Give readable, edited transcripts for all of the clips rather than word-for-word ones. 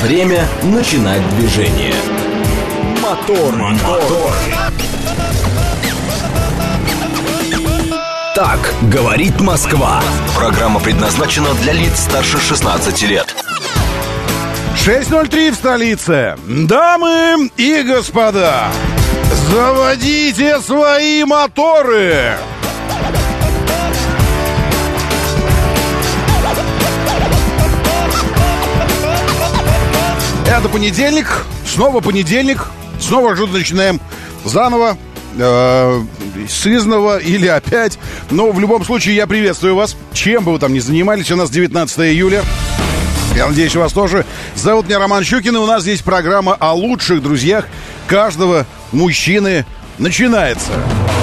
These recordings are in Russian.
Время начинать движение. Мотор. Так говорит Москва. Программа предназначена для лиц старше 16 лет. 6:03 в столице. Дамы и господа, заводите свои моторы. Это понедельник, снова же начинаем заново, сызново или опять. Но в любом случае я приветствую вас, чем бы вы там ни занимались. У нас 19 июля. Я надеюсь, у вас тоже. Зовут меня Роман Щукин, и у нас здесь программа о лучших друзьях каждого мужчины начинается.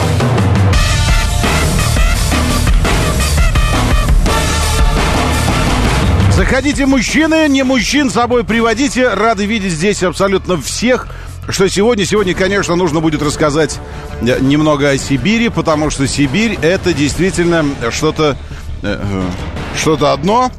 Заходите, мужчины, не мужчин с собой приводите. Рады видеть здесь абсолютно всех. Что сегодня, конечно, нужно будет рассказать немного о Сибири, потому что Сибирь — это действительно что-то одно.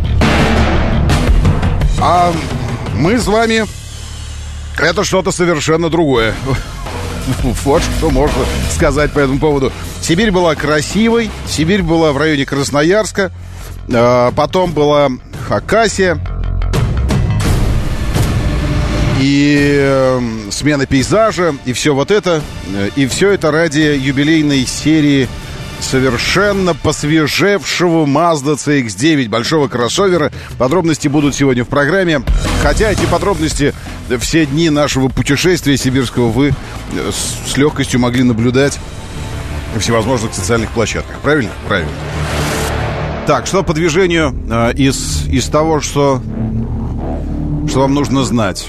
А мы с вами — это что-то совершенно другое. Вот что можно сказать по этому поводу. Сибирь была красивой, Сибирь была в районе Красноярска, потом была Хакасия и смена пейзажа, и все вот это. И все это ради юбилейной серии совершенно посвежевшего Mazda CX-9, большого кроссовера. Подробности будут сегодня в программе. Хотя эти подробности все дни нашего путешествия сибирского вы с легкостью могли наблюдать на всевозможных социальных площадках. Правильно? Правильно. Так, что по движению из того, что вам нужно знать.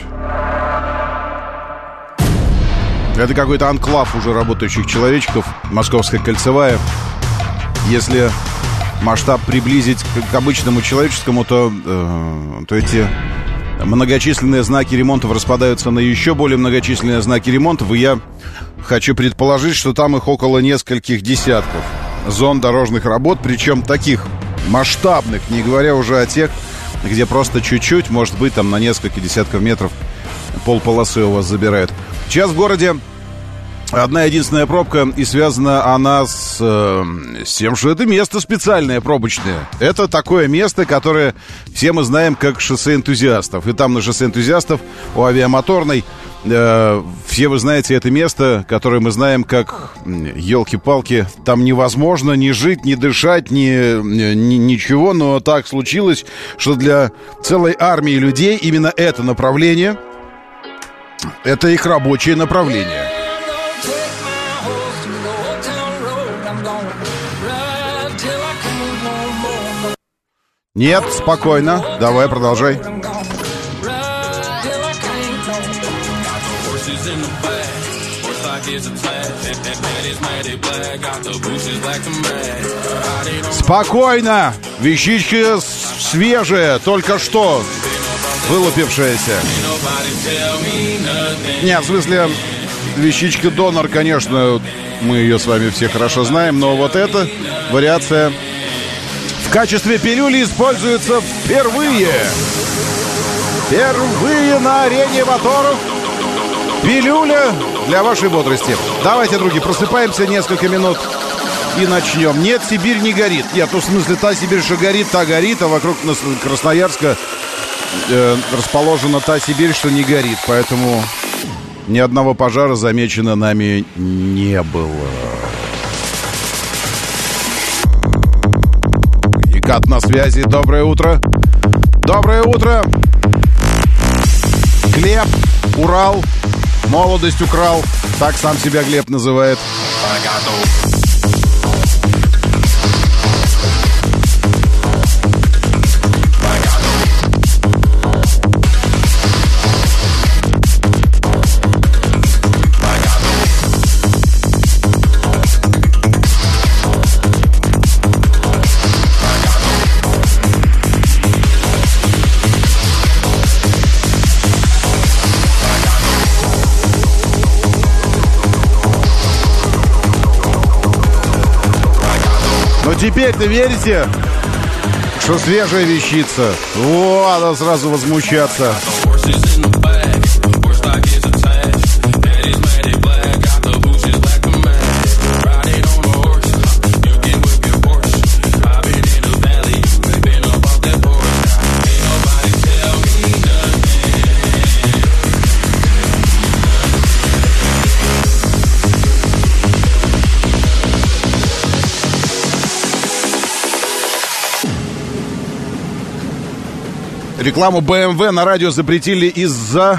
Это какой-то анклав уже работающих человечков, Московская кольцевая. Если масштаб приблизить к обычному человеческому, то эти многочисленные знаки ремонтов распадаются на еще более многочисленные знаки ремонтов. И я хочу предположить, что там их около нескольких десятков зон дорожных работ, причем таких масштабных, не говоря уже о тех, где просто чуть-чуть, может быть, там на несколько десятков метров полполосы у вас забирают. Сейчас в городе одна единственная пробка, и связана она с тем, что это место специальное, пробочное. Это такое место, которое все мы знаем как шоссе энтузиастов. И там на шоссе энтузиастов у Авиамоторной все вы знаете это место, которое мы знаем как, елки-палки, там невозможно ни жить, ни дышать, ничего. Но так случилось, что для целой армии людей именно это направление, это их рабочее направление. Нет, спокойно. Давай, продолжай. Спокойно. Вещичка свежая, только что вылупившаяся. Нет, в смысле, вещичка донор, конечно, мы ее с вами все хорошо знаем, но вот эта вариация в качестве пилюли используется впервые. Впервые на арене моторов. Пилюля для вашей бодрости. Давайте, други, просыпаемся несколько минут и начнем. Нет, Сибирь не горит. Нет, ну в смысле, та Сибирь, что горит, та горит, а вокруг Красноярска расположена та Сибирь, что не горит. Поэтому ни одного пожара замечено нами не было. Екат на связи. Доброе утро. Доброе утро. Глеб, Урал, молодость украл. Так сам себя Глеб называет. Теперь-то верите, что свежая вещица? О, надо сразу возмущаться. Рекламу BMW на радио запретили из-за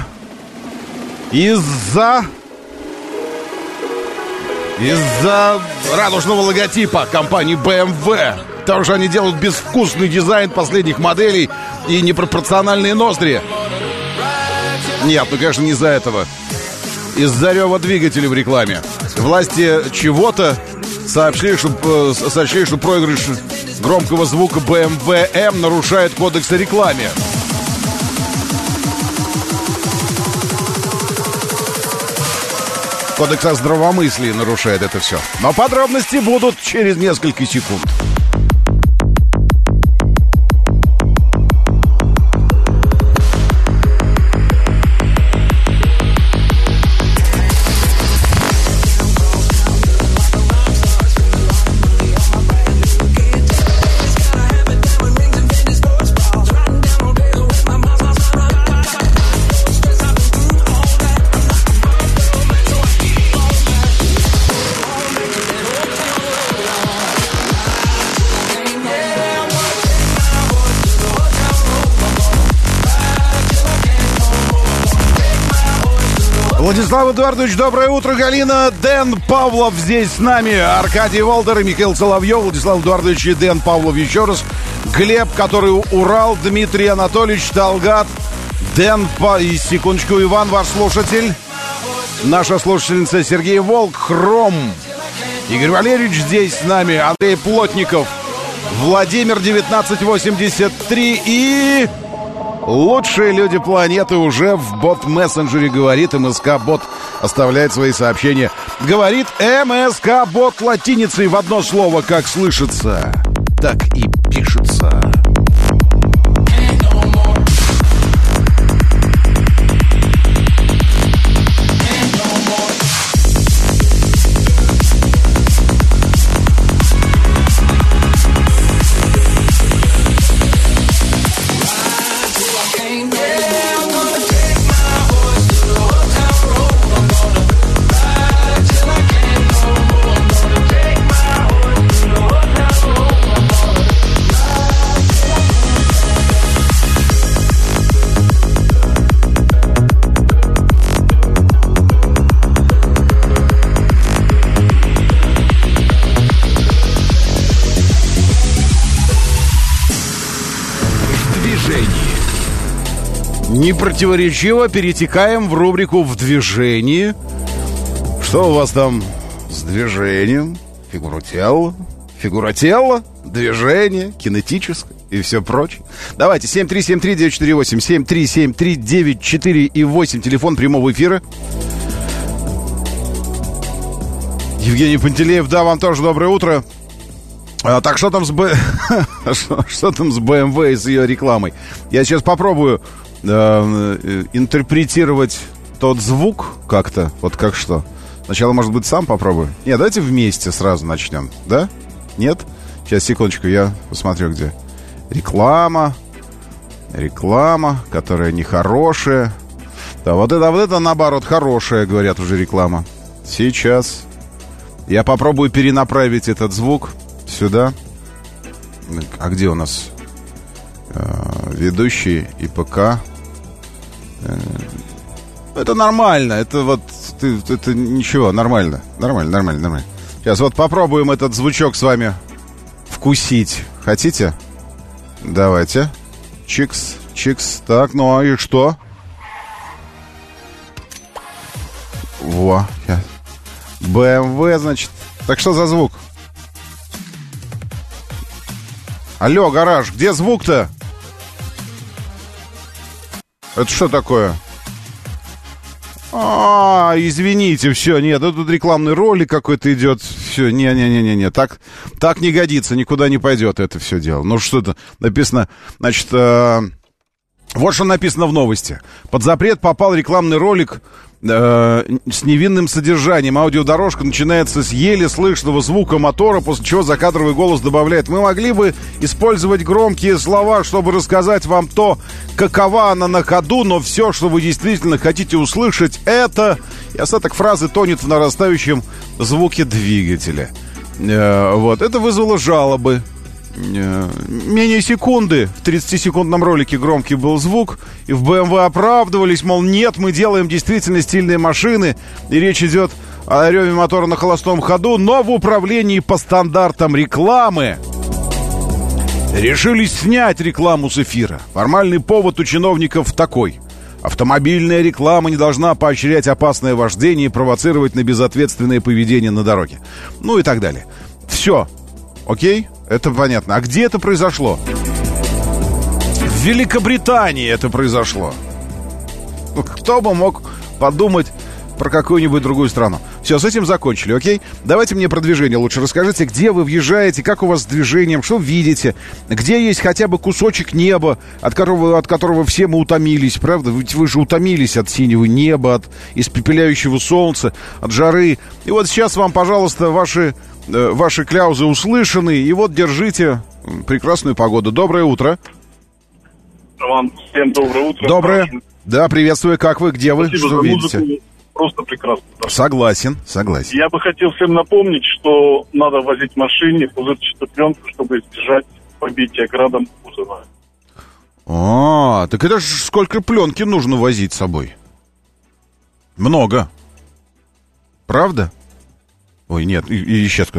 радужного логотипа компании BMW. Потому что они делают безвкусный дизайн последних моделей и непропорциональные ноздри. Нет, ну, конечно, не из-за этого. Из-за рева двигателей в рекламе. Власти чего-то сообщили, что проигрыш громкого звука BMW M нарушает кодекс о рекламе. Кодекс о здравомыслии нарушает это все. Но подробности будут через несколько секунд. Владислав Эдуардович, доброе утро, Галина. Дэн Павлов здесь с нами. Аркадий Волдер и Михаил Соловьев. Владислав Эдуардович и Дэн Павлов еще раз. Глеб, который Урал, Дмитрий Анатольевич, Талгат. Дэн, и секундочку, Иван, ваш слушатель. Наша слушательница Сергей Волк, Хром. Игорь Валерьевич здесь с нами. Андрей Плотников. Владимир 1983 и... Лучшие люди планеты уже в бот-мессенджере говорит. МСК-бот оставляет свои сообщения. Говорит МСК-бот латиницей в одно слово, как слышится, так и пишется. Непротиворечиво перетекаем в рубрику «В движении». Что у вас там с движением? Фигура тела, движение, кинетическое и все прочее. Давайте, 7373948, 7373948, телефон прямого эфира. Евгений Пантелеев, да, вам тоже доброе утро. Так что там с что там с BMW и с ее рекламой? Я сейчас попробую интерпретировать тот звук как-то, вот как что. Сначала, может быть, сам попробую. Нет, давайте вместе сразу начнем, да? Нет? Сейчас, секундочку, я посмотрю, где. Реклама, которая нехорошая. Да, вот это наоборот, хорошая, говорят уже реклама. Сейчас я попробую перенаправить этот звук сюда. А где у нас ведущий ИПК? Это нормально. Это вот это ничего, нормально. Сейчас вот попробуем этот звучок с вами вкусить. Хотите? Давайте. Чикс. Так, ну и что? Во. BMW, значит. Так что за звук? Алло, гараж, где звук-то? Это что такое? Извините, все, нет, тут рекламный ролик какой-то идет. Все, не, так не годится, никуда не пойдет это все дело. Ну, что-то написано, значит, Вот что написано в новости. Под запрет попал рекламный ролик с невинным содержанием. Аудиодорожка начинается с еле слышного звука мотора, после чего закадровый голос добавляет: мы могли бы использовать громкие слова, чтобы рассказать вам то, какова она на ходу, но все, что вы действительно хотите услышать, это... И остаток фразы тонет в нарастающем звуке двигателя. Вот. Это вызвало жалобы. Менее секунды в 30-секундном ролике громкий был звук, и в BMW оправдывались, мол, нет, мы делаем действительно стильные машины, и речь идет о реве мотора на холостом ходу, но в управлении по стандартам рекламы решили снять рекламу с эфира. Формальный повод у чиновников такой: автомобильная реклама не должна поощрять опасное вождение и провоцировать на безответственное поведение на дороге. Ну и так далее. Все. Окей? Это понятно. А где это произошло? В Великобритании это произошло. Кто бы мог подумать про какую-нибудь другую страну. Все, с этим закончили, окей? Давайте мне про движение лучше расскажите. Где вы въезжаете, как у вас с движением, что видите? Где есть хотя бы кусочек неба, от которого все мы утомились, правда? Ведь вы же утомились от синего неба, от испепеляющего солнца, от жары. И вот сейчас вам, пожалуйста, ваши кляузы услышаны, и вот держите прекрасную погоду. Доброе утро. Вам всем доброе утро. Доброе. Да, приветствую. Как вы? Где вы? Спасибо что за видите? музыку. Просто прекрасно. Согласен. Я бы хотел всем напомнить, что надо возить в машине пузырчатую пленку, чтобы избежать побития градом кузова. Так это ж сколько пленки нужно возить с собой? Много. Правда? Ой, нет, и сейчас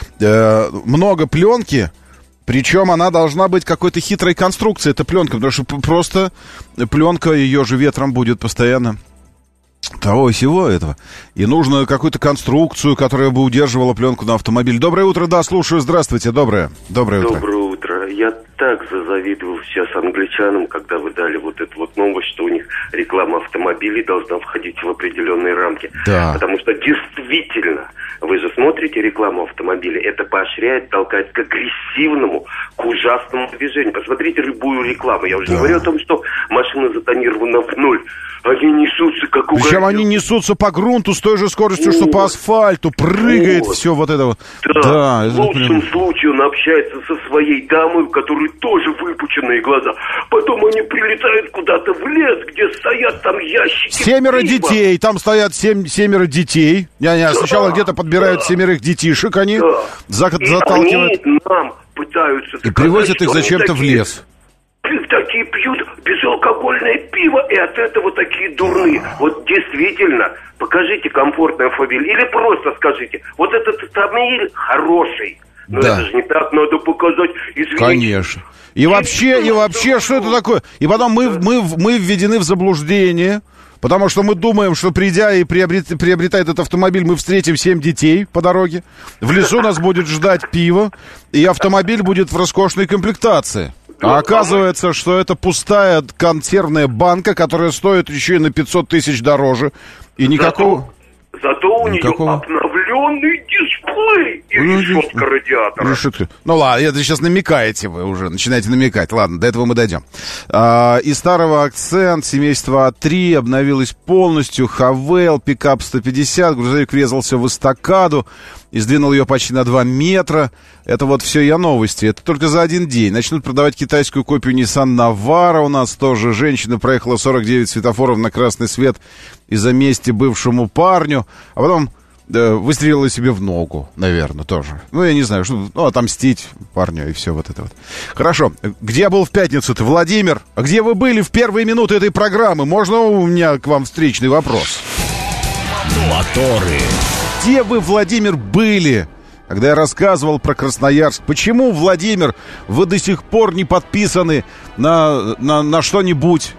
много пленки, причем она должна быть какой-то хитрой конструкции, эта пленка, потому что просто пленка, ее же ветром будет постоянно того и сего этого. И нужно какую-то конструкцию, которая бы удерживала пленку на автомобиле. Доброе утро, да, слушаю, здравствуйте, доброе утро. Доброе утро. Я так завидовал сейчас англичанам, когда вы дали вот эту вот новость, что у них реклама автомобилей должна входить в определенные рамки. Да. Потому что действительно, вы же смотрите рекламу автомобиля, это поощряет, толкает к агрессивному, к ужасному движению. Посмотрите любую рекламу. Я уже не говорю о том, что машина затонирована в ноль. Они несутся как угорелые. Причем они несутся по грунту с той же скоростью, что по асфальту. Прыгает все вот это вот. Да, в лучшем случае он общается со своей дамой, у которой тоже выпученные глаза. Потом они прилетают куда-то в лес, где стоят там ящики. 7 детей, там стоят 7 детей. Сначала где-то подбирают 7 детишек, они заталкивают. Они нам пытаются и привозят их зачем-то в лес. Такие пьют безалкогольное пиво, и от этого такие дурные. Вот действительно, покажите комфортный автомобиль. Или просто скажите, вот этот автомобиль хороший. Но это же не так, надо показать. Извините. Конечно. И вообще, что это такое? И потом мы введены в заблуждение, потому что мы думаем, что придя и приобретая этот автомобиль, мы встретим 7 детей по дороге. В лесу нас будет ждать пиво, и автомобиль будет в роскошной комплектации. А оказывается, что это пустая консервная банка, которая стоит еще и на 500 тысяч дороже. И никакого... Зато у нее обновленный дисплей и решетка радиатора. Ну ладно, это сейчас намекаете вы уже, начинаете намекать. Ладно, до этого мы дойдем. Из старого Акцент семейства А3 обновилось полностью. Хавейл, пикап 150, грузовик врезался в эстакаду и сдвинул ее почти на 2 метра. Это вот все я новости. Это только за один день. Начнут продавать китайскую копию Nissan Navara. У нас тоже женщина проехала 49 светофоров на красный свет из-за мести бывшему парню. А потом выстрелила себе в ногу, наверное, тоже. Ну, я не знаю, отомстить парню и все вот это вот. Хорошо. Где я был в пятницу-то, Владимир? А где вы были в первые минуты этой программы? Можно у меня к вам встречный вопрос? Моторы. Где вы, Владимир, были, когда я рассказывал про Красноярск? Почему, Владимир, вы до сих пор не подписаны на что-нибудь?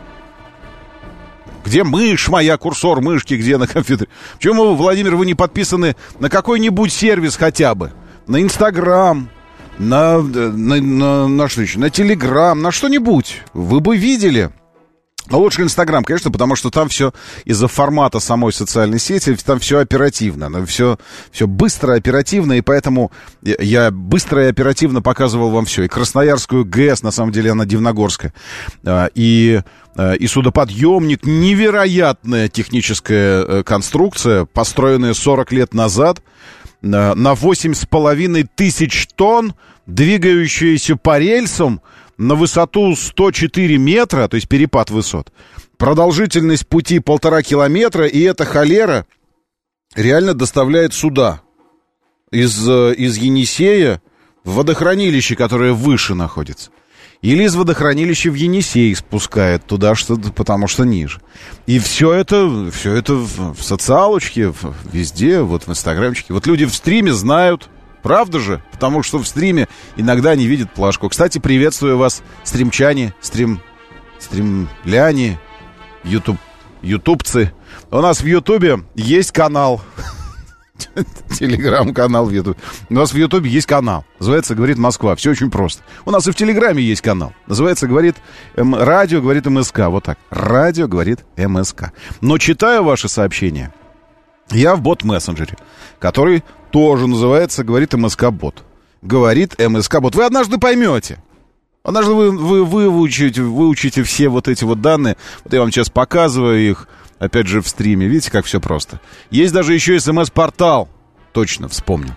Где мышь моя, курсор мышки, где на компьютере? Почему, Владимир, вы не подписаны на какой-нибудь сервис хотя бы? На Инстаграм, на что еще? На Телеграм, на что-нибудь? Вы бы видели Но лучше Инстаграм, конечно, потому что там все из-за формата самой социальной сети, там все оперативно, все быстро, оперативно, и поэтому я быстро и оперативно показывал вам все. И Красноярскую ГЭС, на самом деле она Дивногорская, и судоподъемник, невероятная техническая конструкция, построенная 40 лет назад, на 8,5 тысяч тонн, двигающаяся по рельсам, на высоту 104 метра, то есть перепад высот, продолжительность пути 1,5 километра, и эта холера реально доставляет суда из Енисея в водохранилище, которое выше находится. Или из водохранилища в Енисей спускает туда, потому что ниже. И все это в социалочке, везде, вот в инстаграмчике. Вот люди в стриме знают. Правда же? Потому что в стриме иногда не видят плашку. Кстати, приветствую вас, стримчане, стримляне, ютубцы. У нас в Ютубе есть канал. Телеграм-канал в Ютубе. У нас в Ютубе есть канал. Называется «Говорит Москва». Все очень просто. У нас и в Телеграме есть канал. Называется «Радио говорит МСК». Вот так. «Радио говорит МСК». Но читаю ваши сообщения я в бот-мессенджере, который тоже называется «Говорит МСК-бот». «Говорит МСК-бот». Вы однажды поймете. Однажды вы выучите все вот эти вот данные. Вот я вам сейчас показываю их, опять же, в стриме. Видите, как все просто. Есть даже еще СМС-портал. Точно, вспомнил.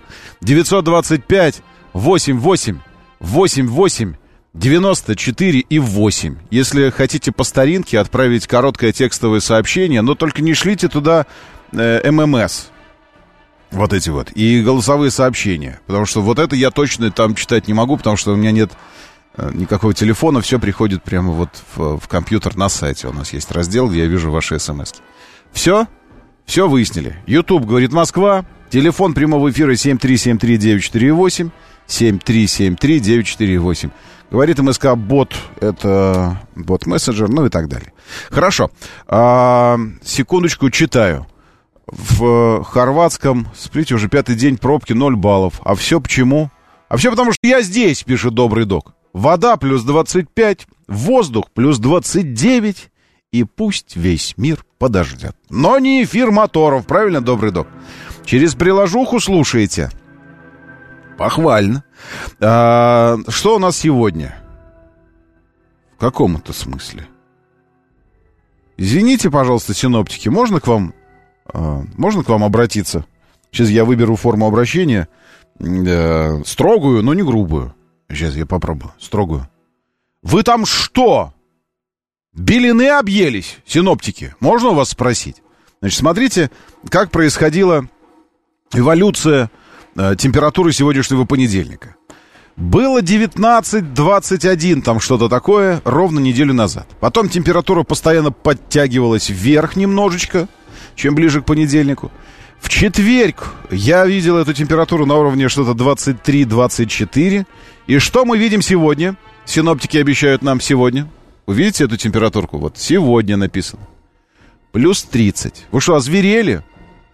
925-88-88-94 и 8. Если хотите по старинке отправить короткое текстовое сообщение, но только не шлите туда ММС. Вот эти вот. И голосовые сообщения. Потому что вот это я точно там читать не могу, потому что у меня нет никакого телефона. Все приходит прямо вот в компьютер на сайте. У нас есть раздел, где я вижу ваши смски. Все? Все выяснили. YouTube говорит Москва. Телефон прямого эфира 7373948. 7373948. Говорит МСК бот. Это бот-мессенджер, ну и так далее. Хорошо. Секундочку, читаю. В хорватском сплите уже 5-й день пробки 0 баллов. А все почему? А все потому, что я здесь, пишет Добрый Док. Вода плюс 25, воздух плюс 29, и пусть весь мир подождет. Но не эфир моторов, правильно, Добрый Док? Через приложуху слушаете. Похвально. Что у нас сегодня? В каком это смысле? Извините, пожалуйста, синоптики, можно к вам обратиться? Сейчас я выберу форму обращения. Строгую, но не грубую. Сейчас я попробую. Строгую. Вы там что? Белины объелись, синоптики? Можно у вас спросить? Значит, смотрите, как происходила эволюция температуры сегодняшнего понедельника. Было 19-21, там что-то такое, ровно неделю назад. Потом температура постоянно подтягивалась вверх немножечко, чем ближе к понедельнику. В четверг я видел эту температуру на уровне что-то 23-24. И что мы видим сегодня? Синоптики обещают нам сегодня. Вы видите эту температурку? Вот сегодня написано. Плюс 30. Вы что, озверели?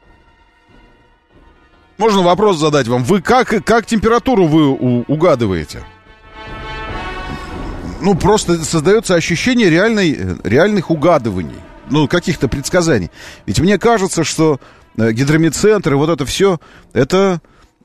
Можно вопрос задать вам. Вы как температуру вы угадываете? Ну, просто создается ощущение реальных угадываний. Ну, каких-то предсказаний. Ведь мне кажется, что гидрометцентр и вот это все, это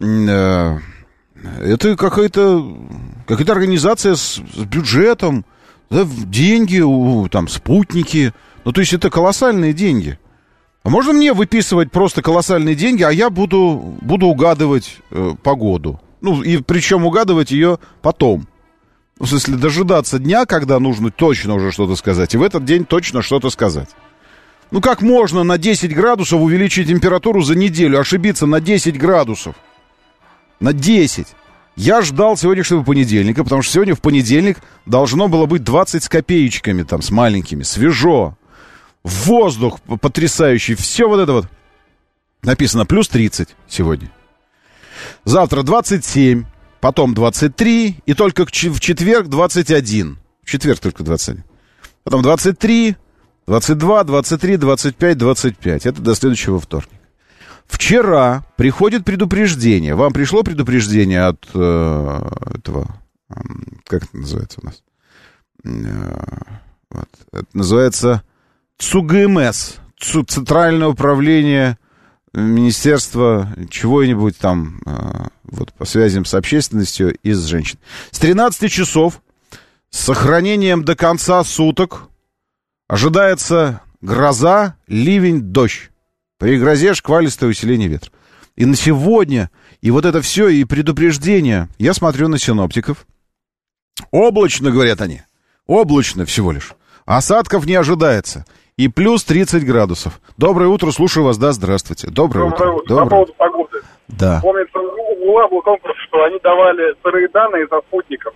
какая-то организация с бюджетом, да, деньги, там, спутники. Ну, то есть это колоссальные деньги. А можно мне выписывать просто колоссальные деньги, а я буду угадывать погоду? Ну, и причем угадывать ее потом. В смысле, дожидаться дня, когда нужно точно уже что-то сказать, и в этот день точно что-то сказать. Ну, как можно на 10 градусов увеличить температуру за неделю, ошибиться на 10 градусов? На 10. Я ждал сегодняшнего понедельника, потому что сегодня в понедельник должно было быть 20 с копеечками, там, с маленькими, свежо. Воздух потрясающий, все вот это вот. Написано плюс 30 сегодня. Завтра 27, потом 23, и только в четверг 21. В четверг только 21. Потом 23, 22, 23, 25, 25. Это до следующего вторника. Вчера приходит предупреждение. Вам пришло предупреждение от этого... Как это называется у нас? Вот. Это называется ЦУГМС, Центральное управление Министерства чего-нибудь там, вот по связям с общественностью и с женщин. С 13 часов с сохранением до конца суток ожидается гроза, ливень, дождь. При грозе шквалистое усиление ветра. И на сегодня, и вот это все, и предупреждение, я смотрю на синоптиков. Облачно, говорят они, облачно всего лишь. Осадков не ожидается. И плюс 30 градусов. Доброе утро, слушаю вас, да, здравствуйте. Доброе утро. По поводу погоды. Да. Помнится, у УЛА был конкурс, что они давали сырые данные за спутников.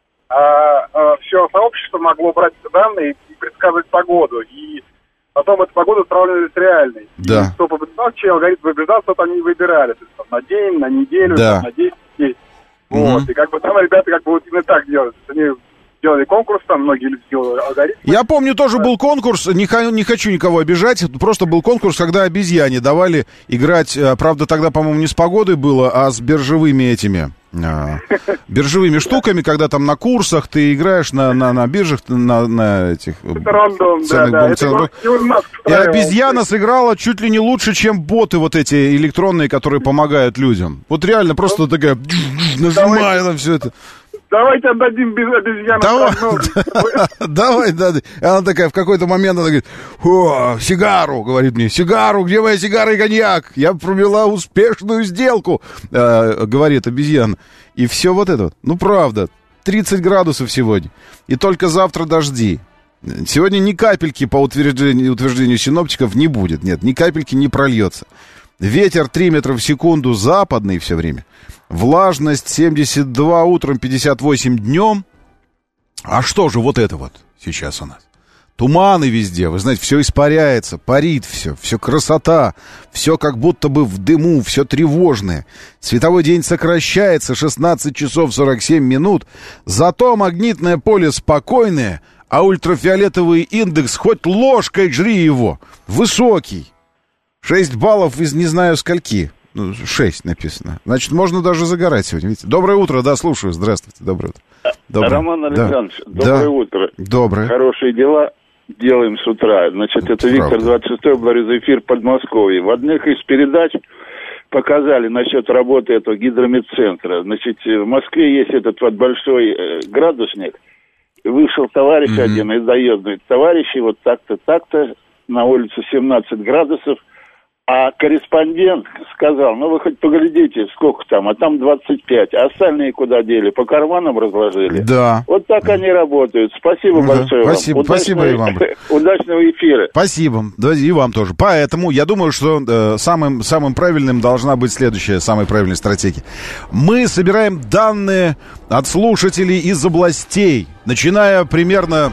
Все сообщество могло брать эти данные и предсказывать погоду. И потом эту погоду сравнивали с реальной. Да. И кто побеждал, чей алгоритм побеждал, что они выбирали. То есть, там, на день, на неделю, да. на 10 дней. Вот. И как бы там ребята как бы вот именно так делают. Они делали конкурс, там многие люди делали алгоритмы. Я помню, тоже был конкурс, не хочу никого обижать, просто был конкурс, когда обезьяне давали играть, правда, тогда, по-моему, не с погодой было, а с биржевыми этими, биржевыми штуками, когда там на курсах ты играешь на биржах, на этих... Это рандом, да. И обезьяна сыграла чуть ли не лучше, чем боты вот эти электронные, которые помогают людям. Вот реально просто такая, нажимая на все это. Давайте отдадим обезьянам. Давай. Она такая, в какой-то момент она говорит, сигару, говорит мне, сигару, где моя сигара и коньяк? Я провела успешную сделку, говорит обезьяна. И все вот это вот. Ну, правда, 30 градусов сегодня. И только завтра дожди. Сегодня ни капельки, по утверждению синоптиков, не будет. Нет, ни капельки не прольется. Ветер 3 метра в секунду западный все время. Влажность 72 утром, 58 днем. А что же вот это вот сейчас у нас? Туманы везде, вы знаете, все испаряется, парит все красота, все как будто бы в дыму, все тревожное. Световой день сокращается, 16 часов 47 минут, зато магнитное поле спокойное, а ультрафиолетовый индекс хоть ложкой жри его, высокий. 6 баллов из не знаю скольки. 6 написано. Значит, можно даже загорать сегодня. Видите? Доброе утро, да, слушаю. Здравствуйте, доброе утро. Роман Александрович, доброе утро. Доброе. Хорошие дела делаем с утра. Значит, это Виктор 26-й, благодарю за эфир Подмосковье. В одних из передач показали насчет работы этого гидрометцентра. Значит, в Москве есть этот вот большой градусник. Вышел товарищ один и дает, говорит, товарищи, вот так-то, так-то, на улице 17 градусов. А корреспондент сказал, ну вы хоть поглядите, сколько там, а там 25. А остальные куда дели? По карманам разложили? Да. Вот так они работают. Спасибо большое вам. Спасибо и вам. Удачного эфира. Спасибо. И вам тоже. Поэтому я думаю, что самым правильным должна быть следующая, самая правильная стратегия. Мы собираем данные от слушателей из областей, начиная примерно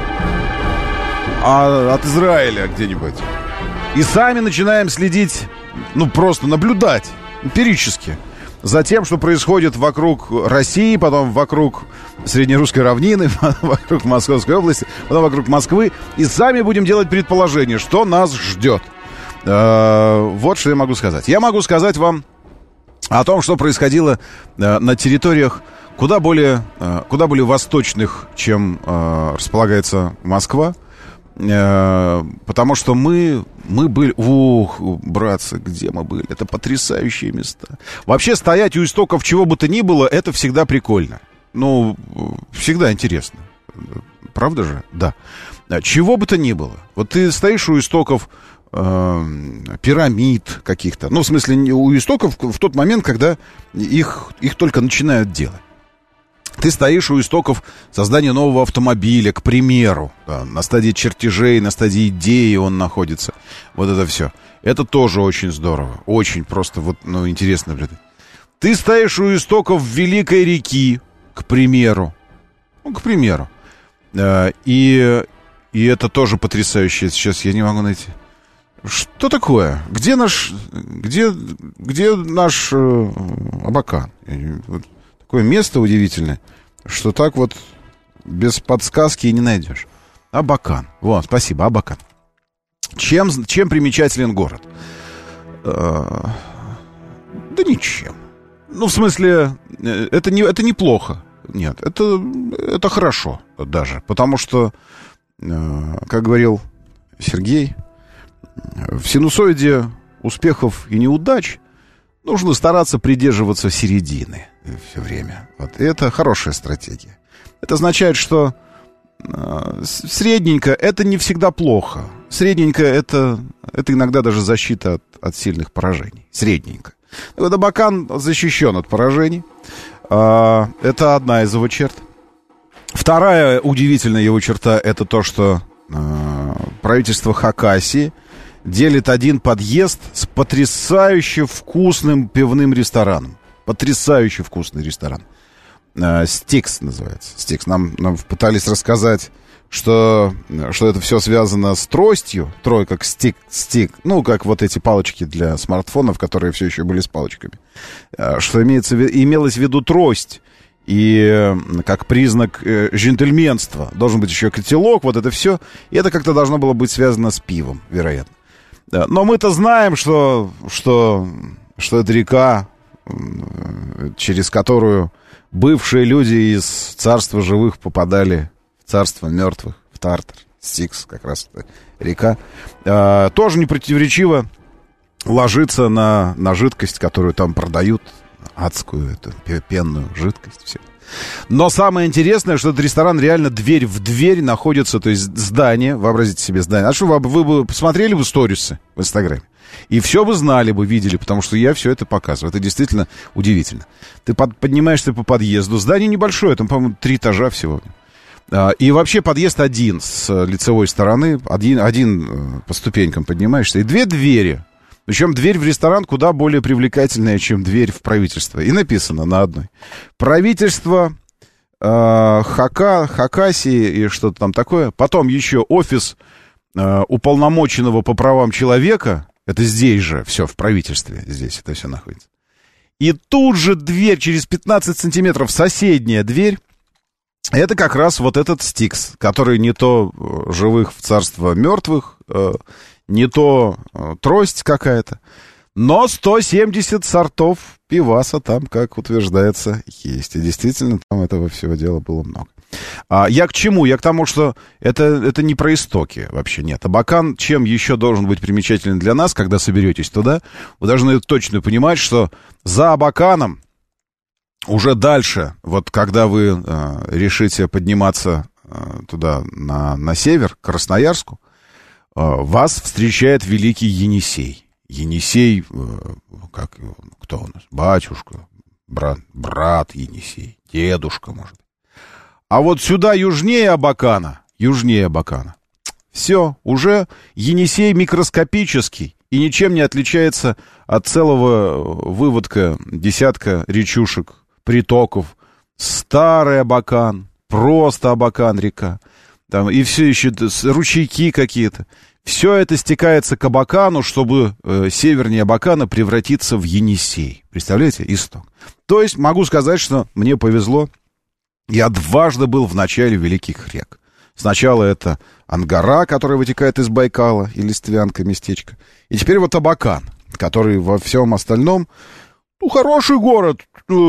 от Израиля где-нибудь. И сами начинаем следить, ну, просто наблюдать эмпирически за тем, что происходит вокруг России, потом вокруг Среднерусской равнины, вокруг Московской области, потом вокруг Москвы. И сами будем делать предположение, что нас ждет. Вот что я могу сказать. Я могу сказать вам о том, что происходило на территориях куда более восточных, чем располагается Москва. Потому что мы были... братцы, где мы были? Это потрясающие места. Вообще стоять у истоков чего бы то ни было, это всегда прикольно. Ну, всегда интересно. Правда же? Да. Чего бы то ни было. Вот ты стоишь у истоков пирамид каких-то. Ну, в смысле, у истоков в тот момент, когда их только начинают делать. Ты стоишь у истоков создания нового автомобиля, к примеру, да, на стадии чертежей, на стадии идеи он находится. Вот это все. Это тоже очень здорово. Очень просто, вот, ну, интересно наблюдать. Ты стоишь у истоков великой реки, к примеру. Ну, к примеру. И это тоже потрясающе. Сейчас я не могу найти. Что такое? Где наш Абакан? Вот. Такое место удивительное, что так вот без подсказки и не найдешь. Абакан. Вот, спасибо, Абакан. Чем примечателен город? Да ничем. Ну, в смысле, это неплохо. Нет, это хорошо даже. Потому что как говорил Сергей, в синусоиде успехов и неудач нужно стараться придерживаться середины все время. Вот. И это хорошая стратегия. Это означает, что средненько это не всегда плохо. Средненько это иногда даже защита от сильных поражений. Средненько. Вот Абакан защищен от поражений. Это одна из его черт. Вторая удивительная его черта — это то, что правительство Хакасии делит один подъезд с потрясающе вкусным пивным рестораном. Потрясающе вкусный ресторан. Стикс называется. Стикс. Нам пытались рассказать, что это все связано с тростью. Трой как стик. Ну, как вот эти палочки для смартфонов, которые все еще были с палочками. Что имелось в виду трость. И как признак джентльменства должен быть еще котелок, вот это все. И это как-то должно было быть связано с пивом, вероятно. Но мы-то знаем, что это река, через которую бывшие люди из царства живых попадали в царство мертвых, в Тартар. Стикс, как раз река. Тоже непротиворечиво ложится на жидкость, которую там продают. Адскую эту пенную жидкость. Все. Но самое интересное, что этот ресторан реально дверь в дверь находится, то есть здание, вообразите себе здание. А что, вы бы посмотрели бы сторисы в Инстаграме? И все бы знали бы, видели, потому что я все это показываю. Это действительно удивительно. Ты поднимаешься по подъезду. Здание небольшое, там, по-моему, 3 этажа всего. И вообще подъезд один с лицевой стороны, один по ступенькам поднимаешься. И 2 двери. Причем дверь в ресторан куда более привлекательная, чем дверь в правительство. И написано на одной: правительство Хакасии и что-то там такое. Потом еще офис уполномоченного по правам человека. Это здесь же все, в правительстве. Здесь это все находится. И тут же дверь через 15 сантиметров, соседняя дверь. Это как раз вот этот Стикс, который не то живых в царство мертвых, не то трость какая-то, но 170 сортов пиваса там, как утверждается, есть. И действительно, там этого всего дела было много. Я к чему? Я к тому, что это не про истоки вообще, нет. Абакан чем еще должен быть примечателен для нас, когда соберетесь туда? Вы должны точно понимать, что за Абаканом уже дальше, вот когда вы решите подниматься туда на север, к Красноярску, вас встречает великий Енисей. Енисей, кто у нас? Батюшка, брат Енисей, дедушка, может быть. А вот сюда южнее Абакана, все, уже Енисей микроскопический и ничем не отличается от целого выводка, десятка речушек, притоков. Старый Абакан, просто Абакан река. Там и все еще ручейки какие-то. Все это стекается к Абакану, чтобы севернее Абакана превратиться в Енисей. Представляете? Исток. То есть могу сказать, что мне повезло. Я дважды был в начале великих рек. Сначала это Ангара, которая вытекает из Байкала, и Листвянка, местечко. И теперь вот Абакан, который во всем остальном, хороший город,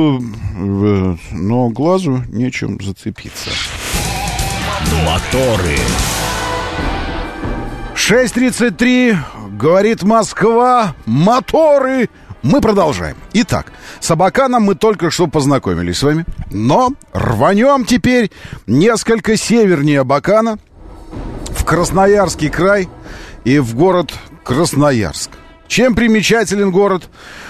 но глазу нечем зацепиться. Моторы. 6:33, говорит Москва, моторы. Мы продолжаем. Итак, с Абаканом мы только что познакомились с вами, но рванем теперь несколько севернее Абакана, в Красноярский край и в город Красноярск. Чем примечателен город?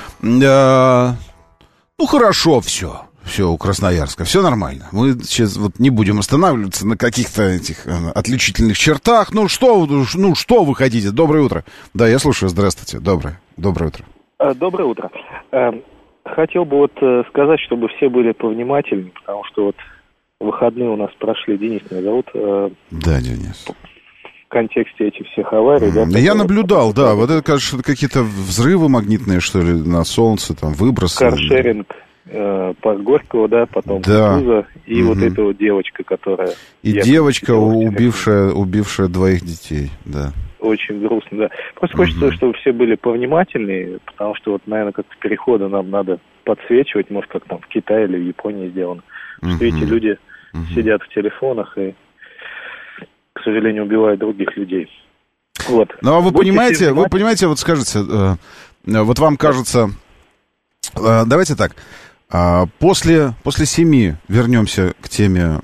Хорошо все. Все у Красноярска, все нормально. Мы сейчас вот не будем останавливаться на каких-то этих отличительных чертах. Что вы хотите? Доброе утро. Да, я слушаю. Здравствуйте. Доброе утро. Доброе утро. Хотел бы сказать, чтобы все были повнимательнее, потому что выходные у нас прошли. Денис меня зовут. Да, Денис. В контексте этих всех аварий. Да, я наблюдал, да. Вот это, кажется, какие-то взрывы магнитные, что ли, на солнце, там, выбросы. Каршеринг. Парк Горького, да, потом Кутуза, и вот эта вот девочка, которая... И девочка, убившая 2 детей, да. Очень грустно, да. Просто хочется, чтобы все были повнимательнее, потому что наверное, как с перехода нам надо подсвечивать, может, как там в Китае или в Японии сделано, что эти люди сидят в телефонах и, к к сожалению, убивают других людей. Вот. Ну, а вы понимаете, вот скажите, вот вам кажется, давайте так, после 7 вернемся к теме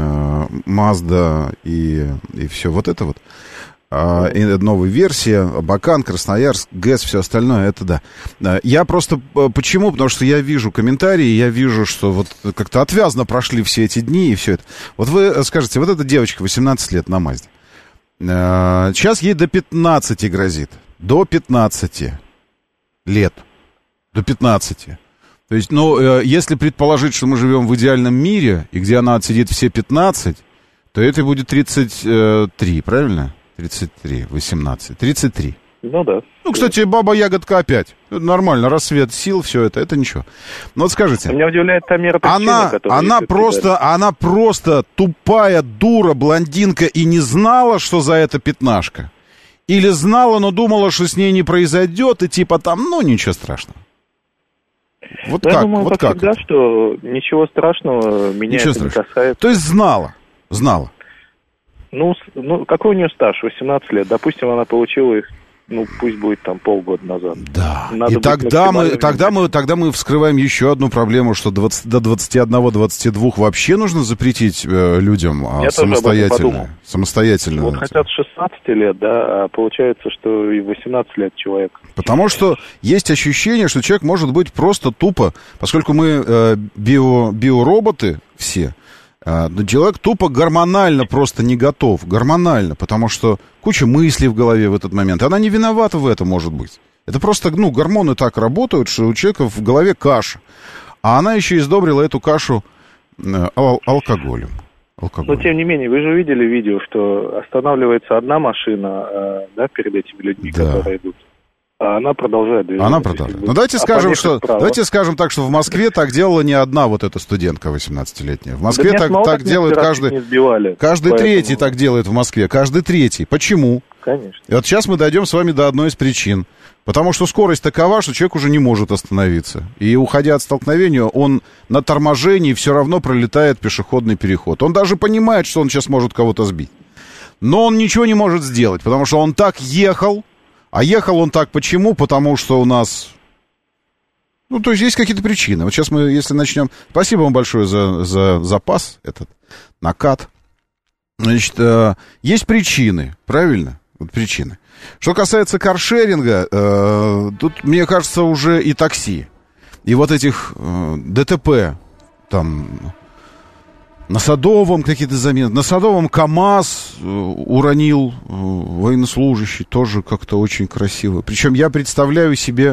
Mazda и все вот это вот. И новая версия, Абакан, Красноярск, ГЭС, все остальное, это да. Я просто... Почему? Потому что я вижу комментарии, я вижу, что вот как-то отвязно прошли все эти дни и все это. Вот вы скажете, вот эта девочка 18 лет на Мазде. Сейчас ей до 15 грозит. До 15 лет. До 15. То есть, ну, если предположить, что мы живем в идеальном мире, и где она отсидит все 15, то это будет 33, правильно? 33, 18, 33. Ну да. Ну, кстати, баба-ягодка опять. Нормально, рассвет сил, все это ничего. Ну вот скажите. Меня удивляет та мера причины, она просто тупая дура, блондинка и не знала, что за это пятнашка. Или знала, но думала, что с ней не произойдет, и типа там, ну, ничего страшного. Вот я как? думаю, вот как всегда, что ничего страшного меня ничего это не страшного. касается. То есть знала. Ну, какой у нее стаж? 18 лет. Допустим, она получила их, ну, пусть будет там полгода назад. Да. И тогда мы вскрываем еще одну проблему, что до 21-22 вообще нужно запретить людям самостоятельно. Вот хотят с 16 лет, да, а получается, что и 18 лет человек. Потому что есть ощущение, что человек может быть просто тупо, поскольку мы биороботы все, но человек тупо гормонально просто не готов. Гормонально, потому что куча мыслей в голове в этот момент. Она не виновата в этом, может быть. Это просто, гормоны так работают, что у человека в голове каша. А она еще издобрила эту кашу алкоголем. Но, тем не менее, вы же видели видео, что останавливается одна машина, да, перед этими людьми, которые идут. А она продолжает движение. Ну, давайте скажем так, что в Москве так делала не одна вот эта студентка 18-летняя. В Москве так делают каждый третий так делает в Москве. Каждый третий. Почему? Конечно. И вот сейчас мы дойдем с вами до одной из причин. Потому что скорость такова, что человек уже не может остановиться. И, уходя от столкновения, он на торможении все равно пролетает пешеходный переход. Он даже понимает, что он сейчас может кого-то сбить. Но он ничего не может сделать, потому что он так ехал. А ехал он так почему? Потому что у нас... Ну, то есть есть какие-то причины. Вот сейчас мы, если начнем... Спасибо вам большое за запас, этот накат. Значит, есть причины, правильно? Вот причины. Что касается каршеринга, тут, мне кажется, уже и такси, и вот этих ДТП, там... На Садовом какие-то замены. На Садовом КамАЗ уронил военнослужащий. Тоже как-то очень красиво. Причем я представляю себе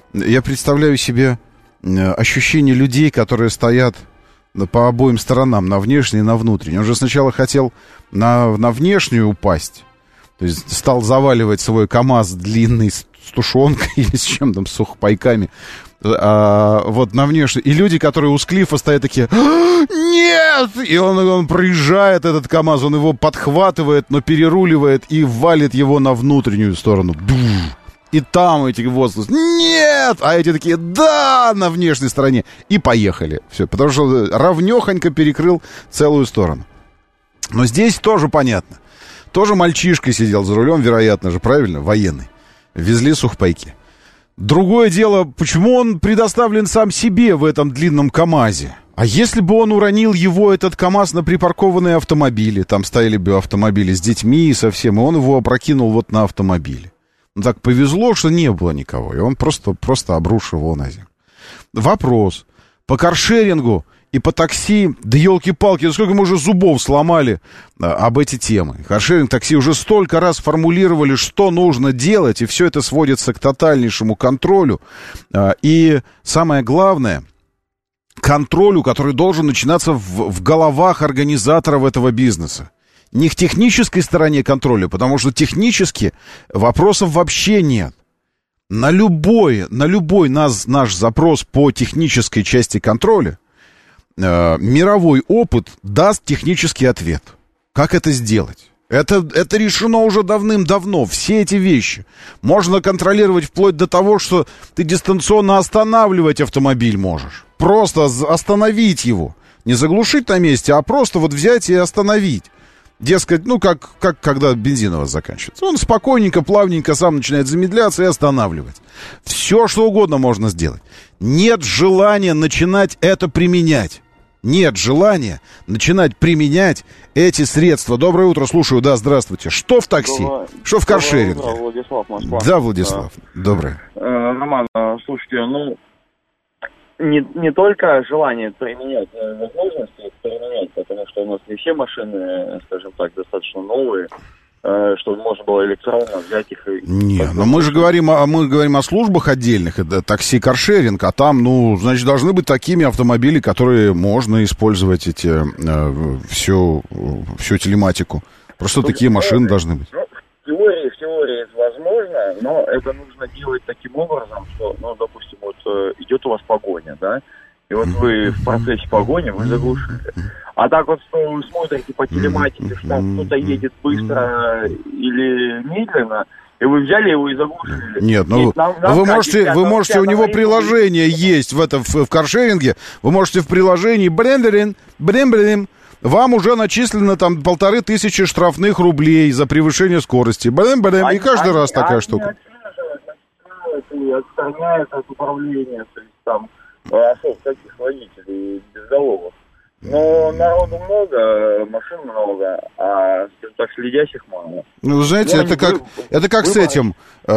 ощущение людей, которые стоят по обоим сторонам, на внешней и на внутренней. Он же сначала хотел на внешнюю упасть. То есть стал заваливать свой КамАЗ длинный с тушенкой или с чем там, с сухпайками. Вот на внешней. И люди, которые у Склифа стоят, такие: нет! И он проезжает, этот КамАЗ, он его подхватывает, но переруливает и валит его на внутреннюю сторону. И там эти возгласы: нет! А эти такие: да! На внешней стороне. И поехали. Все, потому что равнехонько перекрыл целую сторону. Но здесь тоже понятно. Тоже мальчишка сидел за рулем, вероятно же, правильно? Военный. Везли сухпайки. Другое дело, почему он предоставлен сам себе в этом длинном КамАЗе? А если бы он уронил его, этот КамАЗ, на припаркованные автомобили, там стояли бы автомобили с детьми и со всем, и он его опрокинул вот на автомобиле. Ну, так повезло, что не было никого, и он просто обрушил его на землю. Вопрос. По каршерингу и по такси, да елки-палки, сколько мы уже зубов сломали об эти темы. Каршеринг, такси уже столько раз формулировали, что нужно делать, и все это сводится к тотальнейшему контролю. И самое главное, контролю, который должен начинаться в головах организаторов этого бизнеса. Не в технической стороне контроля, потому что технически вопросов вообще нет. На любой наш запрос по технической части контроля мировой опыт даст технический ответ. Как это сделать? Это решено уже давным-давно. Все эти вещи можно контролировать вплоть до того, что ты дистанционно останавливать автомобиль можешь. Просто остановить его. Не заглушить на месте, а просто вот взять и остановить. Дескать, ну, как когда бензин у вас заканчивается. Он спокойненько, плавненько сам начинает замедляться и останавливать. Все, что угодно можно сделать. Нет желания начинать это применять. Нет желания начинать применять эти средства. Доброе утро, слушаю. Да, здравствуйте. Что в такси? Что в каршеринге? Доброе утро, Владислав, Москва. Да, Владислав. Доброе. Роман, слушайте, не только желание применять, возможности их применять, потому что у нас не все машины, скажем так, достаточно новые, чтобы можно было электронно взять их и... Нет, но мы же говорим о службах отдельных, это такси каршеринг, а там, значит, должны быть такими автомобили, которые можно использовать всю телематику. Просто такие машины должны быть. В теории это возможно, но это нужно делать таким образом, что, допустим, вот идет у вас погоня, да, и вот вы в процессе погони вы заглушили. А так вот, что вы смотрите по телематике, что кто-то едет быстро или медленно, и вы взяли его и заглушили. Нет, вы можете, у него приложение есть в каршеринге, вы можете в приложении вам уже начислено там 1500 штрафных рублей за превышение скорости. И каждый раз такая штука. Отстраняют от управления, то есть там особо таких водителей безголовых. Но народу много, машин много, а так следящих мало. Ну, знаете, это как с этим,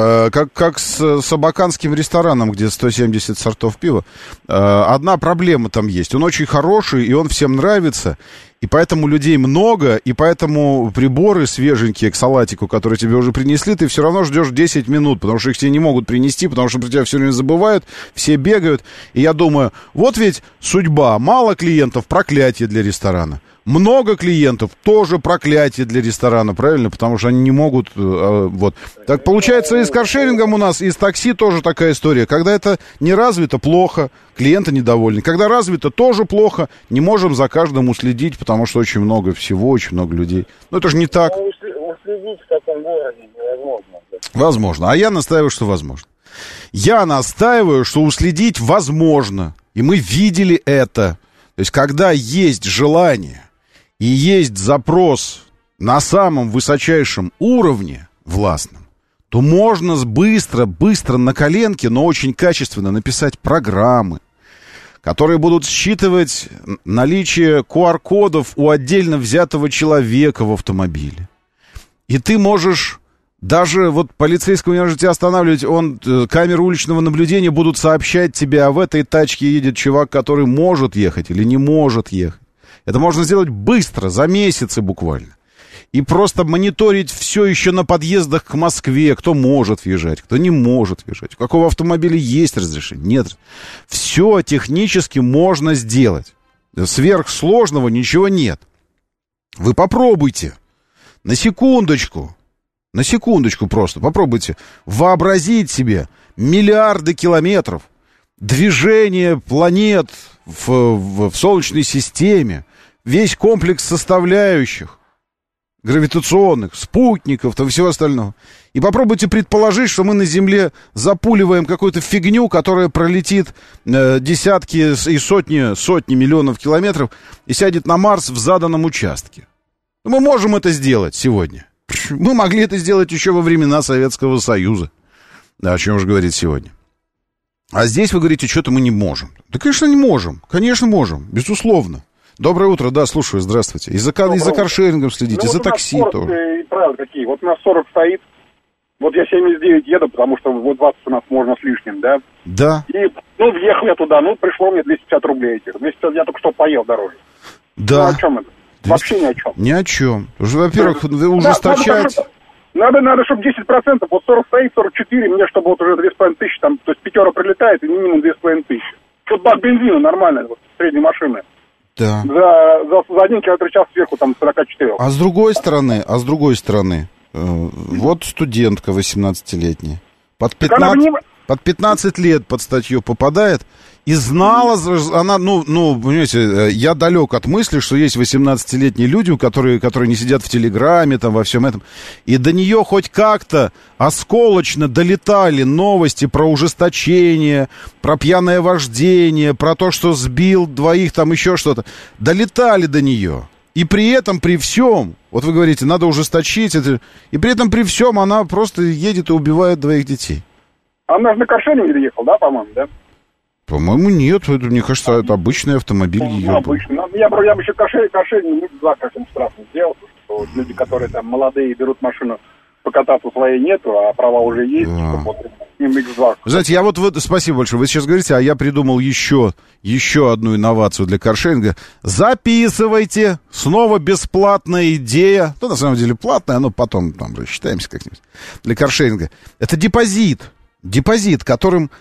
как с абаканским рестораном, где 170 сортов пива. Одна проблема там есть. Он очень хороший, и он всем нравится, и поэтому людей много, и поэтому приборы свеженькие к салатику, которые тебе уже принесли, ты все равно ждешь 10 минут, потому что их тебе не могут принести, потому что про тебя все время забывают, все бегают. И я думаю, вот ведь судьба. Мало клиентов — проклятие для ресторана. Много клиентов — тоже проклятие для ресторана, правильно? Потому что они не могут... вот. Так получается, и с каршерингом у нас, и с такси тоже такая история. Когда это не развито, плохо, клиенты недовольны. Когда развито, тоже плохо, не можем за каждым уследить, потому что очень много всего, очень много людей. Но это же не так. Уследить в таком городе невозможно. Возможно. А я настаиваю, что возможно. Я настаиваю, что уследить возможно. И мы видели это. То есть, когда есть желание и есть запрос на самом высочайшем уровне властном, то можно быстро на коленке, но очень качественно написать программы, которые будут считывать наличие QR-кодов у отдельно взятого человека в автомобиле. И ты можешь... Даже вот полицейского не может тебя останавливать, камеры уличного наблюдения будут сообщать тебе, а в этой тачке едет чувак, который может ехать или не может ехать. Это можно сделать быстро, за месяцы буквально. И просто мониторить все еще на подъездах к Москве, кто может въезжать, кто не может въезжать, у какого автомобиля есть разрешение, нет. Все технически можно сделать. Сверхсложного ничего нет. Вы попробуйте. На секундочку просто попробуйте вообразить себе миллиарды километров движения планет в Солнечной системе, весь комплекс составляющих гравитационных, спутников, там всего остального. И попробуйте предположить, что мы на Земле запуливаем какую-то фигню, которая пролетит десятки и сотни миллионов километров и сядет на Марс в заданном участке. Мы можем это сделать сегодня. Мы могли это сделать еще во времена Советского Союза. Да, о чем же говорить сегодня. А здесь вы говорите, что-то мы не можем. Да, конечно, не можем. Конечно, можем. Безусловно. Доброе утро. Да, слушаю. Здравствуйте. И за каршерингом следите, и за такси тоже. Правила какие. Вот у нас 40 стоит. Вот я 79 еду, потому что вот 20 у нас можно с лишним, да? Да. И, въехал я туда, пришло мне 250 рублей этих. 250 я только что поел дороже. Да. О чем это? Вообще ни о чем. Ни о чем. Во-первых, ужесточать... Надо, чтобы 10%, вот 40 стоит, 44, мне, чтобы вот уже 2500, там, то есть пятеро прилетает, и минимум 2500. Тут бак бензина нормальный, вот, средней машины. Да. За 1 километр-час сверху, там, 44. А с другой стороны, вот студентка 18-летняя, под 15 лет под статью попадает, и знала, она, понимаете, я далек от мысли, что есть 18-летние люди, которые не сидят в Телеграме, там, во всем этом, и до нее хоть как-то осколочно долетали новости про ужесточение, про пьяное вождение, про то, что сбил двоих, там, еще что-то. Долетали до нее. И при этом, при всем, вот вы говорите, надо ужесточить это, и при этом, при всем, она просто едет и убивает двоих детей. Она же на каршеринге ехал, да, по-моему, да? По-моему, нет. Это, мне кажется, это обычный автомобиль ее. Обычный. Я бы еще каршеринг очень страшно сделал, что люди, которые там молодые, берут машину покататься своей нету, а права уже есть, им X2. Знаете, я вот спасибо большое. Вы сейчас говорите, а я придумал еще одну инновацию для каршеринга. Записывайте. Снова бесплатная идея. Ну, на самом деле, платная, но потом там рассчитаемся как-нибудь. Для каршеринга. Это депозит. Депозит, которым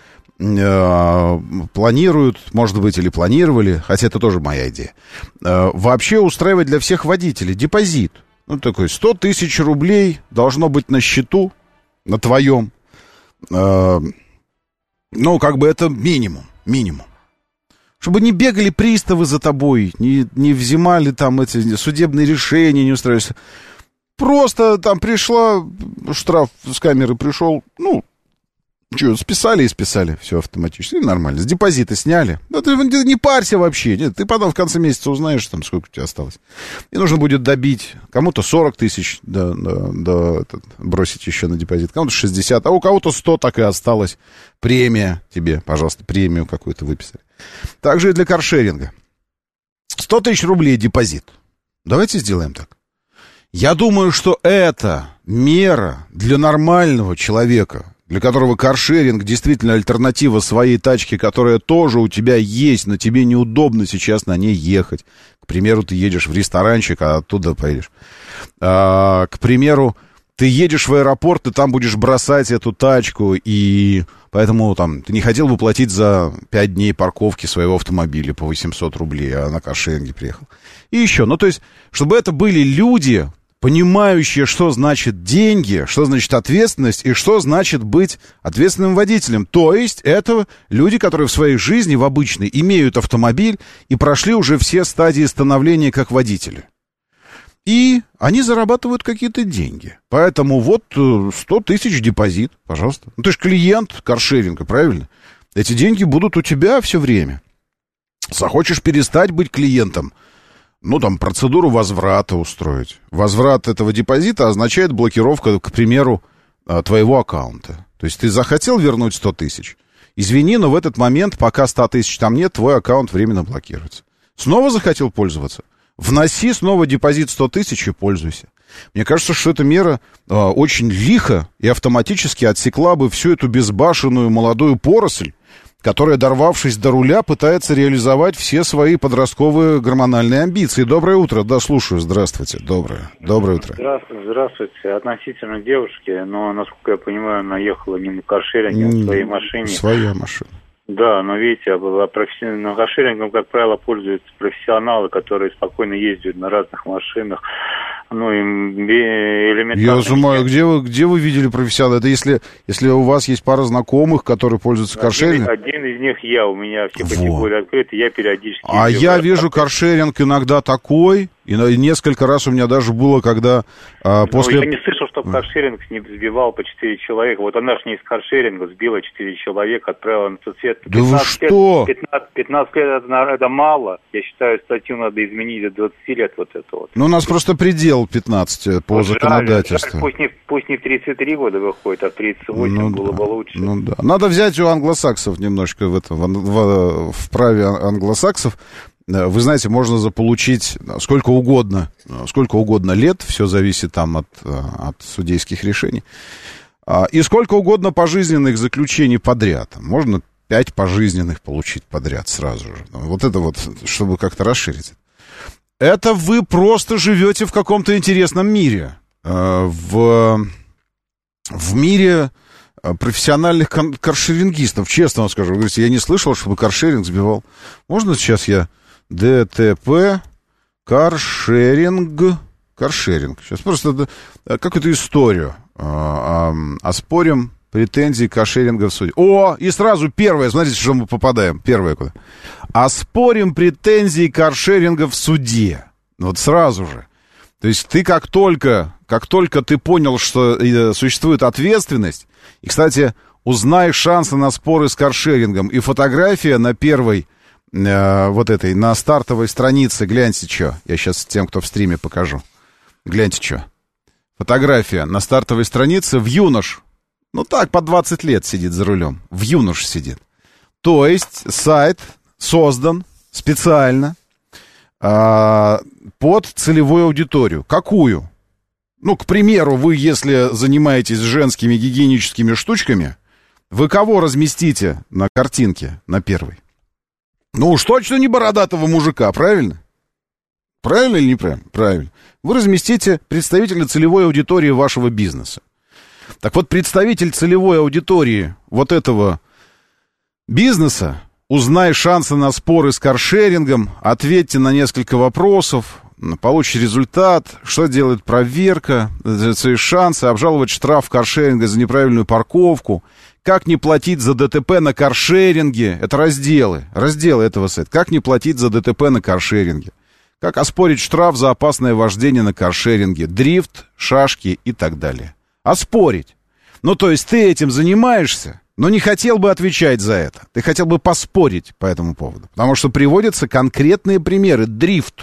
планируют, может быть, или планировали, хотя это тоже моя идея, вообще устраивать для всех водителей депозит. Ну, такой 100 тысяч рублей должно быть на счету, на твоем. Ну, как бы это минимум. Чтобы не бегали приставы за тобой, не взимали там эти судебные решения, не устраивались. Просто там пришла, штраф с камеры пришел, ну, что, списали и списали, все автоматически, и нормально. С депозита сняли. Да ты не парься вообще, нет, ты потом в конце месяца узнаешь, там, сколько у тебя осталось. И нужно будет добить кому-то 40 тысяч, бросить еще на депозит, кому-то 60, а у кого-то 100 так и осталось. Премия тебе, пожалуйста, премию какую-то выписали. Также и для каршеринга. 100 тысяч рублей депозит. Давайте сделаем так. Я думаю, что это мера для нормального человека, для которого каршеринг действительно альтернатива своей тачке, которая тоже у тебя есть, но тебе неудобно сейчас на ней ехать. К примеру, ты едешь в ресторанчик, а оттуда поедешь. К примеру, ты едешь в аэропорт, и там будешь бросать эту тачку, и поэтому там ты не хотел бы платить за 5 дней парковки своего автомобиля по 800 рублей, а на каршеринге приехал. И еще, ну то есть, чтобы это были люди, понимающие, что значит деньги, что значит ответственность и что значит быть ответственным водителем. То есть это люди, которые в своей жизни, в обычной, имеют автомобиль и прошли уже все стадии становления как водители. И они зарабатывают какие-то деньги. Поэтому вот 100 тысяч депозит, пожалуйста. Ну, ты же клиент каршеринга, правильно? Эти деньги будут у тебя все время. Захочешь перестать быть клиентом, ну, там, процедуру возврата устроить. Возврат этого депозита означает блокировка, к примеру, твоего аккаунта. То есть ты захотел вернуть 100 тысяч. Извини, но в этот момент, пока 100 тысяч там нет, твой аккаунт временно блокируется. Снова захотел пользоваться? Вноси снова депозит 100 тысяч и пользуйся. Мне кажется, что эта мера очень лихо и автоматически отсекла бы всю эту безбашенную молодую поросль, которая, дорвавшись до руля, пытается реализовать все свои подростковые гормональные амбиции. Доброе утро, да, слушаю, здравствуйте, доброе утро. Здравствуйте, относительно девушки, но, насколько я понимаю, она ехала не на каршеринге, а в своей машине. Своя машина. Да, но видите, профессиональным каршерингом, как правило, пользуются профессионалы, которые спокойно ездят на разных машинах. Ну, им элементарно... Я думаю, где вы видели профессионала? Это если у вас есть пара знакомых, которые пользуются каршерингом? Один из них я, у меня все категории открыты, я периодически... А я вижу каршеринг иногда такой, и несколько раз у меня даже было, когда после... Я не слышал, что каршеринг не сбивал по 4 человека. Вот она же не из каршеринга сбила 4 человека, отправила на цвет. Да вы что? 15 лет это мало. Я считаю, статью надо изменить до 20 лет вот это вот. Ну, у нас просто предел 15 по законодательству. Пусть не в 33 года выходит, а в 38 было бы лучше. Ну да. Надо взять у англосаксов немножко в праве англосаксов. Вы знаете, можно заполучить сколько угодно лет, все зависит там от судейских решений, и сколько угодно пожизненных заключений подряд. Можно 5 пожизненных получить подряд сразу же. Вот это вот, чтобы как-то расширить. Это вы просто живете в каком-то интересном мире. В мире профессиональных каршерингистов, честно вам скажу. Вы говорите, я не слышал, чтобы каршеринг сбивал. Можно сейчас я... ДТП, каршеринг. Сейчас просто какую-то историю оспорим претензии каршеринга в суде. О, и сразу первое, смотрите, что мы попадаем. Первое куда. Оспорим претензии каршеринга в суде. Вот сразу же. То есть ты как только ты понял, что существует ответственность, и, кстати, узнай шансы на споры с каршерингом, и фотография на первой вот этой, на стартовой странице, гляньте, что. Я сейчас тем, кто в стриме, покажу. Гляньте, что. Фотография на стартовой странице в юнош. Ну так, по 20 лет сидит за рулем. В юнош сидит. То есть сайт создан специально под целевую аудиторию. Какую? Ну, к примеру, вы, если занимаетесь женскими гигиеническими штучками, вы кого разместите на картинке, на первой? Ну уж точно не бородатого мужика, правильно? Правильно или неправильно? Правильно. Вы разместите представителя целевой аудитории вашего бизнеса. Так вот, представитель целевой аудитории вот этого бизнеса, узнай шансы на споры с каршерингом, ответьте на несколько вопросов, получите результат, что делает проверка, свои шансы, обжаловать штраф каршеринга за неправильную парковку, как не платить за ДТП на каршеринге, это разделы этого сайта, как не платить за ДТП на каршеринге, как оспорить штраф за опасное вождение на каршеринге, дрифт, шашки и так далее. Оспорить. Ну, то есть ты этим занимаешься, но не хотел бы отвечать за это. Ты хотел бы поспорить по этому поводу. Потому что приводятся конкретные примеры. Дрифт.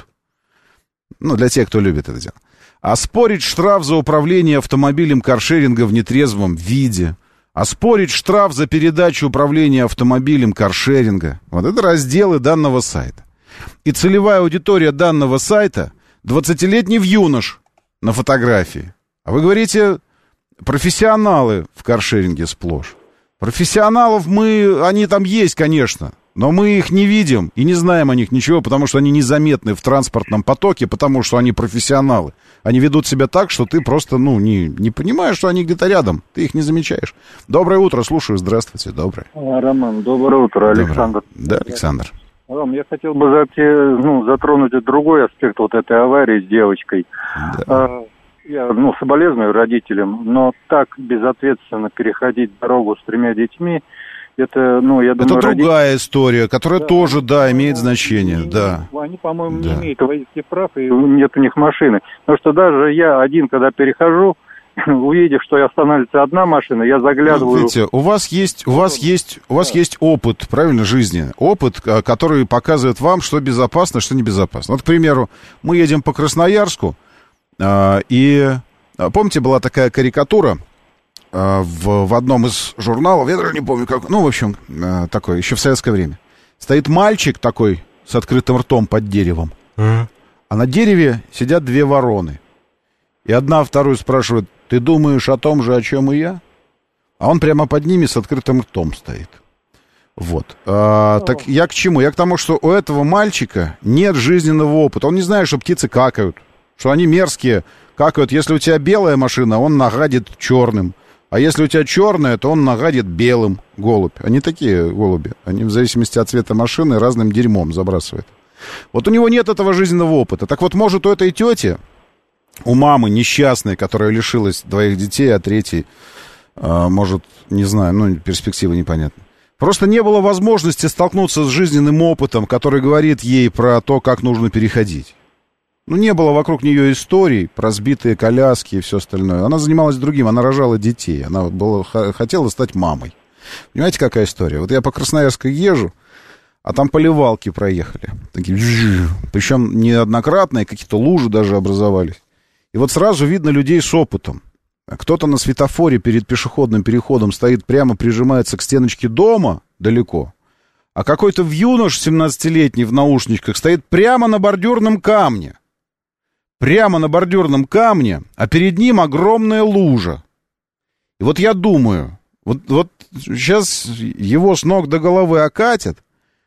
Ну, для тех, кто любит это дело. Оспорить штраф за управление автомобилем каршеринга в нетрезвом виде. Оспорить штраф за передачу управления автомобилем каршеринга. Вот это разделы данного сайта. И целевая аудитория данного сайта 20-летний юнош на фотографии. А вы говорите, профессионалы в каршеринге сплошь. Профессионалов они там есть, конечно, но мы их не видим и не знаем о них ничего, потому что они незаметны в транспортном потоке, потому что они профессионалы. Они ведут себя так, что ты просто, не понимаешь, что они где-то рядом, ты их не замечаешь. Доброе утро, слушаю, здравствуйте, доброе. Роман, доброе утро, Александр. Да, Александр. Ром, я хотел бы затронуть другой аспект вот этой аварии с девочкой. Да. Я, соболезную родителям, но так безответственно переходить дорогу с 3 детьми, это, я думаю... Это другая история, которая тоже, имеет значение, да. Они, по-моему, не имеют водительских прав, и нет у них машины. Потому что даже я один, когда перехожу, увидев, что останавливается одна машина, я заглядываю... Видите, у вас есть опыт, правильно, жизни. Опыт, который показывает вам, что безопасно, что небезопасно. Вот, к примеру, мы едем по Красноярску, и помните, была такая карикатура в одном из журналов, я даже не помню как, такой, еще в советское время. Стоит мальчик такой с открытым ртом под деревом, а на дереве сидят 2 вороны. И одна вторую спрашивает: ты думаешь о том же, о чем и я? А он прямо под ними с открытым ртом стоит. Вот. Так я к чему? Я к тому, что у этого мальчика нет жизненного опыта. Он не знает, что птицы какают, что они мерзкие, какают. Если у тебя белая машина, он нагадит черным. А если у тебя черная, то он нагадит белым. Голубь. Они такие голуби. Они в зависимости от цвета машины разным дерьмом забрасывают. Вот у него нет этого жизненного опыта. Так вот, может, у этой тети, у мамы несчастной, которая лишилась 2 детей, а 3, может, не знаю, перспективы непонятны. Просто не было возможности столкнуться с жизненным опытом, который говорит ей про то, как нужно переходить. Не было вокруг нее историй про сбитые коляски и все остальное. Она занималась другим, она рожала детей. Она хотела стать мамой. Понимаете, какая история? Вот я по Красноярской езжу, а там поливалки проехали. Такие, причем неоднократные, какие-то лужи даже образовались. И вот сразу видно людей с опытом. Кто-то на светофоре перед пешеходным переходом стоит, прямо прижимается к стеночке дома далеко, а какой-то юнош 17-летний в наушничках стоит прямо на бордюрном камне. Прямо на бордюрном камне, а перед ним огромная лужа. И вот я думаю, вот сейчас его с ног до головы окатят,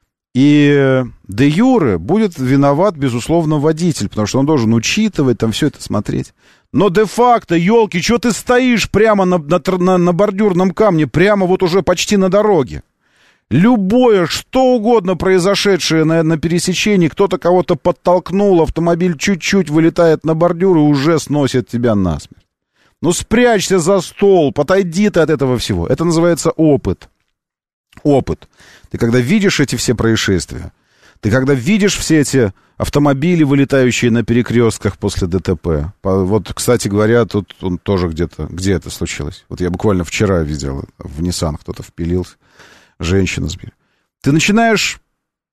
и де юре будет виноват, безусловно, водитель, потому что он должен учитывать, там все это смотреть. Но де-факто, елки, что ты стоишь прямо на бордюрном камне, прямо вот уже почти на дороге? Любое, что угодно произошедшее на пересечении, кто-то кого-то подтолкнул, автомобиль чуть-чуть вылетает на бордюр и уже сносит тебя насмерть. Спрячься за стол, отойди ты от этого всего. Это называется опыт. Опыт. Ты когда видишь эти все происшествия, ты когда видишь все эти автомобили, вылетающие на перекрестках после ДТП. Вот, кстати говоря, тут он тоже где это случилось? Вот я буквально вчера видел, в Nissan кто-то впилился. Женщина сбила. Ты начинаешь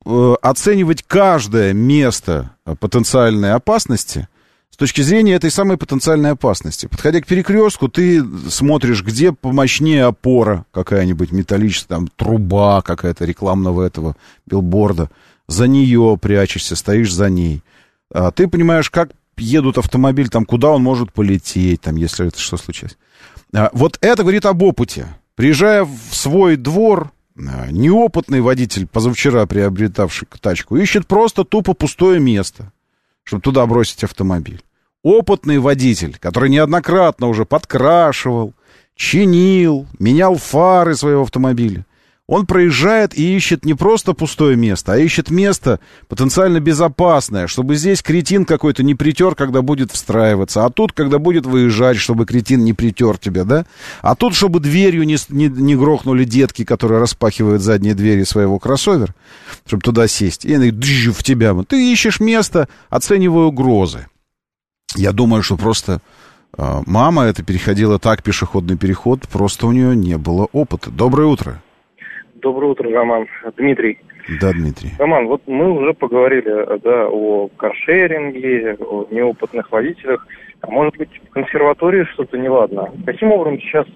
оценивать каждое место потенциальной опасности с точки зрения этой самой потенциальной опасности. Подходя к перекрестку, ты смотришь, где помощнее опора какая-нибудь металлическая, там труба какая-то рекламного этого билборда. За нее прячешься, стоишь за ней. Ты понимаешь, как едут автомобиль, там, куда он может полететь, там, если это что случилось. Вот это говорит об опыте. Приезжая в свой двор, неопытный водитель, позавчера приобретавший тачку, ищет просто тупо пустое место, чтобы туда бросить автомобиль. Опытный водитель, который неоднократно уже подкрашивал, чинил, менял фары своего автомобиля, он проезжает и ищет не просто пустое место, а ищет место потенциально безопасное, чтобы здесь кретин какой-то не притер, когда будет встраиваться, а тут, когда будет выезжать, чтобы кретин не притер тебя, да? А тут, чтобы дверью не грохнули детки, которые распахивают задние двери своего кроссовера, чтобы туда сесть, и они в тебя. Ты ищешь место, оценивая угрозы. Я думаю, что просто мама это переходила так, пешеходный переход, просто у нее не было опыта. Доброе утро. Доброе утро, Роман. Дмитрий. Да, Дмитрий. Роман, вот мы уже поговорили, да, о каршеринге, о неопытных водителях. А может быть, в консерватории что-то неладно? Каким образом сейчас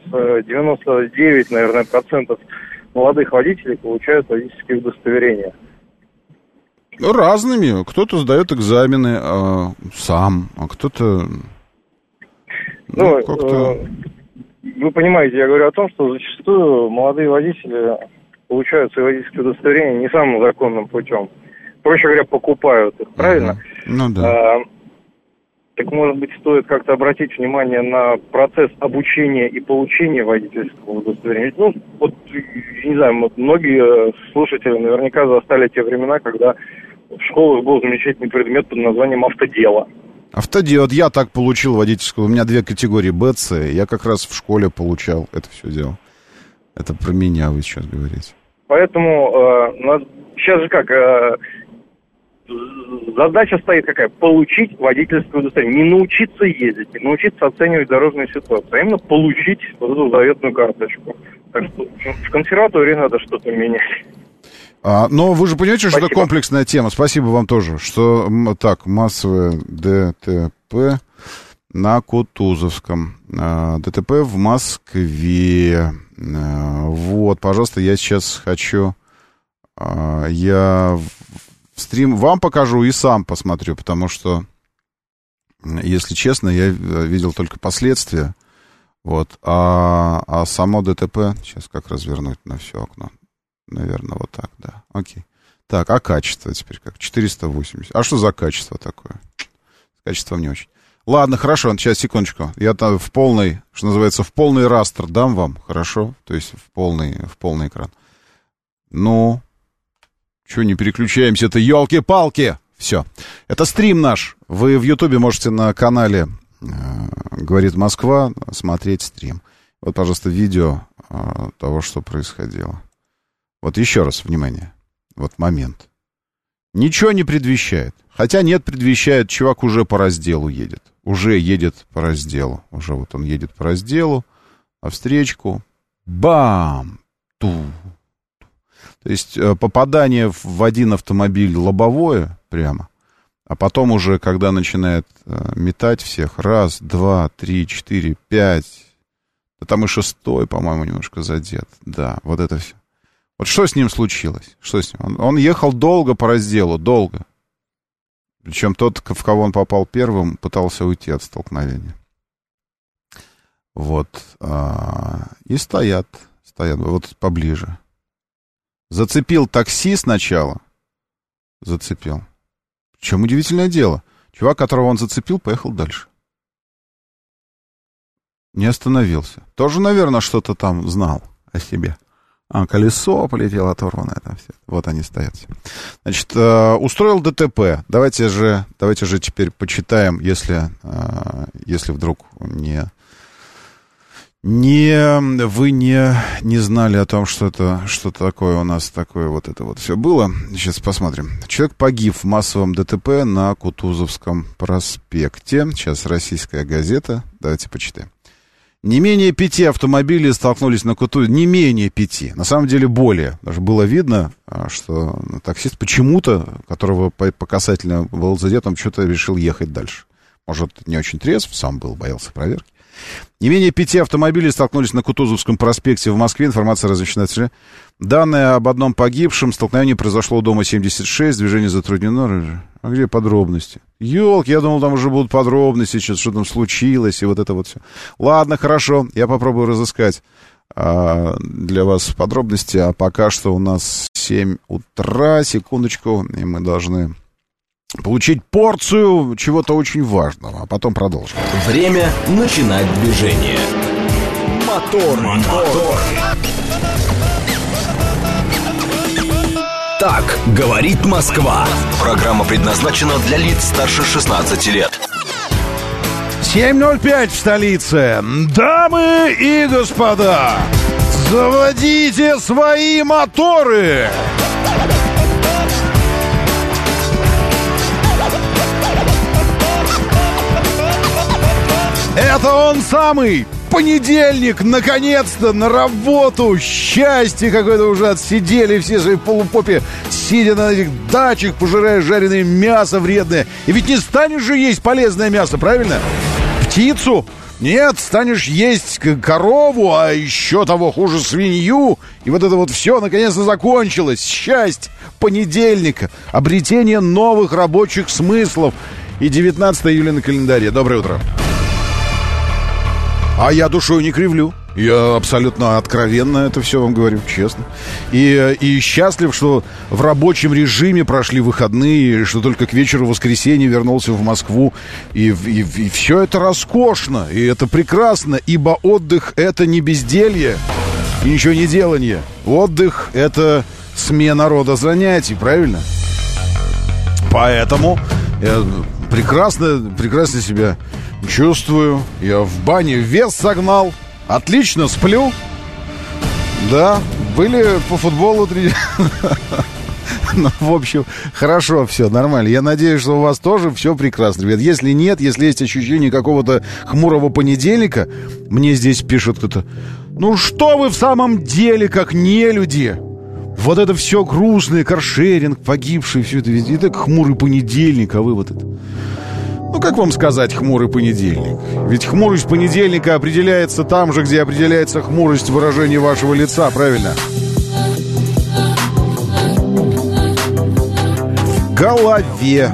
99, наверное, процентов молодых водителей получают водительские удостоверения? Ну, разными. Кто-то сдает экзамены сам, а кто-то... как-то... Вы понимаете, я говорю о том, что зачастую молодые водители получают свои водительские удостоверения не самым законным путем. Проще говоря, покупают их, правильно? Ну да. Так, может быть, стоит как-то обратить внимание на процесс обучения и получения водительского удостоверения. Ну, вот, не знаю, многие слушатели наверняка застали те времена, когда в школах был замечательный предмет под названием «автодело». Автодело. Я так получил водительскую. У меня 2 категории Б, С. Я как раз в школе получал это все дело. Это про меня вы сейчас говорите. Поэтому сейчас же как... задача стоит какая? Получить водительское удостоверение. Не научиться ездить, не научиться оценивать дорожную ситуацию, а именно получить вот эту заветную карточку. Так что в консерватории надо что-то менять. Но вы же понимаете, что это комплексная тема. Спасибо вам тоже. Что так, массовое ДТП на Кутузовском. ДТП в Москве. Вот, пожалуйста, я сейчас хочу... Я стрим вам покажу и сам посмотрю, потому что, если честно, я видел только последствия. Вот. А само ДТП... Сейчас как развернуть на все окно? Наверное, вот так, да. Окей. Так, а качество теперь как? 480. А что за качество такое? С качеством не очень. Ладно, хорошо, сейчас, секундочку. Я там в полный, что называется, в полный растр дам вам, хорошо? То есть в полный экран. Ну, что не переключаемся, это елки-палки. Все. Это стрим наш. Вы в Ютубе можете на канале «Говорит Москва» смотреть стрим. Вот, пожалуйста, видео того, что происходило. Вот еще раз, внимание. Вот момент. Ничего не предвещает. Хотя нет, предвещает, чувак уже по разделу едет. Уже едет по разделу. Уже вот он едет по разделу. А встречку. Бам! Ту. То есть попадание в один автомобиль лобовое прямо. А потом уже, когда начинает метать всех. 1, 2, 3, 4, 5. Да там и 6-й, по-моему, немножко задет. Да, вот это все. Вот что с ним случилось? Что с ним? Он ехал долго по разделу, долго. Причем тот, в кого он попал первым, пытался уйти от столкновения. Вот. И стоят вот поближе. Зацепил такси сначала. Зацепил. Причем удивительное дело. Чувак, которого он зацепил, поехал дальше. Не остановился. Тоже, наверное, что-то там знал о себе. Колесо полетело оторванное там все. Вот они стоят все. Значит, устроил ДТП. Давайте же теперь почитаем, если вдруг вы не знали о том, что такое у нас такое вот это вот все было. Сейчас посмотрим. Человек погиб в массовом ДТП на Кутузовском проспекте. Сейчас «Российская газета». Давайте почитаем. Не менее 5 автомобилей столкнулись на Кутузовском. Не менее 5. На самом деле более. Даже было видно, что таксист почему-то, которого по касательно был задет, он что-то решил ехать дальше. Может, не очень трезв, сам был, боялся проверки. Не менее 5 автомобилей столкнулись на Кутузовском проспекте в Москве. Информация размещена. Данные об одном погибшем. Столкновение произошло у дома 76. Движение затруднено. А где подробности? Ёлки, я думал, там уже будут подробности, что там случилось, и вот это вот все. Ладно, хорошо, я попробую разыскать для вас подробности. А пока что у нас 7 утра, секундочку, и мы должны получить порцию чего-то очень важного, а потом продолжим. Время начинать движение. Мотор. Так говорит Москва. Программа предназначена для лиц старше 16 лет. 7:05 в столице. Дамы и господа, заводите свои моторы. Это он самый понедельник, наконец-то, на работу. Счастье какое-то, уже отсидели все свои в полупопе, сидя на этих дачах, пожирая жареное мясо вредное. И ведь не станешь же есть полезное мясо, правильно? Птицу? Нет, станешь есть корову, а еще того хуже свинью. И вот это вот все наконец-то закончилось. Счастье понедельника, обретение новых рабочих смыслов. И 19 июля на календаре. Доброе утро. А я душой не кривлю. Я абсолютно откровенно это все вам говорю, честно. И счастлив, что в рабочем режиме прошли выходные, что только к вечеру воскресенья вернулся в Москву. И все это роскошно, и это прекрасно, ибо отдых — это не безделье и ничего не делание. Отдых — это смена рода занятий, правильно? Поэтому я прекрасно себя чувствую. Я в бане вес согнал. Отлично сплю. Да, были по футболу 3 Ну, в общем, хорошо, все, нормально. Я надеюсь, что у вас тоже все прекрасно, ребят. Если нет, если есть ощущение какого-то хмурого понедельника, мне здесь пишут кто-то: ну что вы в самом деле, как нелюди? Вот это все грустное, каршеринг, погибший, все это, ведь это хмурый понедельник, а вы вот это... Ну, как вам сказать хмурый понедельник? Ведь хмурость понедельника определяется там же, где определяется хмурость выражения вашего лица, правильно? В голове.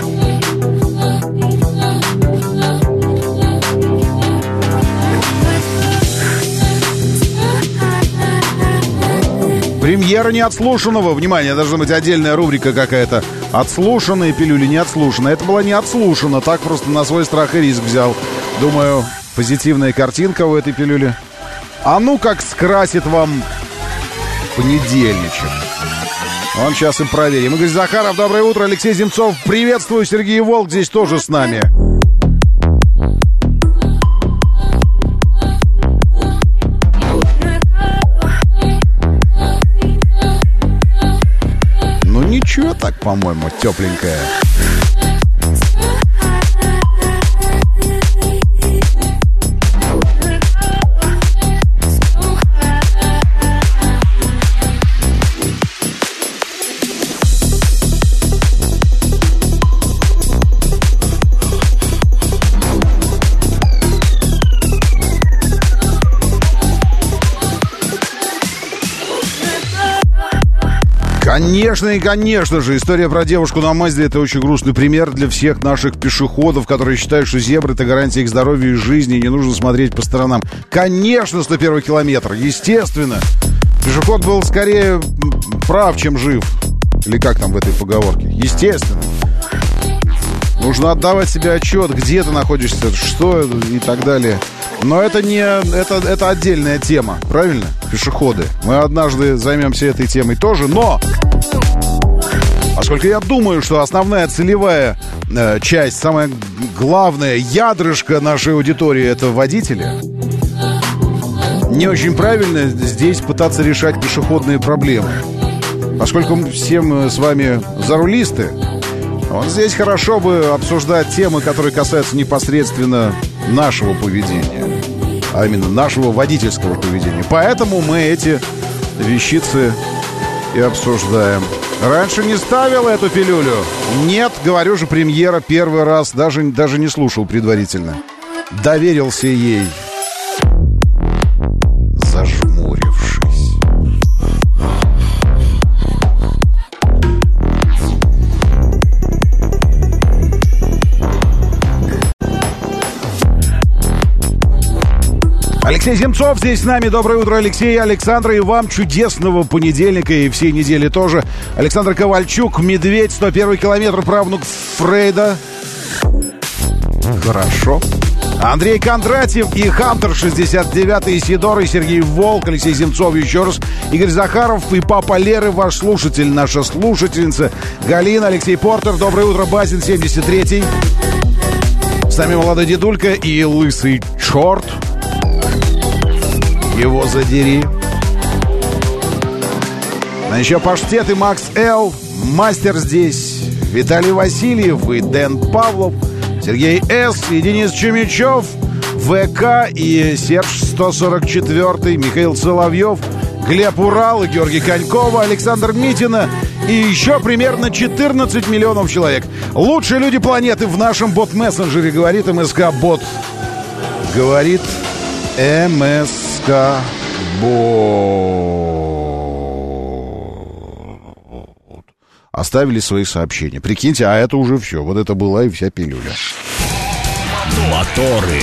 Премьера неотслушанного. Внимание, должна быть отдельная рубрика какая-то. Отслушанные пилюли, не отслушанные. Это была не отслушана. Так просто на свой страх и риск взял. Думаю, позитивная картинка у этой пилюли. А ну как скрасит вам понедельничек. Он сейчас и проверим. Игорь Захаров, доброе утро. Алексей Земцов, приветствую. Сергей Волк здесь тоже с нами. Ничего так, по-моему, тепленькая. Конечно и конечно же, история про девушку на Мазде — это очень грустный пример для всех наших пешеходов, которые считают, что зебры — это гарантия их здоровья и жизни, и не нужно смотреть по сторонам. Конечно, 101 километр, естественно. Пешеход был скорее прав, чем жив. Или как там в этой поговорке? Естественно. Нужно отдавать себе отчет, где ты находишься, что и так далее. Но это не... Это отдельная тема, правильно? Пешеходы. Мы однажды займемся этой темой тоже, но... Поскольку я думаю, что основная целевая часть, самая главная ядрышко нашей аудитории — это водители, не очень правильно здесь пытаться решать пешеходные проблемы. Поскольку все мы с вами зарулисты, вот здесь хорошо бы обсуждать темы, которые касаются непосредственно нашего поведения. а именно нашего водительского поведения. Поэтому мы эти вещицы и обсуждаем. Раньше не ставил эту пилюлю? Нет, говорю же, премьера первый раз, даже не слушал предварительно. Доверился ей, зажмурившись. Алексей Земцов здесь с нами. Доброе утро, Алексей, Александра, и вам чудесного понедельника и всей недели тоже. Александр Ковальчук, Медведь, 101 километр, правнук Фрейда. Хорошо. Андрей Кондратьев и Хантер 69-й, Сидор и Сергей Волк, Алексей Земцов еще раз, Игорь Захаров и папа Леры, ваш слушатель, наша слушательница Галина, Алексей Портер. Доброе утро, Базин 73-й. С нами молодой дедулька и лысый черт. Его задери. А еще Паштет и Макс Л. Мастер здесь. Виталий Васильев и Дэн Павлов. Сергей С. и Денис Чумичев. ВК и Серж 144. Михаил Соловьев. Глеб Урал и Георгий Конькова. Александр Митина. И еще примерно 14 миллионов человек. Лучшие люди планеты в нашем бот-мессенджере. Говорит МСК-бот. Говорит МСК-бот. Оставили свои сообщения. Прикиньте, а это уже все. Вот это была и вся пилюля. Моторы.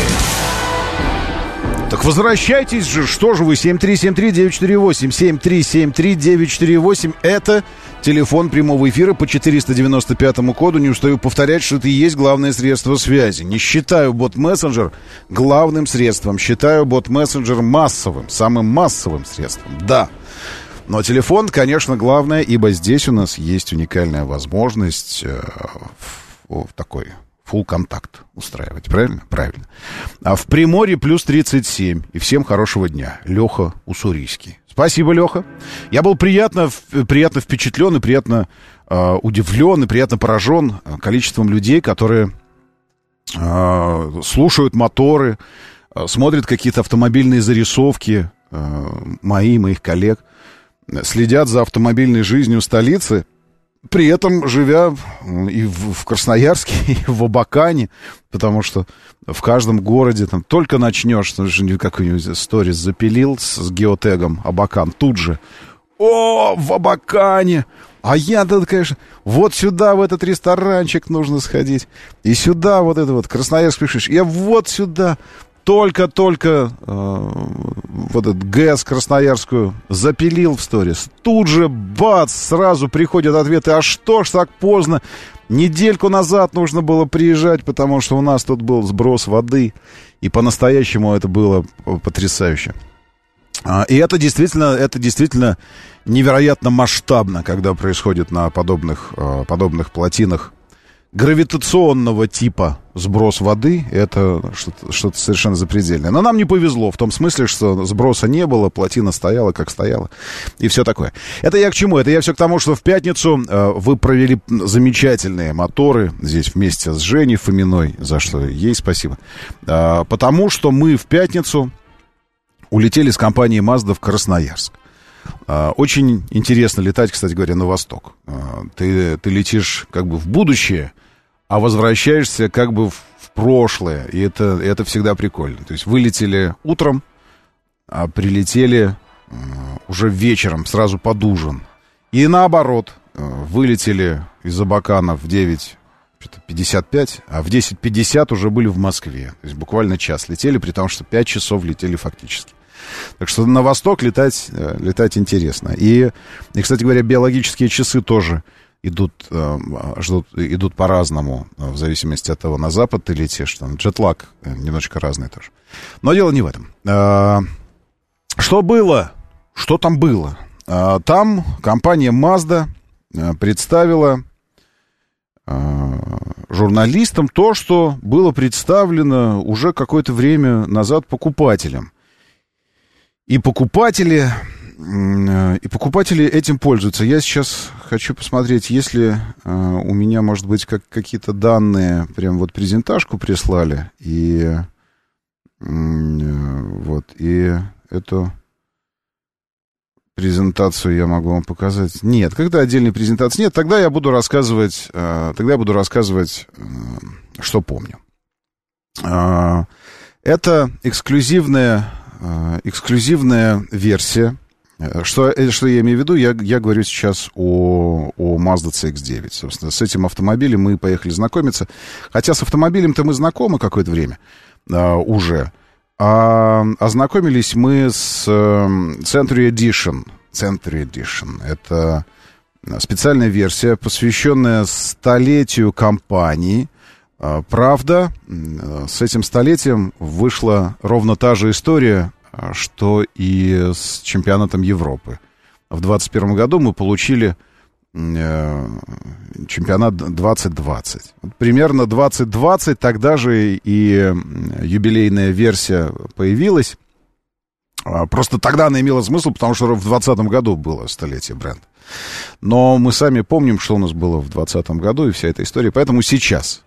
Так возвращайтесь же. Что же вы? 7373948. 7373948. Это телефон прямого эфира по 495 коду. Не устаю повторять, что это и есть главное средство связи. Не считаю бот-мессенджер главным средством. Считаю бот-мессенджер массовым. Самым массовым средством. Да. Но телефон, конечно, главное, ибо здесь у нас есть уникальная возможность в такой full контакт устраивать. Правильно? Правильно. А в Приморье плюс 37. И всем хорошего дня. Леха Уссурийский. Спасибо, Леха. Я был приятно впечатлен и приятно удивлен и приятно поражен количеством людей, которые слушают моторы, смотрят какие-то автомобильные зарисовки моих коллег, следят за автомобильной жизнью столицы, при этом живя и в Красноярске, и в Абакане, потому что в каждом городе там только начнешь, какой-нибудь сторис запилил с геотегом Абакан, тут же, в Абакане, а я-то, конечно, вот сюда, в этот ресторанчик нужно сходить, и сюда вот это вот, Красноярск пишешь, я вот сюда, только вот этот ГЭС Красноярскую запилил в сторис. Тут же, бац, сразу приходят ответы. А что ж так поздно? Недельку назад нужно было приезжать, потому что у нас тут был сброс воды. И по-настоящему это было потрясающе. И это действительно невероятно масштабно, когда происходит на подобных плотинах гравитационного типа сброс воды. Это что-то совершенно запредельное. Но нам не повезло в том смысле, что сброса не было, плотина стояла, как стояла, и все такое. Это я к чему? Это я все к тому, что в пятницу вы провели замечательные моторы здесь вместе с Женей Фоминой, за что ей спасибо. Потому что мы в пятницу улетели с компанией Mazda в Красноярск. Очень интересно летать, кстати говоря, на восток. Ты летишь как бы в будущее, а возвращаешься как бы в прошлое. И это всегда прикольно. То есть вылетели утром, а прилетели уже вечером, сразу под ужин. И наоборот, вылетели из Абакана в 9:55, а в 10:50 уже были в Москве. То есть буквально час летели, при том, что 5 часов летели фактически. Так что на восток летать интересно. И, кстати говоря, биологические часы тоже идут по-разному, в зависимости от того, на запад ты летишь. Там джетлаг немножечко разный тоже. Но дело не в этом. Что было? Что там было? Там компания Mazda представила журналистам то, что было представлено уже какое-то время назад покупателям. И покупатели этим пользуются. Я сейчас хочу посмотреть, если у меня, может быть, какие-то данные, прям вот презентажку прислали, и Вот, и эту презентацию я могу вам показать. Нет, когда отдельной презентации нет, тогда я буду рассказывать, что помню. Это эксклюзивная версия. Что я имею в виду? Я говорю сейчас о Mazda CX-9. Собственно, с этим автомобилем мы поехали знакомиться. Хотя с автомобилем-то мы знакомы какое-то время уже. А ознакомились мы с Century Edition. Century Edition. Это специальная версия, посвященная столетию компании. Правда, с этим столетием вышла ровно та же история, что и с чемпионатом Европы. В 2021 году мы получили чемпионат 2020. Примерно 2020, тогда же и юбилейная версия появилась. Просто тогда она имела смысл, потому что в 2020 году было столетие бренда. Но мы сами помним, что у нас было в 2020 году и вся эта история. Поэтому сейчас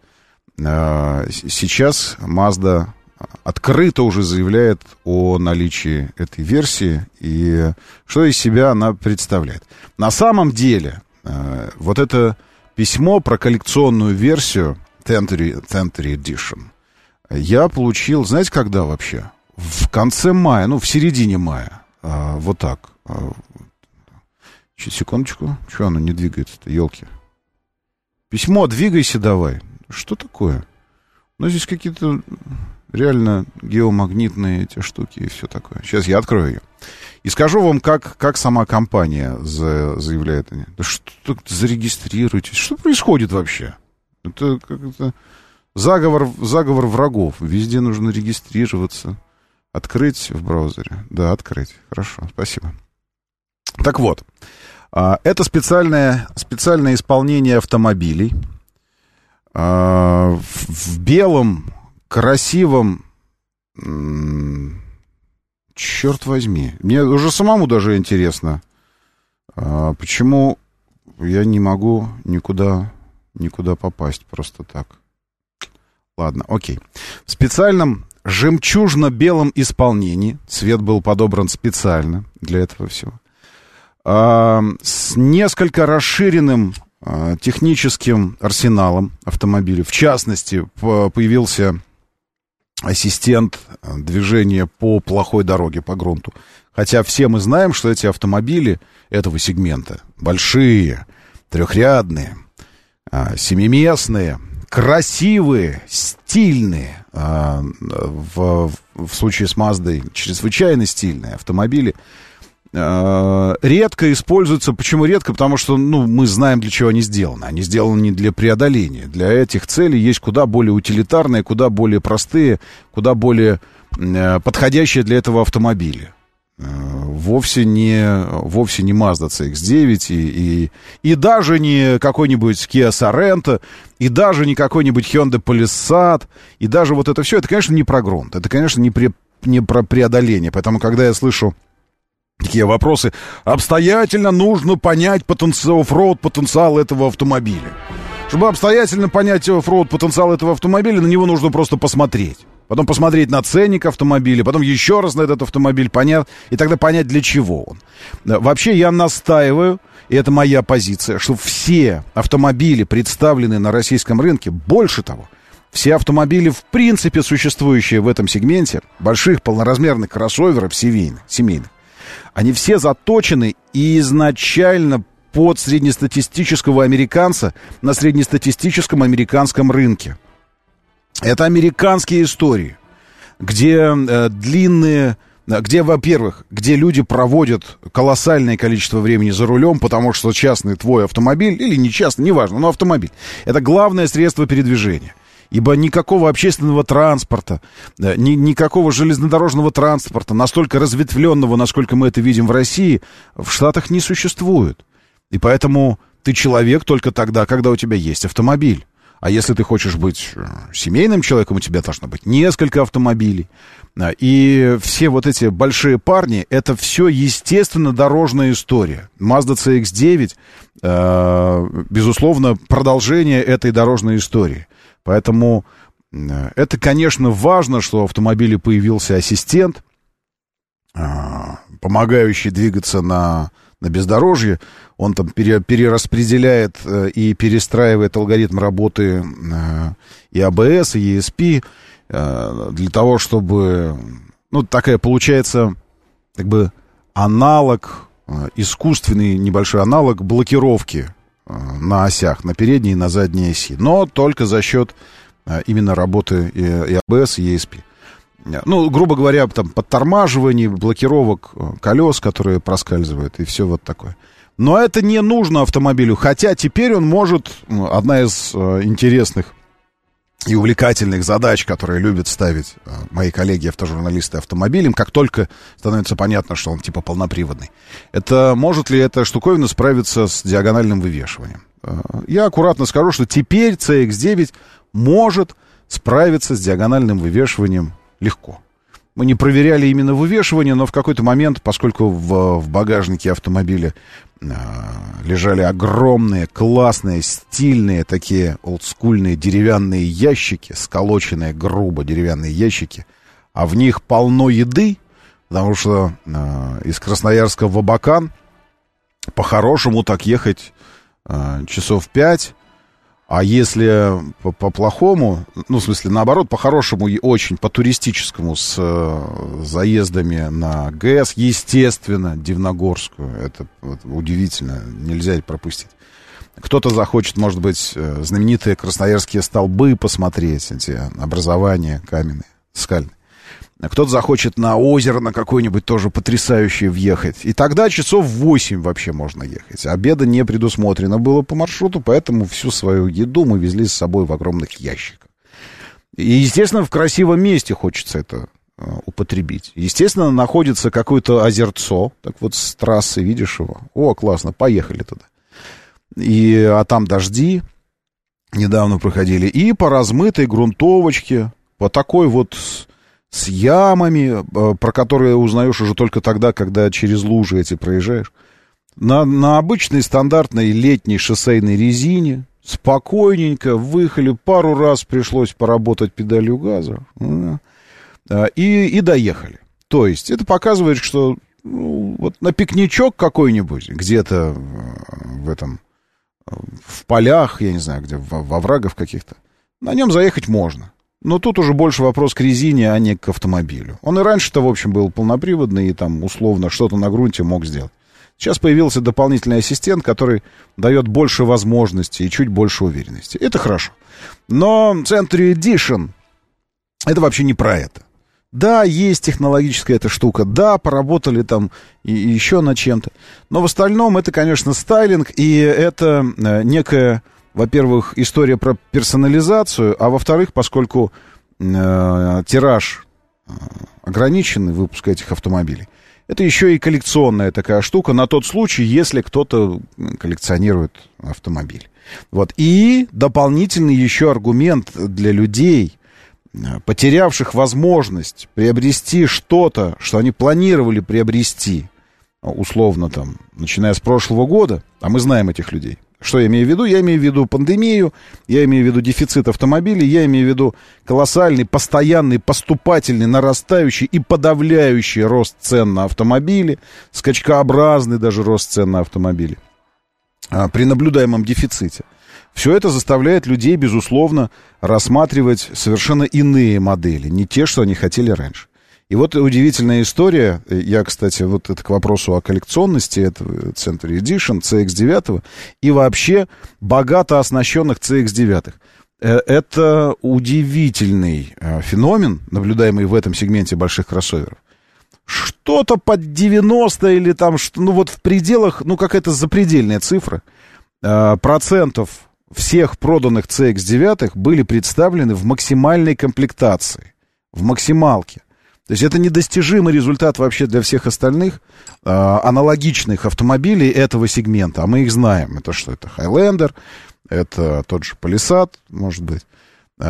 Mazda открыто уже заявляет о наличии этой версии и что из себя она представляет. На самом деле, вот это письмо про коллекционную версию Century Edition я получил, знаете, когда вообще? В конце мая, в середине мая. Вот так. Секундочку. Чего оно не двигается-то, елки? Письмо, двигайся давай. Что такое? Здесь какие-то реально геомагнитные эти штуки и все такое. Сейчас я открою ее. И скажу вам, как сама компания заявляет. Да что зарегистрируйтесь? Что происходит вообще? Это как-то заговор врагов. Везде нужно регистрироваться. Открыть в браузере? Да, открыть. Хорошо, спасибо. Так вот, это специальное исполнение автомобилей. В белом, красивом, черт возьми, мне уже самому даже интересно, почему я не могу никуда попасть просто так. Ладно, окей. В специальном жемчужно-белом исполнении, цвет был подобран специально для этого всего, с несколько расширенным техническим арсеналом автомобиля. В частности, появился ассистент движения по плохой дороге, по грунту. Хотя все мы знаем, что эти автомобили этого сегмента большие, трехрядные, семиместные, красивые, стильные. В случае с Маздой чрезвычайно стильные автомобили. Редко используются. Почему редко? Потому что, мы знаем, для чего они сделаны. Они сделаны не для преодоления. Для этих целей есть куда более утилитарные, куда более простые, куда более подходящие для этого автомобили. Вовсе не Mazda CX-9 и даже не какой-нибудь Kia Sorento, и даже не какой-нибудь Hyundai Palisade, и даже вот это все, это, конечно, не про грунт. Это, конечно, не про преодоление. Поэтому, когда я слышу такие вопросы, обстоятельно нужно понять оффроуд потенциал этого автомобиля. Чтобы обстоятельно понять оффроуд потенциал этого автомобиля, на него нужно просто посмотреть. Потом посмотреть на ценник автомобиля, потом еще раз на этот автомобиль понять, и тогда понять, для чего он. Вообще, я настаиваю, и это моя позиция, что все автомобили, представленные на российском рынке, больше того, все автомобили, в принципе, существующие в этом сегменте, больших полноразмерных кроссоверов семейных, они все заточены изначально под среднестатистического американца на среднестатистическом американском рынке. Это американские истории, где во-первых, где люди проводят колоссальное количество времени за рулем, потому что частный твой автомобиль, или не частный, неважно, но автомобиль, это главное средство передвижения. Ибо никакого общественного транспорта, никакого железнодорожного транспорта, настолько разветвленного, насколько мы это видим в России, в Штатах не существует. И поэтому ты человек только тогда, когда у тебя есть автомобиль. А если ты хочешь быть семейным человеком, у тебя должно быть несколько автомобилей. И все вот эти большие парни, это все, естественно, дорожная история. Mazda CX-9, безусловно, продолжение этой дорожной истории. Поэтому Это, конечно, важно, что в автомобиле появился ассистент, помогающий двигаться на бездорожье. Он там перераспределяет и перестраивает алгоритм работы и АБС, и ESP, для того, чтобы... Ну, такая получается, как бы, аналог, искусственный небольшой аналог блокировки на осях, на передней и на задней оси. Но только за счет именно работы и АБС, и ESP. Ну, грубо говоря, там, подтормаживаний, блокировок колес, которые проскальзывают, и все вот такое. Но это не нужно автомобилю, хотя теперь он может, одна из интересных и увлекательных задач, которые любят ставить мои коллеги-автожурналисты автомобилем, как только становится понятно, что он типа полноприводный, это может ли эта штуковина справиться с диагональным вывешиванием. Я аккуратно скажу, что теперь CX-9 может справиться с диагональным вывешиванием легко. Мы не проверяли именно вывешивание, но в какой-то момент, поскольку в багажнике автомобиля лежали огромные, классные, стильные, такие олдскульные деревянные ящики, сколоченные грубо деревянные ящики, а в них полно еды, потому что из Красноярска в Абакан по-хорошему так ехать часов 5, а если по-плохому, ну, в смысле, наоборот, по-хорошему и очень по-туристическому с заездами на ГЭС, естественно, Дивногорскую, это удивительно, нельзя пропустить. Кто-то захочет, может быть, знаменитые красноярские столбы посмотреть, эти образования каменные, скальные. Кто-то захочет на озеро на какое-нибудь тоже потрясающее въехать. И тогда часов 8 вообще можно ехать. Обеда не предусмотрено было по маршруту, поэтому всю свою еду мы везли с собой в огромных ящиках. И, естественно, в красивом месте хочется это употребить. Естественно, находится какое-то озерцо, так вот с трассы видишь его. О, классно, поехали туда. А там дожди недавно проходили. И по размытой грунтовочке, по такой вот... с ямами, про которые узнаешь уже только тогда, когда через лужи эти проезжаешь. На обычной стандартной летней шоссейной резине спокойненько выехали, пару раз пришлось поработать педалью газа, и доехали. То есть это показывает, что вот на пикничок какой-нибудь где-то в полях, я не знаю, где, во оврагах каких-то, на нем заехать можно. Но тут уже больше вопрос к резине, а не к автомобилю. Он и раньше-то, в общем, был полноприводный и там условно что-то на грунте мог сделать. Сейчас появился дополнительный ассистент, который дает больше возможностей и чуть больше уверенности. Это хорошо. Но Century Edition это вообще не про это. Да, есть технологическая эта штука, да, поработали там и еще над чем-то. Но в остальном это, конечно, стайлинг, и это некая... Во-первых, история про персонализацию, а во-вторых, поскольку тираж ограниченный, выпуск этих автомобилей, это еще и коллекционная такая штука на тот случай, если кто-то коллекционирует автомобиль. Вот. И дополнительный еще аргумент для людей, потерявших возможность приобрести что-то, что они планировали приобрести, условно там, начиная с прошлого года, а мы знаем этих людей. Что я имею в виду? Я имею в виду пандемию, я имею в виду дефицит автомобилей, я имею в виду колоссальный, постоянный, поступательный, нарастающий и подавляющий рост цен на автомобили, скачкообразный даже рост цен на автомобили при наблюдаемом дефиците. Все это заставляет людей, безусловно, рассматривать совершенно иные модели, не те, что они хотели раньше. И вот удивительная история, я, кстати, вот это к вопросу о коллекционности этого Century Edition, CX-9 и вообще богато оснащенных CX-9. Это удивительный феномен, наблюдаемый в этом сегменте больших кроссоверов. Что-то под 90 или там, ну вот в пределах, ну какая-то запредельная цифра, процентов всех проданных CX-9 были представлены в максимальной комплектации, в максималке. То есть это недостижимый результат вообще для всех остальных аналогичных автомобилей этого сегмента. А мы их знаем. Это что? Это Highlander, это тот же Palisade, может быть.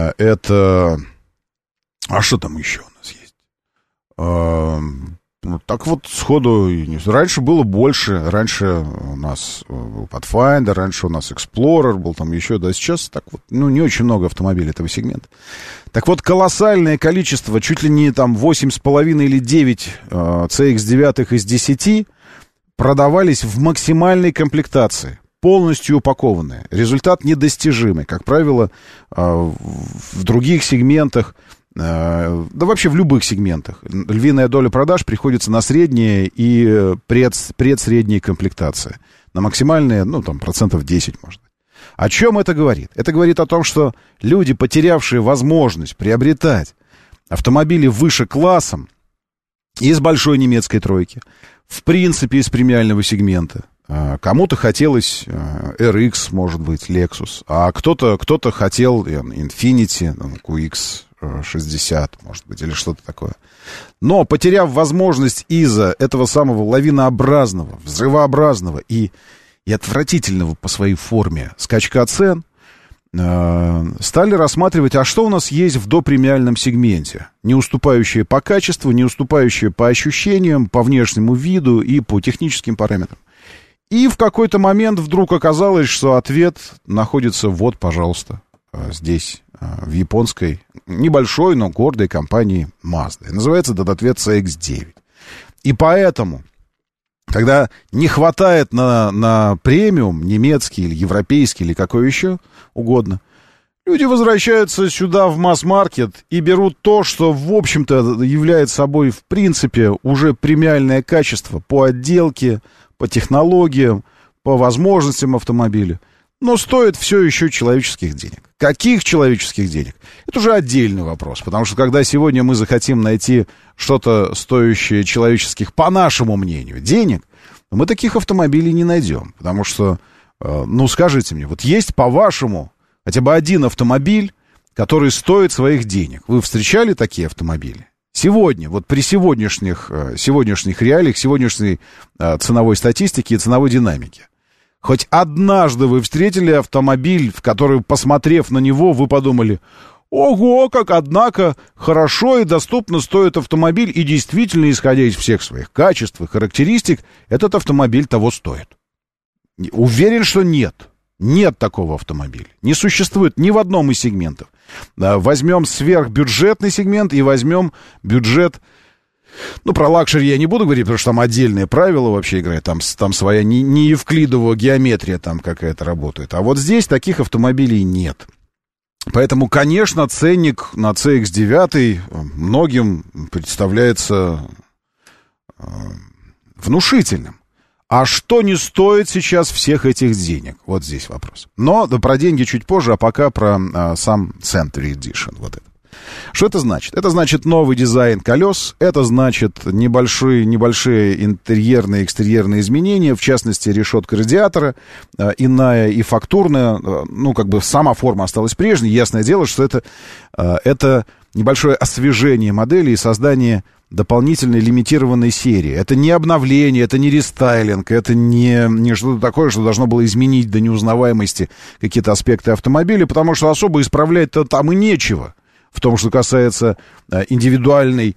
Это... А что там еще у нас есть? так вот сходу... Раньше было больше. Раньше у нас был Pathfinder, раньше у нас Explorer был, там еще, да, сейчас так вот, не очень много автомобилей этого сегмента. Так вот, колоссальное количество, чуть ли не там 8,5 или 9 CX-9 из 10 продавались в максимальной комплектации, полностью упакованные. Результат недостижимый. Как правило, в других сегментах, да вообще в любых сегментах, львиная доля продаж приходится на средние и предсредние комплектации. На максимальные, там, 10%, может быть. О чем это говорит? Это говорит о том, что люди, потерявшие возможность приобретать автомобили выше классом из большой немецкой тройки, в принципе, из премиального сегмента. Кому-то хотелось RX, может быть, Lexus, а кто-то хотел Infiniti, QX60, может быть, или что-то такое. Но, потеряв возможность из-за этого самого лавинообразного, взрывообразного и отвратительного по своей форме скачка цен, стали рассматривать, а что у нас есть в допремиальном сегменте, не уступающие по качеству, не уступающие по ощущениям, по внешнему виду и по техническим параметрам. И в какой-то момент вдруг оказалось, что ответ находится вот, пожалуйста, здесь, в японской, небольшой, но гордой компании Mazda. И называется этот ответ CX-9. И поэтому, когда не хватает на премиум, немецкий или европейский, или какой еще угодно, люди возвращаются сюда в масс-маркет и берут то, что, в общем-то, является собой, в принципе, уже премиальное качество по отделке, по технологиям, по возможностям автомобиля. Но стоит все еще человеческих денег. Каких человеческих денег? Это уже отдельный вопрос. Потому что когда сегодня мы захотим найти что-то стоящее человеческих, по нашему мнению, денег, мы таких автомобилей не найдем. Потому что, скажите мне, вот есть, по-вашему, хотя бы один автомобиль, который стоит своих денег. Вы встречали такие автомобили? Сегодня, вот при сегодняшних реалиях, сегодняшней ценовой статистике и ценовой динамике. Хоть однажды вы встретили автомобиль, в который, посмотрев на него, вы подумали: ого, как, однако, хорошо и доступно стоит автомобиль, и действительно, исходя из всех своих качеств и характеристик, этот автомобиль того стоит. Уверен, что нет. Нет такого автомобиля. Не существует ни в одном из сегментов. Возьмем сверхбюджетный сегмент и возьмем бюджет... про лакшери я не буду говорить, потому что там отдельные правила вообще играют. Там своя не евклидова геометрия там какая-то работает. А вот здесь таких автомобилей нет. Поэтому, конечно, ценник на CX-9 многим представляется внушительным. А что не стоит сейчас всех этих денег? Вот здесь вопрос. Но про деньги чуть позже, а пока про сам Century Edition. Вот это. Что это значит? Это значит новый дизайн колес, это значит небольшие интерьерные и экстерьерные изменения, в частности, решетка радиатора, иная и фактурная, сама форма осталась прежней. Ясное дело, что это небольшое освежение модели и создание дополнительной лимитированной серии. Это не обновление, это не рестайлинг, это не что-то такое, что должно было изменить до неузнаваемости какие-то аспекты автомобиля, потому что особо исправлять-то там и нечего. В том, что касается индивидуального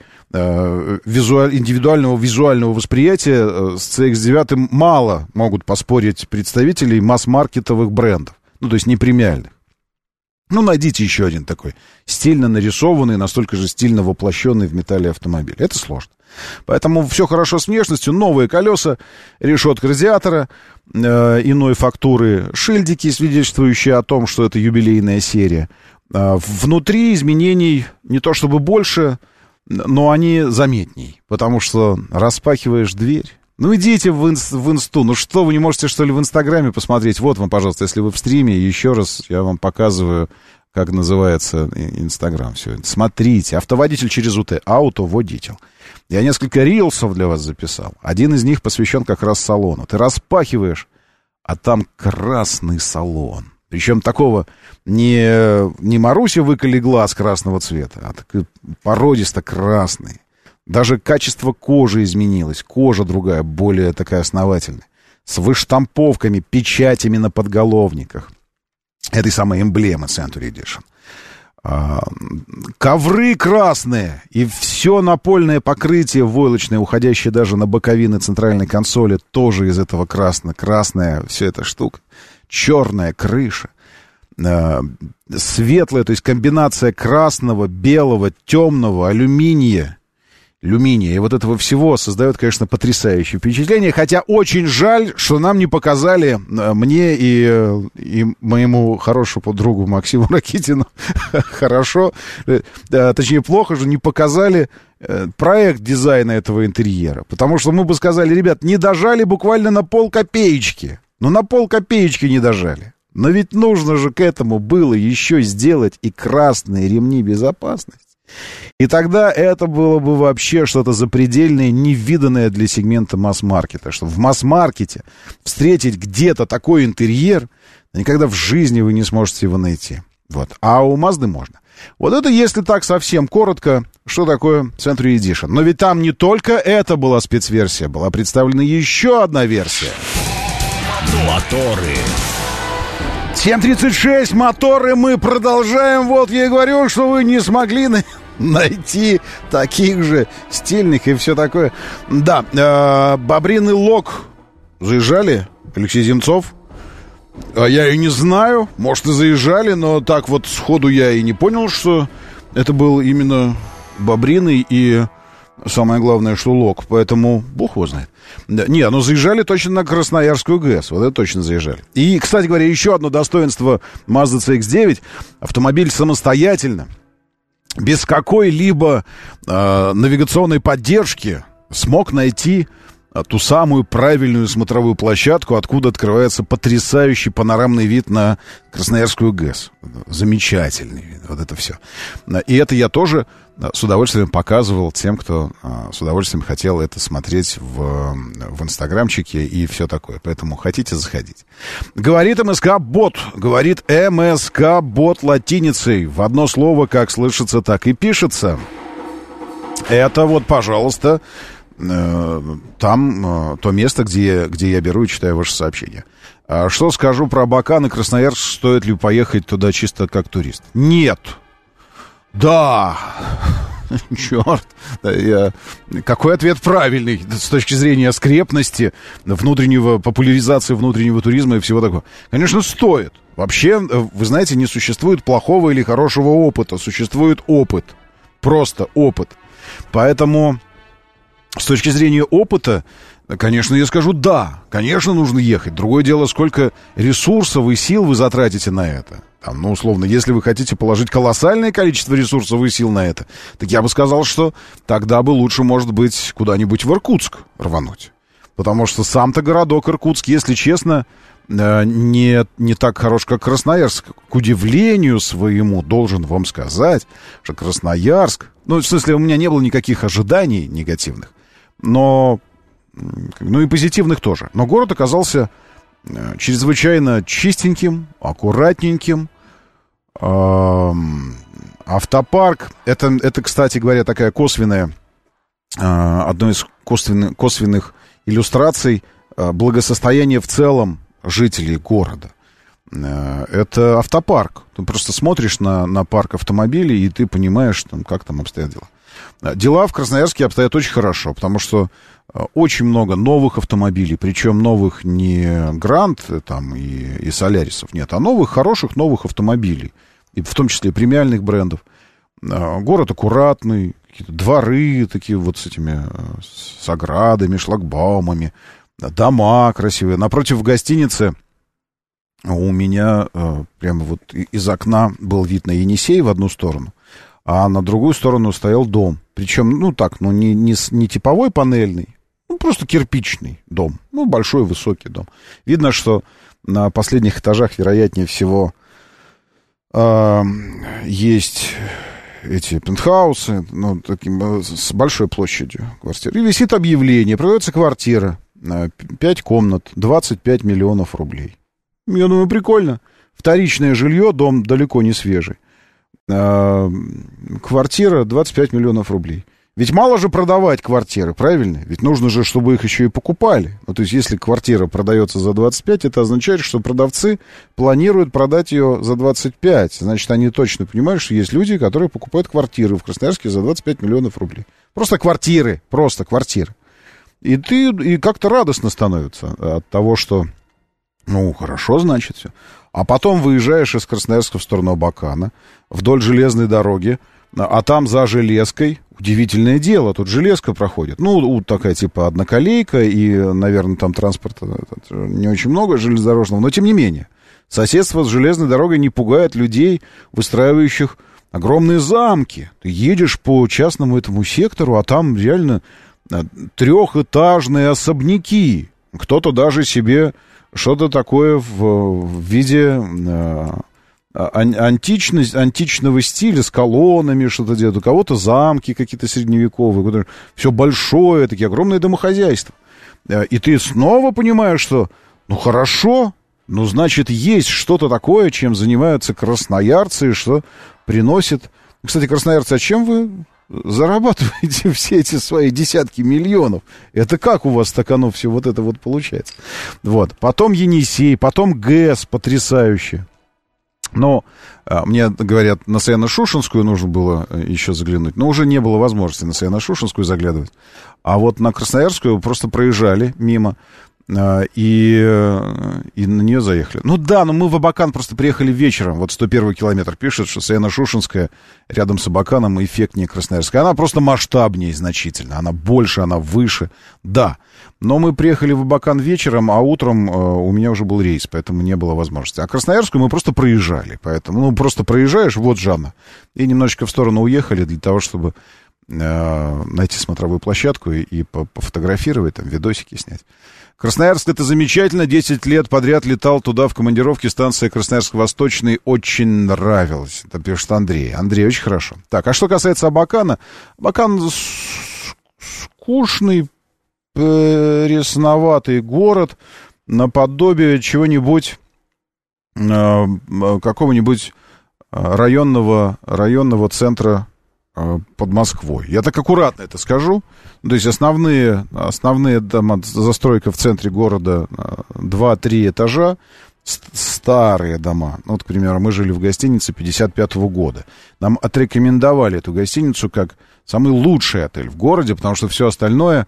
визуального восприятия, с CX-9 мало могут поспорить представителей масс-маркетовых брендов, то есть не премиальных. Найдите еще один такой стильно нарисованный, настолько же стильно воплощенный в металле автомобиль. Это сложно. Поэтому все хорошо с внешностью. Новые колеса, решетка радиатора иной фактуры, шильдики, свидетельствующие о том, что это юбилейная серия. Внутри изменений не то чтобы больше, но они заметней. Потому что распахиваешь дверь. Идите в инсту. Что, вы не можете, что ли, в Инстаграме посмотреть? Вот вам, пожалуйста, если вы в стриме, еще раз я вам показываю, как называется Инстаграм. Все, смотрите. Автоводитель через УТ. Автоводитель. Я несколько рилсов для вас записал. Один из них посвящен как раз салону. Ты распахиваешь, а там красный салон. Причем такого не Маруся выколи глаз красного цвета, а такой породисто-красный. Даже качество кожи изменилось. Кожа другая, более такая основательная. С выштамповками, печатями на подголовниках. Этой самой эмблемы Century Edition. Ковры красные и все напольное покрытие войлочное, уходящее даже на боковины центральной консоли, тоже из этого красная вся эта штука. Черная крыша. Светлая, то есть комбинация красного, белого, темного, алюминия. И вот этого всего создает, конечно, потрясающее впечатление. Хотя очень жаль, что нам не показали, мне и моему хорошему другу Максиму Ракитину, точнее, плохо же не показали проект дизайна этого интерьера. Потому что мы бы сказали, ребят, не дожали буквально на полкопеечки. Ну, на полкопеечки не дожали. Но ведь нужно же к этому было еще сделать и красные ремни безопасности. И тогда это было бы вообще что-то запредельное, невиданное для сегмента масс-маркета. Что в масс-маркете встретить где-то такой интерьер, никогда в жизни вы не сможете его найти. Вот. А у Mazda можно. Вот это, если так совсем коротко, что такое Century Edition. Но ведь там не только это была спецверсия, была представлена еще одна версия. Моторы. 7.36, моторы, мы продолжаем. Вот я и говорю, что вы не смогли найти таких же стильных и все такое. Да, Бобрин и Лок заезжали, Алексей Земцов. Я и не знаю, может и заезжали, но так вот сходу я и не понял, что это был именно Бобрин и самое главное, что Лок, поэтому бог его знает. Не, ну заезжали точно на Красноярскую ГЭС, вот это точно заезжали. И, кстати говоря, еще одно достоинство Mazda CX-9. Автомобиль самостоятельно, без какой-либо навигационной поддержки смог найти ту самую правильную смотровую площадку, откуда открывается потрясающий панорамный вид на Красноярскую ГЭС. Замечательный вид, вот это все. И это я тоже с удовольствием показывал тем, кто с удовольствием хотел это смотреть в инстаграмчике и все такое. Поэтому хотите, заходите. Говорит МСК-бот. Говорит МСК-бот латиницей. В одно слово, как слышится, так и пишется. Это вот, пожалуйста, там то место, где я беру и читаю ваши сообщения. Что скажу про Абакан и Красноярск? Стоит ли поехать туда чисто как турист? Нет. Да. Черт. Какой ответ правильный с точки зрения скрепности, популяризации внутреннего туризма и всего такого? Конечно, стоит. Вообще, вы знаете, не существует плохого или хорошего опыта. Существует опыт. Просто опыт. Поэтому с точки зрения опыта, конечно, я скажу, да, конечно, нужно ехать. Другое дело, сколько ресурсов и сил вы затратите на это. Там, ну, условно, если вы хотите положить колоссальное количество ресурсов и сил на это, так я бы сказал, что тогда бы лучше, может быть, куда-нибудь в Иркутск рвануть. Потому что сам-то городок Иркутск, если честно, не так хорош, как Красноярск. К удивлению своему, должен вам сказать, что Красноярск... Ну, в смысле, у меня не было никаких ожиданий негативных, но... Ну, и позитивных тоже. Но город оказался чрезвычайно чистеньким, аккуратненьким. Автопарк, это, кстати говоря, такая косвенная, одной из косвенных иллюстраций благосостояния в целом жителей города. Это автопарк. Ты просто смотришь на парк автомобилей, и ты понимаешь, как там обстоят дела. Дела в Красноярске обстоят очень хорошо, потому что очень много новых автомобилей, причем новых не Гранд там, и Солярисов, нет, а новых, хороших новых автомобилей, и в том числе премиальных брендов. Город аккуратный, какие-то дворы такие вот с этими, с оградами, шлагбаумами, дома красивые. Напротив гостиницы у меня прямо вот из окна был вид на Енисей в одну сторону, а на другую сторону стоял дом. Причем, не типовой панельный, просто кирпичный дом. Большой, высокий дом. Видно, что на последних этажах, вероятнее всего, есть эти пентхаусы, с большой площадью квартир. И висит объявление. Продается квартира. 5 комнат, 25 миллионов рублей. Я думаю, прикольно. Вторичное жилье, дом далеко не свежий. Квартира 25 миллионов рублей. Ведь мало же продавать квартиры, правильно? Ведь нужно же, чтобы их еще и покупали. Ну, то есть, если квартира продается за 25, это означает, что продавцы планируют продать ее за 25. Значит, они точно понимают, что есть люди, которые покупают квартиры в Красноярске за 25 миллионов рублей. Просто квартиры. И как-то радостно становится от того, что, ну, хорошо, значит, все. А потом выезжаешь из Красноярска в сторону Абакана, вдоль железной дороги, а там за железкой удивительное дело. Тут железка проходит. Ну, такая типа одноколейка, и, наверное, там транспорта не очень много железнодорожного, но тем не менее. Соседство с железной дорогой не пугает людей, выстраивающих огромные замки. Ты едешь по частному этому сектору, а там реально трехэтажные особняки. Кто-то даже себе что-то такое в виде античного стиля с колоннами что-то делают. У кого-то замки какие-то средневековые. Все большое, такие огромные домохозяйства. И ты снова понимаешь, что, ну, хорошо, ну, значит, есть что-то такое, чем занимаются красноярцы, что приносит... Кстати, красноярцы, а чем вы зарабатываете все эти свои десятки миллионов? Это как у вас так оно все вот это вот получается? Вот. Потом Енисей, потом ГЭС потрясающе. Но мне говорят, на Саяно-Шушенскую нужно было еще заглянуть, но уже не было возможности на Саяно-Шушенскую заглядывать. А вот на Красноярскую просто проезжали мимо и на нее заехали. Ну да, но мы в Абакан просто приехали вечером. Вот 101 километр пишет, что Саяно-Шушенская рядом с Абаканом эффектнее Красноярская. Она просто масштабнее значительно, она больше, она выше, да. Но мы приехали в Абакан вечером, а утром у меня уже был рейс, поэтому не было возможности. А Красноярскую мы просто проезжали, поэтому, ну, просто проезжаешь, вот Жанна, и немножечко в сторону уехали для того, чтобы найти смотровую площадку и пофотографировать, там, видосики снять. Красноярск — это замечательно, 10 лет подряд летал туда в командировке, станция Красноярск-Восточный, очень нравилась, это пишет Андрей. Андрей, очень хорошо. Так, а что касается Абакана, Абакан скучный, пресноватый город, наподобие чего-нибудь, какого-нибудь районного центра под Москвой. Я так аккуратно это скажу. То есть основные дома, застройка в центре города 2-3 этажа, старые дома. Вот, к примеру, мы жили в гостинице 55-го года. Нам отрекомендовали эту гостиницу как самый лучший отель в городе, потому что все остальное...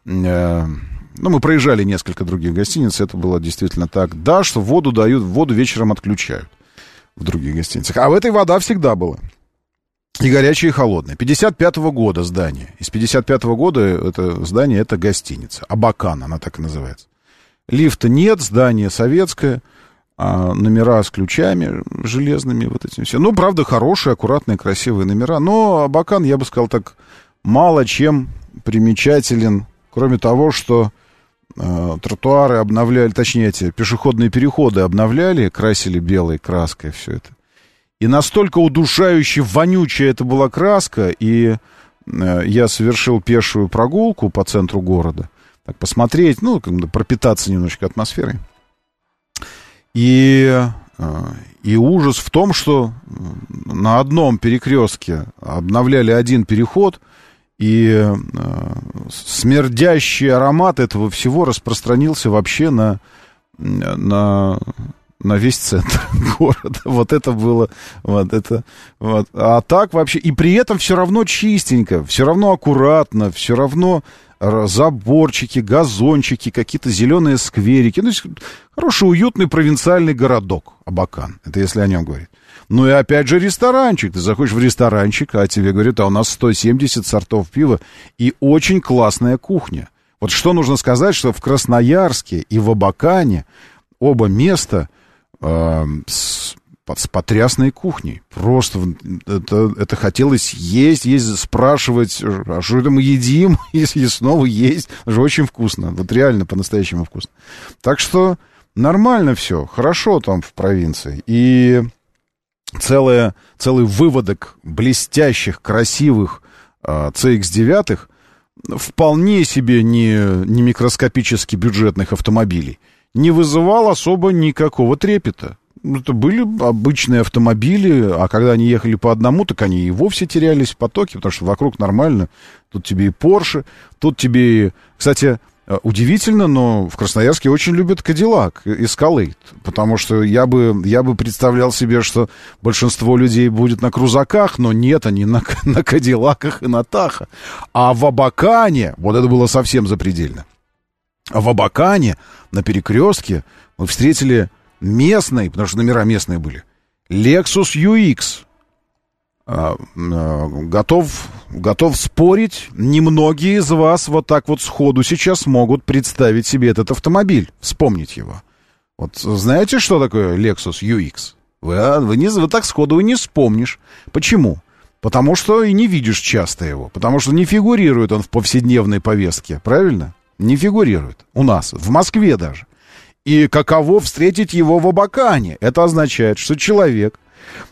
Ну, мы проезжали несколько других гостиниц, это было действительно так. Да, что воду дают, воду вечером отключают в других гостиницах. А в этой вода всегда была. И горячая, и холодная. 55-го года здание. Из 55-го года это здание, это гостиница. Абакан, она так и называется. Лифта нет, здание советское, номера с ключами железными, вот этим все. Ну, правда, хорошие, аккуратные, красивые номера. Но Абакан, я бы сказал так, мало чем примечателен, кроме того, что тротуары обновляли, точнее, эти пешеходные переходы обновляли, красили белой краской все это. И настолько удушающе вонючая это была краска, и я совершил пешую прогулку по центру города, так посмотреть, ну, как бы пропитаться немножечко атмосферой. И ужас в том, что на одном перекрестке обновляли один переход, и смердящий аромат этого всего распространился вообще на весь центр города. Вот это было... Вот это, вот. А так вообще... И при этом все равно чистенько, все равно аккуратно, все равно заборчики, газончики, какие-то зеленые скверики. Ну, хороший, уютный провинциальный городок Абакан. Это если о нем говорить. Ну и опять же ресторанчик. Ты заходишь в ресторанчик, а тебе говорят, а у нас 170 сортов пива и очень классная кухня. Вот что нужно сказать, что в Красноярске и в Абакане оба места с потрясной кухней. Просто это хотелось есть, спрашивать, а что это мы едим, и снова есть. Это же очень вкусно. Вот реально по-настоящему вкусно. Так что нормально все, хорошо там в провинции. И целый выводок блестящих, красивых CX-9 вполне себе не микроскопически бюджетных автомобилей не вызывал особо никакого трепета. Это были обычные автомобили, а когда они ехали по одному, так они и вовсе терялись в потоке, потому что вокруг нормально. Тут тебе и Порше, тут тебе и... Кстати, удивительно, но в Красноярске очень любят Кадиллак, Эскалейд, потому что я бы представлял себе, что большинство людей будет на крузаках, но нет, они на Кадиллаках и на Тахо. А в Абакане, вот это было совсем запредельно, а в Абакане на перекрестке мы встретили местный, потому что номера местные были, Lexus UX. Готов спорить, немногие из вас вот так вот сходу сейчас могут представить себе этот автомобиль, вспомнить его. Вот знаете, что такое Lexus UX? Вы так сходу и не вспомнишь. Почему? Потому что и не видишь часто его. Потому что не фигурирует он в повседневной повестке. Правильно? Не фигурирует. У нас, в Москве даже. И каково встретить его в Абакане? Это означает, что человек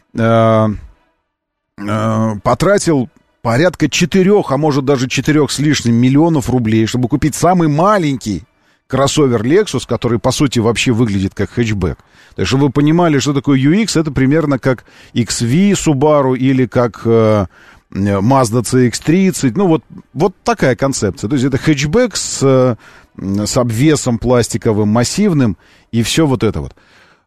потратил порядка 4, а может даже 4 с лишним миллионов рублей, чтобы купить самый маленький кроссовер Lexus, который, по сути, вообще выглядит как хэтчбэк. То есть, чтобы вы понимали, что такое UX, это примерно как XV Subaru или как Mazda CX-30. Ну, вот такая концепция. То есть, это хэтчбэк с обвесом пластиковым, массивным, и все вот это вот.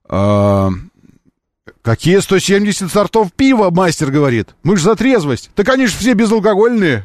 Какие 170 сортов пива, мастер говорит? Мы ж за трезвость. Так они же все безалкогольные.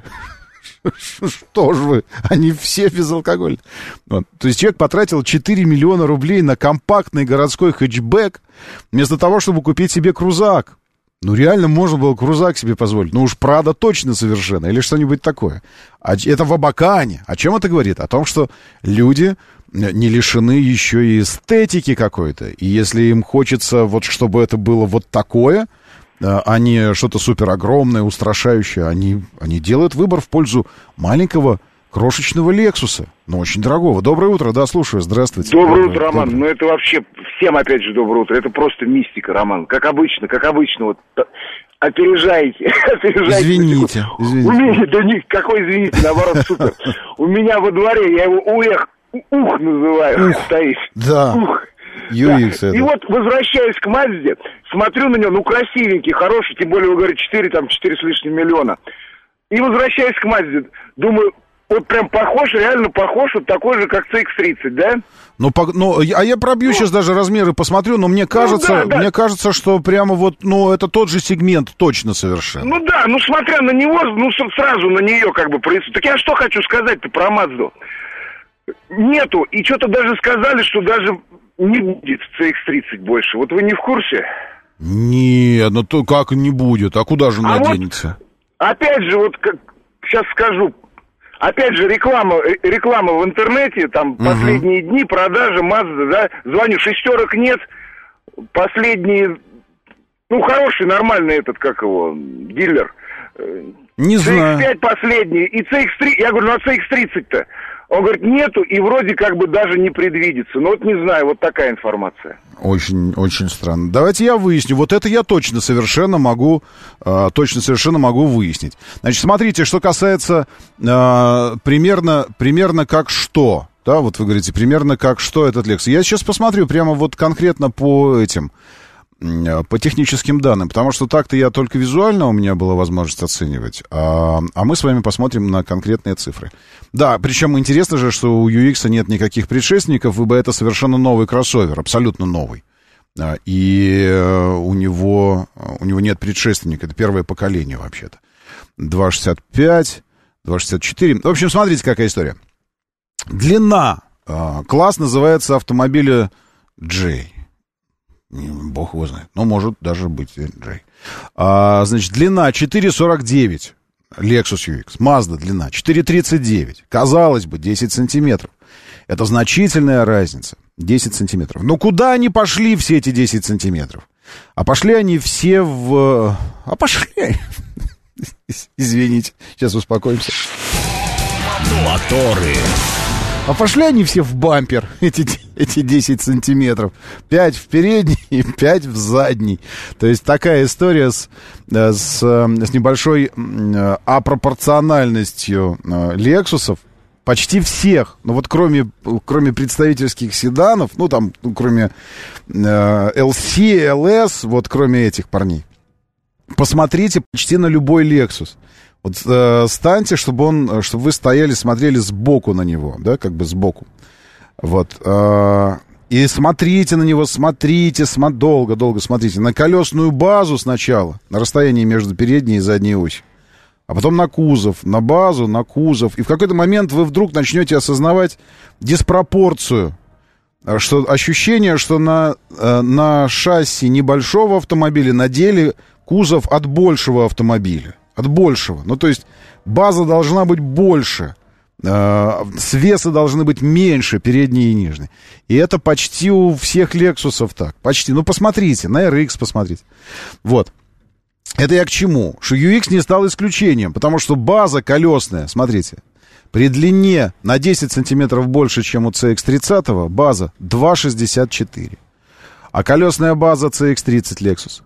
Что ж вы? Они все безалкогольные. Вот. То есть человек потратил 4 миллиона рублей на компактный городской хэтчбэк, вместо того, чтобы купить себе крузак. Ну, реально можно было крузак себе позволить. Ну, уж Прада точно совершенно. Или что-нибудь такое. Это в Абакане. О чем это говорит? О том, что люди не лишены еще и эстетики какой-то. И если им хочется, вот чтобы это было вот такое, а не что-то супер огромное, устрашающее, они делают выбор в пользу маленького крошечного Лексуса, но очень дорогого. Доброе утро, да, слушаю, здравствуйте. Доброе утро, Роман. Ну, это вообще всем, опять же, доброе утро. Это просто мистика, Роман. Как обычно, вот опережаете. Извините. У меня, да нет, какой извините, наоборот, супер. У меня во дворе, я его Ух называю, стоит. Да. Ух. UX да. И вот, возвращаясь к Мазде, смотрю на него, ну, красивенький, хороший, тем более, вы говорите, 4 с лишним миллиона. И возвращаясь к Мазде, думаю, вот прям похож, реально похож, вот такой же, как CX-30, да? А я пробью сейчас даже размеры, посмотрю, но мне кажется, что прямо вот, это тот же сегмент точно совершенно. Ну да, смотря на него, сразу на нее как бы происходит. Так я что хочу сказать-то про Мазду? Нету, и что-то даже сказали, что даже не будет CX-30 больше. Вот вы не в курсе? Нет, то как не будет? А куда же она денется? Опять же, вот как сейчас скажу, опять же реклама в интернете, там последние дни, продажи Mazda, да, звоню, шестерок нет, последние, хороший, нормальный дилер. Не знаю. CX-5 последний, и CX-3, я говорю, CX-30-то? Он говорит, нету, и вроде как бы даже не предвидится. Вот не знаю, вот такая информация. Очень, очень странно. Давайте я выясню. Вот это я точно совершенно могу выяснить. Значит, смотрите, что касается примерно как что. Да, вот вы говорите, примерно как что этот Lexus. Я сейчас посмотрю прямо вот конкретно по техническим данным, потому что так-то я только визуально у меня была возможность оценивать, а мы с вами посмотрим на конкретные цифры. Да, причем интересно же, что у UX нет никаких предшественников, ибо это совершенно новый кроссовер, абсолютно новый. И у него нет предшественника, это первое поколение вообще-то. 2.65, 2.64. В общем, смотрите, какая история. Длина. Класс называется автомобиля J. Бог его знает. Может даже быть J. Значит, длина 4.49. Lexus UX. Mazda длина 4.39. Казалось бы, 10 сантиметров. Это значительная разница. 10 сантиметров. Но куда они пошли, все эти 10 сантиметров? А пошли они все в... Извините, сейчас успокоимся. Моторы. А пошли они все в бампер, эти 10 сантиметров. 5 в передний и 5 в задний. То есть такая история с небольшой апропорциональностью Лексусов. почти всех, ну вот кроме представительских седанов, кроме LC, LS, вот кроме этих парней, посмотрите почти на любой Lexus. Вот станьте, чтобы вы стояли, смотрели сбоку на него, да, как бы сбоку. Вот. И смотрите на него, долго смотрите. На колесную базу сначала, на расстоянии между передней и задней осью. А потом на кузов, на базу, на кузов. И в какой-то момент вы вдруг начнете осознавать диспропорцию. Ощущение, что на шасси небольшого автомобиля надели кузов от большего автомобиля. От большего. Ну, то есть база должна быть больше. Свесы должны быть меньше, передние и нижние. И это почти у всех Лексусов так. Почти. Ну, посмотрите, на RX посмотрите. Вот. Это я к чему? Что UX не стал исключением, потому что база колесная, смотрите, при длине на 10 сантиметров больше, чем у CX-30, база 2,64. А колесная база CX-30 Lexus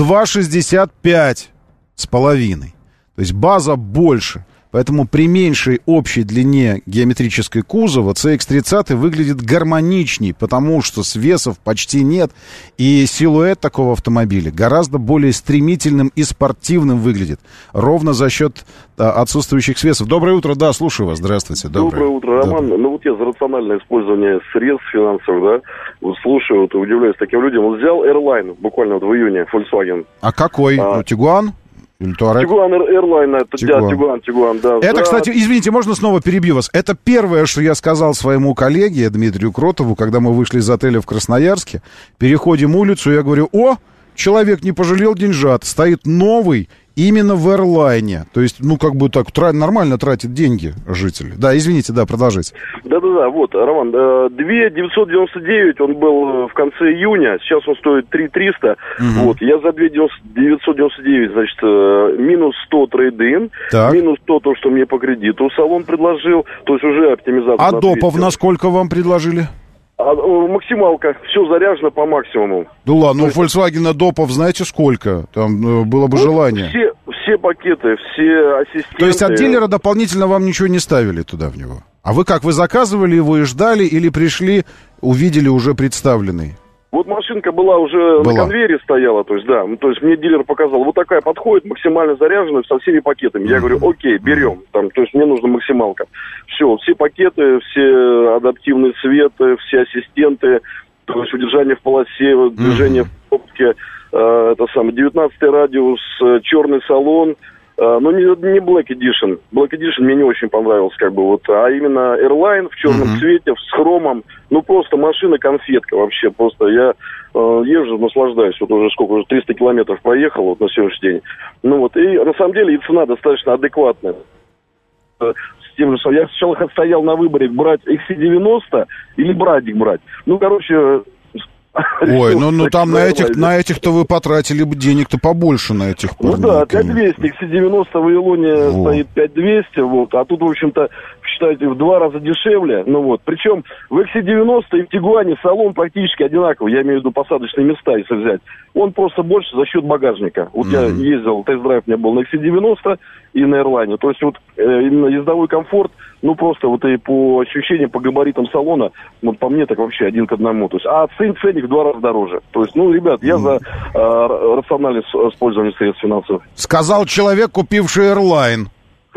2,65 с половиной. То есть база больше. Поэтому при меньшей общей длине геометрической кузова CX-30 выглядит гармоничней, потому что свесов почти нет, и силуэт такого автомобиля гораздо более стремительным и спортивным выглядит, ровно за счет отсутствующих свесов. Доброе утро, да, слушаю вас, здравствуйте. Доброе утро, Роман. Ну вот я за рациональное использование средств финансовых, да, вот слушаю, вот удивляюсь таким людям. Вот взял Airline буквально вот в июне, Volkswagen. А какой? Тигуан? Тигуан Airline, это Тигуан, да. Это, кстати, извините, можно снова перебью вас? Это первое, что я сказал своему коллеге Дмитрию Кротову, когда мы вышли из отеля в Красноярске, переходим улицу, я говорю: о, человек не пожалел деньжат, стоит новый именно в Airline. То есть, ну, как бы так, нормально тратит деньги жители. Да, извините, да, продолжайте. Да-да-да, вот, Роман, 2,999 он был в конце июня, сейчас он стоит 3,300. Вот, я за 2,999, значит, минус 100 трейд-ин, минус 100 то, что мне по кредиту салон предложил, то есть уже оптимизация. А допов насколько вам предложили? Максималка, все заряжено по максимуму. Ну ладно, у Volkswagen допов знаете сколько? Там было бы желание. Все пакеты, все ассистенты. То есть от дилера дополнительно вам ничего не ставили туда в него? А вы как, вы заказывали его и ждали, или пришли, увидели уже представленный? Вот машинка была уже на конвейере стояла, то есть, да, то есть мне дилер показал, вот такая подходит, максимально заряженная, со всеми пакетами. Я говорю, окей, берем, там, то есть мне нужна максималка. Все пакеты, все адаптивный свет, все ассистенты, то есть удержание в полосе, движение в пробке, 19-й радиус, черный салон. Но не Black Edition. Black Edition мне не очень понравился, как бы, вот, а именно Airline в черном цвете, с хромом. Ну, просто машина-конфетка вообще. Просто я езжу, наслаждаюсь. Вот уже сколько, уже 300 километров проехал вот на сегодняшний день. Ну вот, и на самом деле и цена достаточно адекватная. С тем же, что я сначала стоял на выборе, брать XC90 или Брадик брать. Ну, короче... Ой, ну там на этих-то вы потратили бы денег-то побольше на этих парней. Ну да, 5200, XC90 в Илоне стоит 5200, вот, а тут, в общем-то, считайте, в 2 раза дешевле, ну вот, причем в XC90 и в Тигуане салон практически одинаковый, я имею в виду посадочные места, если взять, он просто больше за счет багажника. Вот я ездил, тест-драйв у меня был на XC90 и на Airline, то есть вот именно ездовой комфорт, ну просто вот и по ощущениям, по габаритам салона, вот по мне так вообще 1 к 1, то есть, а ценник в 2 раза дороже. То есть, ну, ребят, я за рациональное использование средств финансовых. Сказал человек, купивший Airline.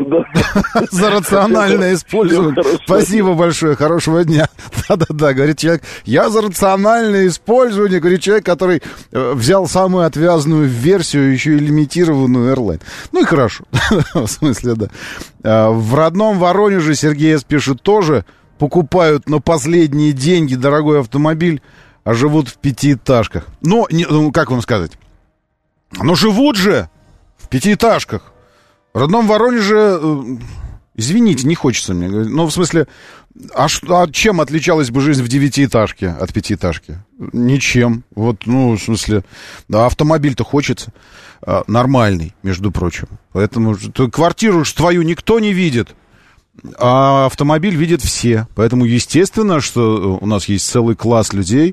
За рациональное использование. Спасибо большое, хорошего дня. Да-да-да, говорит человек, я за рациональное использование, говорит человек, который взял самую отвязную версию, еще и лимитированную Airline. Ну и хорошо, в смысле, да. В родном Воронеже, Сергей С. пишет, тоже покупают на последние деньги дорогой автомобиль, а живут в пятиэтажках. Ну, как вам сказать? Ну, живут же в пятиэтажках. В родном Воронеже, извините, не хочется мне говорить, но в смысле, а чем отличалась бы жизнь в девятиэтажке от пятиэтажки? Ничем. Вот, ну, в смысле, да, автомобиль-то хочется нормальный, между прочим. Поэтому квартиру твою никто не видит, а автомобиль видят все. Поэтому, естественно, что у нас есть целый класс людей,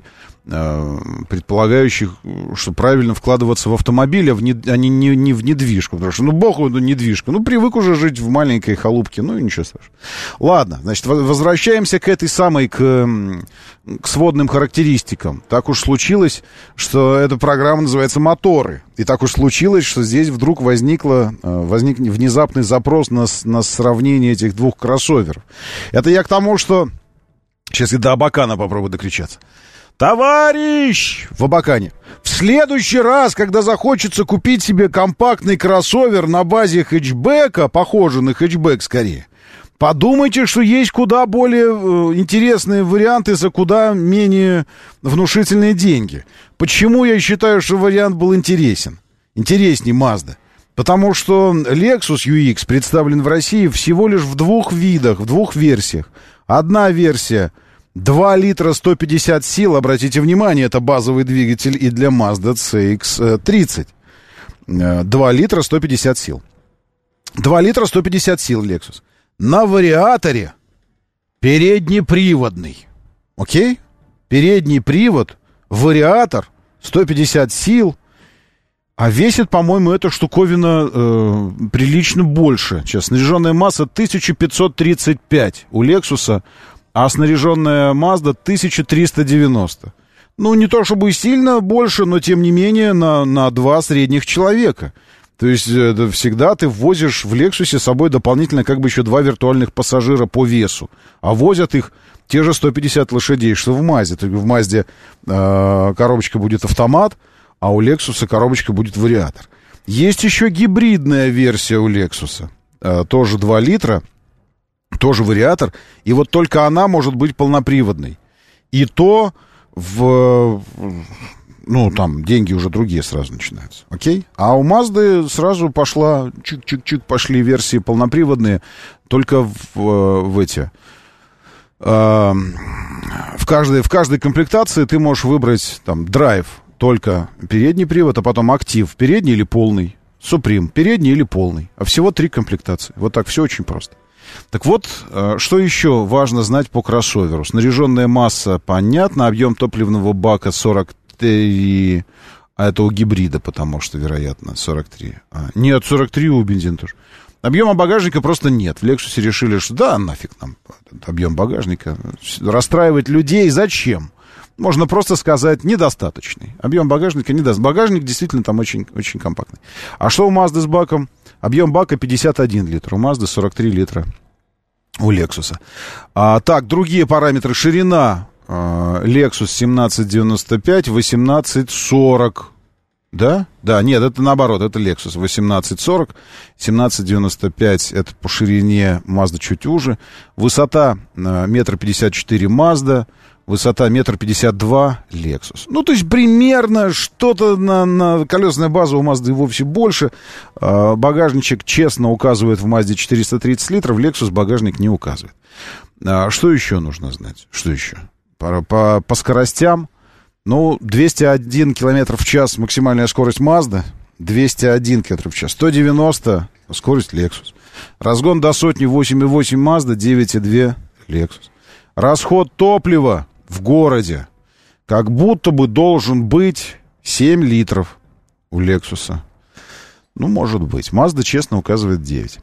предполагающих, что правильно вкладываться в автомобиль, а не в недвижку. Потому что, бог его, недвижка. Привык уже жить в маленькой халупке, и ничего страшного. Ладно, значит, возвращаемся к этой самой, к сводным характеристикам. Так уж случилось, что эта программа называется «Моторы». И так уж случилось, что здесь вдруг возник внезапный запрос на сравнение этих двух кроссоверов. Это я к тому, что... Сейчас я до Абакана попробую докричаться. Товарищ в Абакане, в следующий раз, когда захочется купить себе компактный кроссовер на базе хэтчбека, похожий на хэтчбек скорее, подумайте, что есть куда более интересные варианты за куда менее внушительные деньги. Почему я считаю, что вариант был интересен? Интереснее Mazda. Потому что Lexus UX представлен в России всего лишь в двух видах, в двух версиях. Одна версия 2 литра 150 сил, обратите внимание, это базовый двигатель и для Mazda CX-30. 2 литра 150 сил. 2 литра 150 сил Lexus. На вариаторе переднеприводный. Окей? Передний привод, вариатор, 150 сил. А весит, по-моему, эта штуковина прилично больше. Сейчас снаряженная масса 1535 у Lexus, а снаряженная Mazda 1390. Не то чтобы сильно больше, но тем не менее на 2 средних человека. То есть всегда ты возишь в Lexus с собой дополнительно еще 2 виртуальных пассажира по весу. А возят их те же 150 лошадей, что в Mazda. То есть в Mazda коробочка будет автомат, а у Lexus коробочка будет вариатор. Есть еще гибридная версия у Lexus. Тоже 2 литра, тоже вариатор. И вот только она может быть полноприводной. И то там деньги уже другие сразу начинаются. Окей? А у Mazda сразу пошли версии полноприводные. Только в каждой комплектации ты можешь выбрать драйв. Только передний привод, а потом актив. Передний или полный. Supreme. Передний или полный. А всего 3 комплектации. Вот так все очень просто. Так вот, что еще важно знать по кроссоверу? Снаряженная масса, понятно. Объем топливного бака 43. А это у гибрида, потому что, вероятно, 43. Нет, 43 у бензина тоже. Объема багажника просто нет. В Lexus решили, что да, нафиг нам объем багажника. Расстраивать людей зачем? Можно просто сказать, недостаточный. Объем багажника недостаточный. Багажник действительно там очень, очень компактный. А что у Mazda с баком? Объем бака 51 литр. У Mazda 43 литра у Lexus. Так, другие параметры. Ширина Lexus 1795, 1840. Да? Да, нет, это наоборот. Это Lexus 1840, 1795. Это по ширине, Mazda чуть уже. Высота 1,54 м Mazda. Высота 1,52 м Lexus. То есть примерно что-то на колесная база у Mazda и вовсе больше. Багажничек честно указывает в Mazda 430 литров, в Lexus багажник не указывает. Что еще нужно знать? Что еще? По скоростям. 201 км в час максимальная скорость Mazda. 201 км в час. 190 скорость Lexus. Разгон до сотни 8,8 Mazda, 9,2 Lexus. Расход топлива в городе как будто бы должен быть 7 литров у Lexus. Может быть. Mazda честно указывает 9.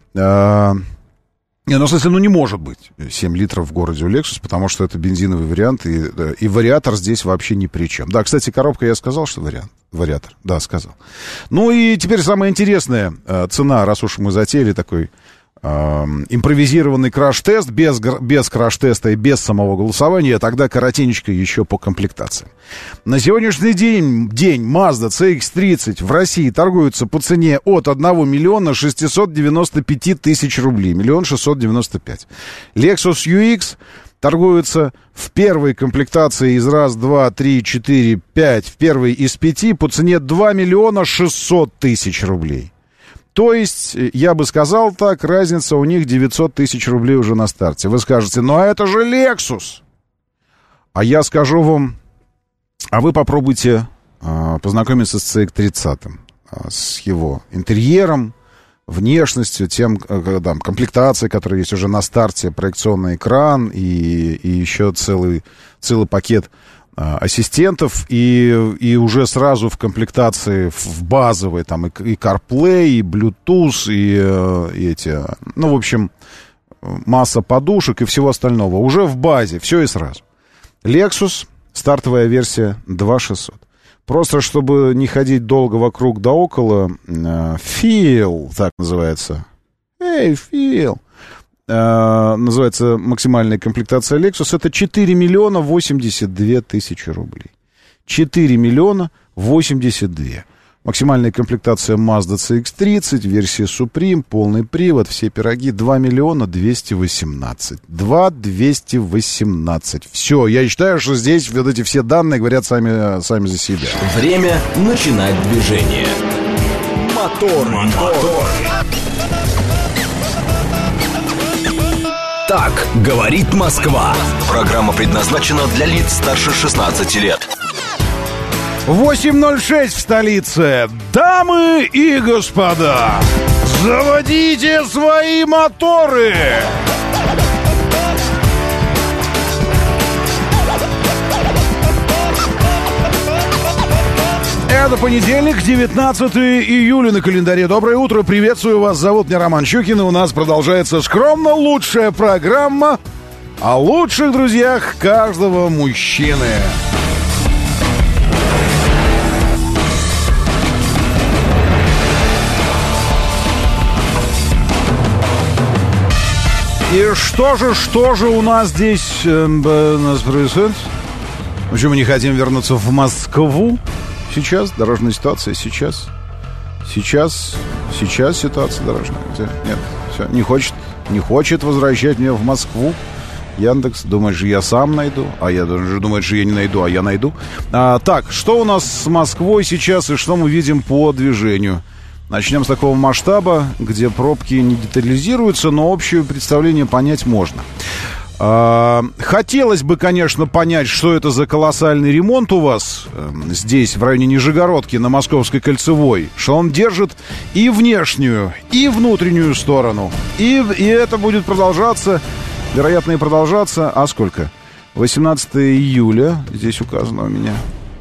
В смысле, не может быть 7 литров в городе у Lexus, потому что это бензиновый вариант, и вариатор здесь вообще ни при чем. Да, кстати, коробка, я сказал, что вариатор. Да, сказал. И теперь самая интересная цена, раз уж мы затеяли такой импровизированный краш-тест, без краш-теста и без самого голосования, тогда коротенечко еще по комплектации. На сегодняшний день Mazda CX-30 в России торгуется по цене от 1 миллиона 695 тысяч рублей. 1 695 000. Lexus UX торгуется в первой комплектации из раз, два, три, четыре, пять, в первой из 5 по цене 2 миллиона 600 тысяч рублей. То есть, я бы сказал так, разница у них 900 тысяч рублей уже на старте. Вы скажете, это же Lexus. А я скажу вам, а вы попробуйте познакомиться с CX-30, с его интерьером, внешностью, комплектацией, которая есть уже на старте, проекционный экран и еще целый пакет ассистентов, и уже сразу в комплектации, в базовой, там и CarPlay, и Bluetooth, и эти, ну, в общем, масса подушек и всего остального. Уже в базе, все и сразу. Lexus, стартовая версия 2600. Просто, чтобы не ходить долго вокруг да около, Feel, так называется. Feel. Называется максимальная комплектация Lexus. Это 4 миллиона 82 тысячи рублей. 4 миллиона 82. Максимальная комплектация Mazda CX-30, версия Supreme, полный привод, все пироги, 2 миллиона 218. 218. Все, я считаю, что здесь вот эти все данные говорят сами за себя. Время начинать движение. Мотор. Так говорит Москва. Программа предназначена для лиц старше 16 лет. 8:06 в столице. Дамы и господа, заводите свои моторы! Это понедельник, 19 июля на календаре. Доброе утро, приветствую вас. Зовут меня Роман Щукин, и у нас продолжается скромно лучшая программа о лучших друзьях каждого мужчины. И что же у нас здесь происходит? Почему мы не хотим вернуться в Москву? Сейчас дорожная ситуация, сейчас ситуация дорожная. Нет, все, не хочет возвращать меня в Москву. Яндекс, думаешь, я сам найду, а я думаю, что я не найду, а я найду. Так, что у нас с Москвой сейчас и что мы видим по движению? Начнем с такого масштаба, где пробки не детализируются, но общее представление понять можно. Хотелось бы, конечно, понять, что это за колоссальный ремонт у вас здесь, в районе Нижегородки, на Московской кольцевой, что он держит и внешнюю, и внутреннюю сторону. И это будет продолжаться, вероятно, и продолжаться. А сколько? 18 июля, здесь указано у меня.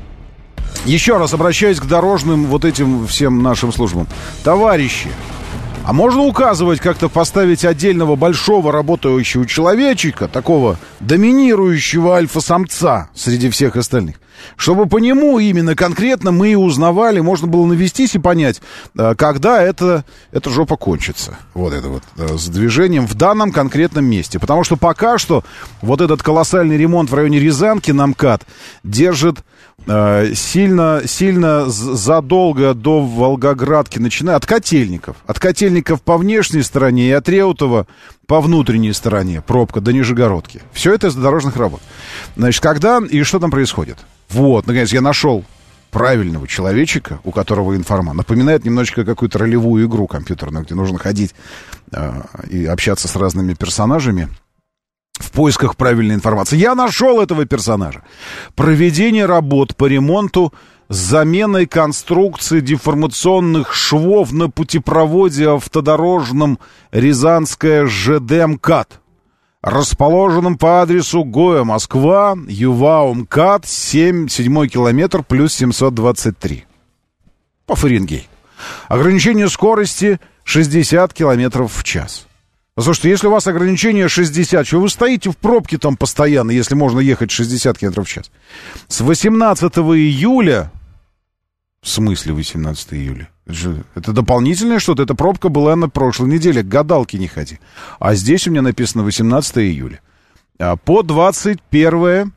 Еще раз обращаюсь к дорожным вот этим всем нашим службам. Товарищи, а можно указывать, как-то поставить отдельного большого работающего человечка, такого доминирующего альфа-самца среди всех остальных, чтобы по нему именно конкретно мы и узнавали, можно было навестись и понять, когда эта жопа кончится. Вот это вот с движением в данном конкретном месте. Потому что пока что вот этот колоссальный ремонт в районе Рязанки на МКАД держит сильно задолго до Волгоградки, начиная от Котельников. От Котельников по внешней стороне и от Реутова по внутренней стороне. Пробка до Нижегородки. Все это из дорожных работ. Значит, когда и что там происходит? Вот, наконец, я нашел правильного человечка, у которого информация. Напоминает немножечко какую-то ролевую игру компьютерную, где нужно ходить и общаться с разными персонажами в поисках правильной информации. Я нашел этого персонажа. Проведение работ по ремонту с заменой конструкции деформационных швов на путепроводе автодорожном Рязанская ЖД МКАД, расположенном по адресу ГОЯ Москва, ЮВАУ МКАД, 7 километр плюс 723. По Фаренгейту. Ограничение скорости 60 километров в час. Слушайте, если у вас ограничение 60, что вы стоите в пробке там постоянно, если можно ехать 60 км в час? С 18 июля... В смысле 18 июля? Это дополнительное что-то? Эта пробка была на прошлой неделе. К гадалке не ходи. А здесь у меня написано 18 июля. По 21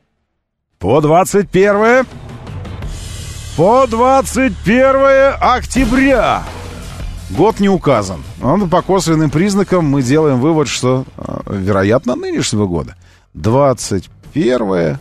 октября. Год не указан. Но по косвенным признакам мы делаем вывод, что, вероятно, нынешнего года. 21.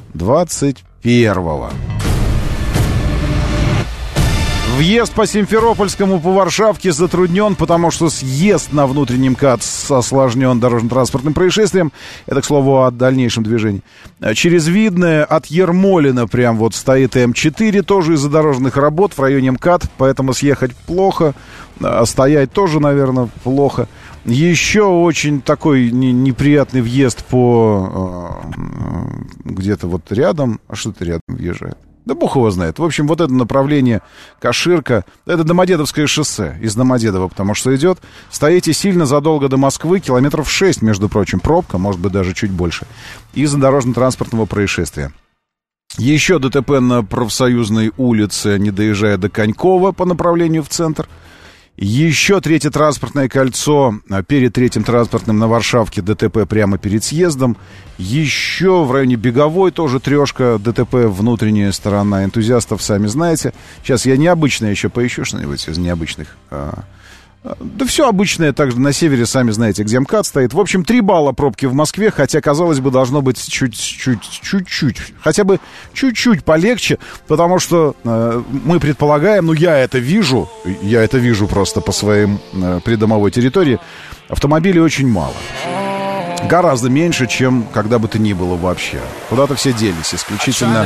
Въезд по Симферопольскому, по Варшавке затруднен, потому что съезд на внутренний МКАД осложнен дорожно-транспортным происшествием. Это, к слову, о дальнейшем движении. Через Видное от Ермолина прям вот стоит М4, тоже из-за дорожных работ в районе МКАД, поэтому съехать плохо, а стоять тоже, наверное, плохо. Еще очень такой неприятный въезд по где-то вот рядом. А что-то рядом въезжает. Да бог его знает. В общем, вот это направление Каширка, это Домодедовское шоссе из Домодедова, потому что идет. Стоите сильно задолго до Москвы, километров 6, между прочим, пробка, может быть, даже чуть больше, из-за дорожно-транспортного происшествия. Еще ДТП на Профсоюзной улице, не доезжая до Конькова по направлению в центр. Еще третье транспортное кольцо, перед третьим транспортным на Варшавке ДТП прямо перед съездом. Еще в районе Беговой тоже трешка, ДТП внутренняя сторона. Энтузиастов сами знаете. Сейчас я необычное еще поищу что-нибудь из необычных. Да все обычное, также на севере, сами знаете, где МКАД стоит. В общем, 3 балла пробки в Москве, хотя, казалось бы, должно быть чуть-чуть, хотя бы чуть-чуть полегче, потому что мы предполагаем, ну, я это вижу просто по своим придомовой территории, автомобилей очень мало. Гораздо меньше, чем когда бы то ни было вообще. Куда-то все делись, исключительно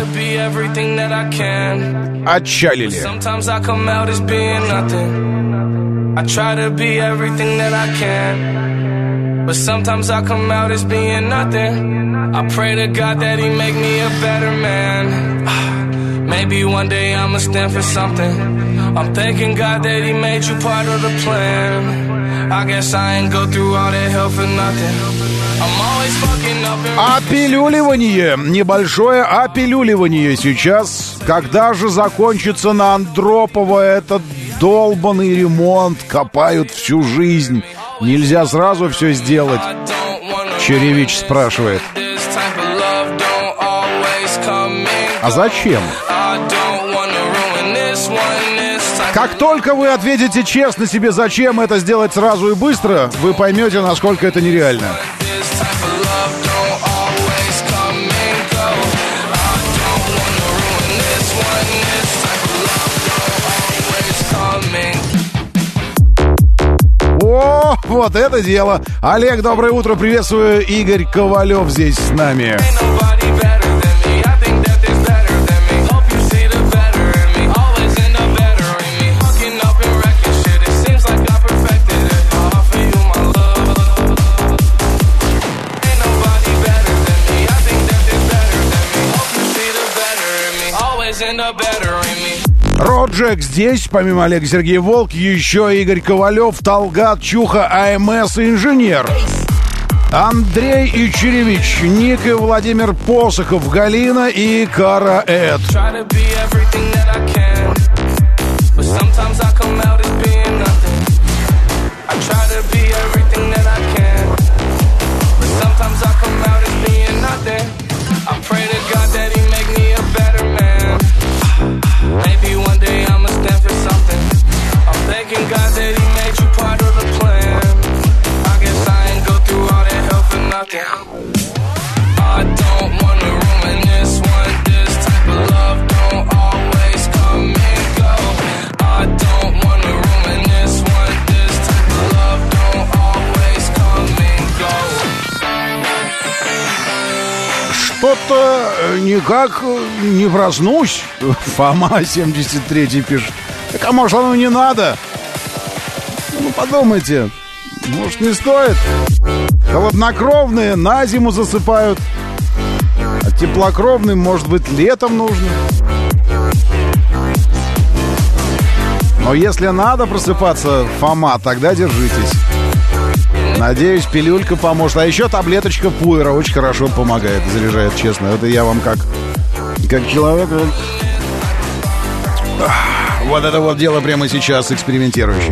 отчалили. I try to be everything that I can, but sometimes I come out as being nothing. I pray to God that He make me a better man. Maybe one day I'ma stand for something. I'm thanking God that He made you part of the plan. I guess I ain't go through all that hell for nothing. Опилюливание, небольшое опилюливание сейчас. Когда же закончится на Андропова этот долбанный ремонт? Копают всю жизнь. Нельзя сразу все сделать? Черевич спрашивает. А зачем? Как только вы ответите честно себе, зачем это сделать сразу и быстро, вы поймете, насколько это нереально. О, вот это дело. Олег, доброе утро, приветствую. Игорь Ковалев здесь с нами. Роджек здесь, помимо Олега Сергея Волк, еще Игорь Ковалев, Талгат, Чуха, АМС и инженер. Андрей Ичеревич, Ник и Владимир Посохов, Галина и Кара Эд. Maybe one day I'ma stand for something. I'm thanking God that He made you part of the plan. I guess I ain't go through all that hell for nothing. I don't wanna ruin this one. This type of love don't always come and go. I don't wanna ruin this one. This type of love don't always come and go. Что-то никак не проснусь. Фома 73 пишет. Так а может оно не надо? Ну подумайте. Может не стоит? Холоднокровные на зиму засыпают. А теплокровным, может быть, летом нужно. Но если надо просыпаться, Фома, тогда держитесь. Надеюсь, пилюлька поможет. А еще таблеточка пуэра очень хорошо помогает, заряжает, честно. Это я вам как человек. Вот это вот дело прямо сейчас экспериментирующий.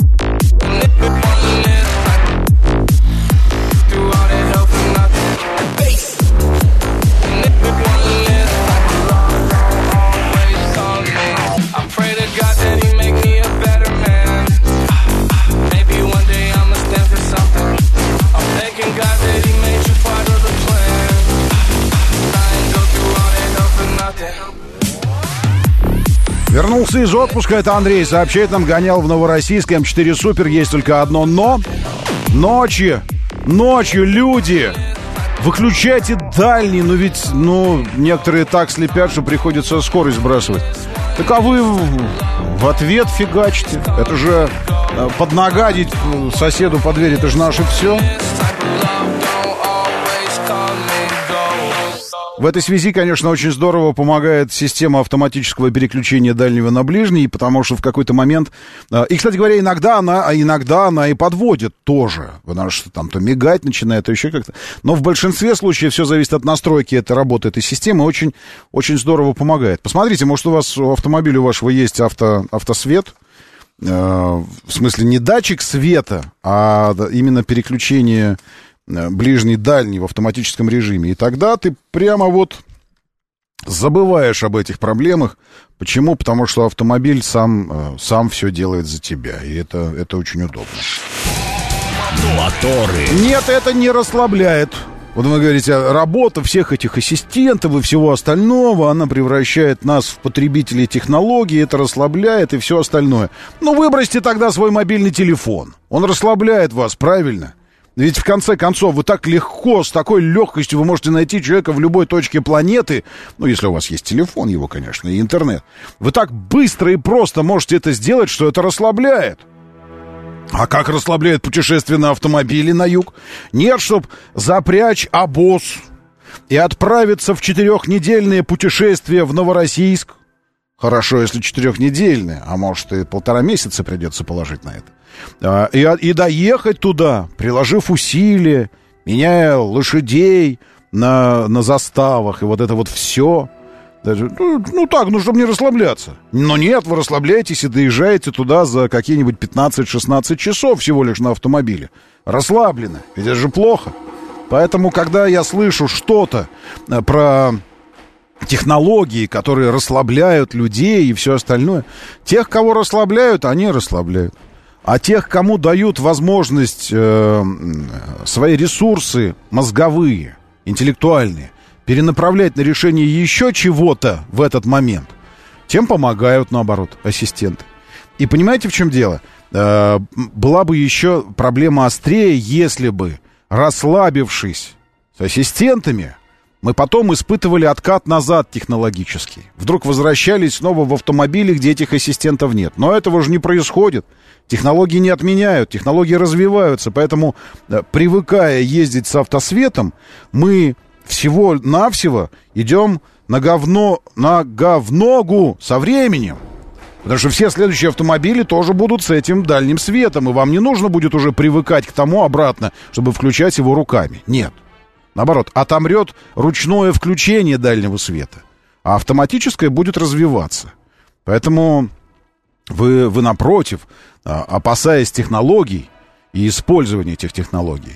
Вернулся из отпуска, это Андрей сообщает нам, гонял в Новороссийск М4 Супер, есть только одно но. Ночью, люди, выключайте дальний, но ведь, некоторые так слепят, что приходится скорость сбрасывать. Так а вы в ответ фигачите. Это же поднагадить соседу по двери, это же наше все. В этой связи, конечно, очень здорово помогает система автоматического переключения дальнего на ближний, потому что в какой-то момент... И, кстати говоря, иногда она и подводит тоже, потому что там то мигать начинает, то еще как-то. Но в большинстве случаев все зависит от настройки этой работы этой системы, очень, очень здорово помогает. Посмотрите, может, у автомобиля вашего есть автосвет, в смысле не датчик света, а именно переключение ближний-дальний в автоматическом режиме. И тогда ты прямо вот забываешь об этих проблемах. Почему? Потому что автомобиль сам все делает за тебя. И это очень удобно. Моторы. Нет, это не расслабляет. Вот вы говорите, работа всех этих ассистентов и всего остального, она превращает нас в потребителей технологий, это расслабляет и все остальное. Ну, выбросьте тогда свой мобильный телефон. Он расслабляет вас, правильно? Ведь в конце концов вы так легко, с такой легкостью вы можете найти человека в любой точке планеты. Ну, если у вас есть телефон его, конечно, и интернет. Вы так быстро и просто можете это сделать, что это расслабляет. А как расслабляет путешествие на автомобиле на юг? Нет, чтоб запрячь обоз и отправиться в 4-недельное путешествие в Новороссийск. Хорошо, если 4-недельное, а может и 1,5 месяца придется положить на это. И доехать туда, приложив усилия, меняя лошадей на заставах, и вот это вот все. Ну так, чтобы не расслабляться. Но нет, вы расслабляетесь и доезжаете туда за какие-нибудь 15-16 часов всего лишь на автомобиле. Расслабленно, ведь это же плохо. Поэтому, когда я слышу что-то про технологии, которые расслабляют людей и все остальное, тех, кого расслабляют, они расслабляют. А тех, кому дают возможность свои ресурсы мозговые, интеллектуальные, перенаправлять на решение еще чего-то в этот момент, тем помогают, наоборот, ассистенты. И понимаете, в чем дело? Была бы еще проблема острее, если бы, расслабившись с ассистентами, мы потом испытывали откат назад технологический. Вдруг возвращались снова в автомобили, где этих ассистентов нет. Но этого же не происходит. Технологии не отменяют, технологии развиваются. Поэтому, привыкая ездить с автосветом, мы всего-навсего идем на говногу со временем. Потому что все следующие автомобили тоже будут с этим дальним светом. И вам не нужно будет уже привыкать к тому обратно, чтобы включать его руками. Нет. Наоборот, отомрет ручное включение дальнего света. А автоматическое будет развиваться. Поэтому вы напротив, опасаясь технологий и использования этих технологий,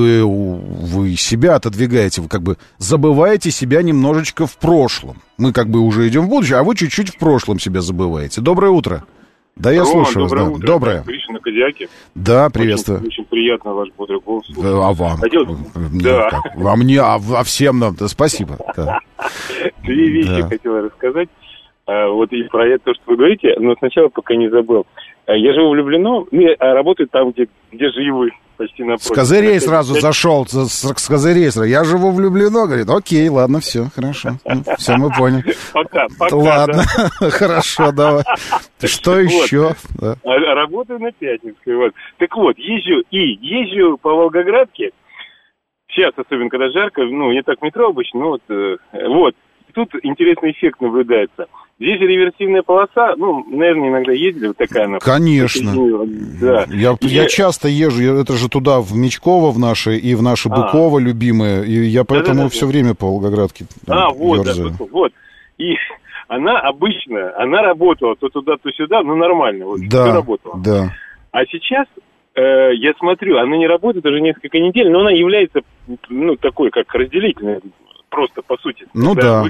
вы себя отодвигаете, вы как бы забываете себя немножечко в прошлом. Мы как бы уже идем в будущее, а вы чуть-чуть в прошлом себя забываете. Доброе утро. Да, я слушаю вас. Доброе утро. Доброе. Гриша на Кадиаке. Да, приветствую. Очень приятно ваш бодрый голос. А вам? Да. А мне, а всем нам. Да, спасибо. Да. 2 вещи хотел рассказать. Вот и про это, то, что вы говорите, но сначала пока не забыл. Я живу в Люблино, а работаю там, где же и вы, почти напротив. С козырей сразу зашел, с козырей сразу. Я живу в Люблино, говорит, окей, ладно, все, хорошо. Все, мы поняли. Пока. Ладно, хорошо, давай. Что еще? Работаю на Пятницкой, вот. Так вот, езжу по Волгоградке. Сейчас, особенно когда жарко, не так метро обычно, но вот. Тут интересный эффект наблюдается. Здесь реверсивная полоса, наверное, иногда ездили, вот такая она. Конечно. Да. Я часто езжу, это же туда, в Мечково, в наши, и в наши Буково любимые, и я поэтому все время по Волгоградке ерзаю. Вот. И она работала то туда, то сюда, нормально, вот, все работало. Да. А сейчас я смотрю, она не работает уже несколько недель, но она является, такой, как разделительной. Просто, по сути. Да.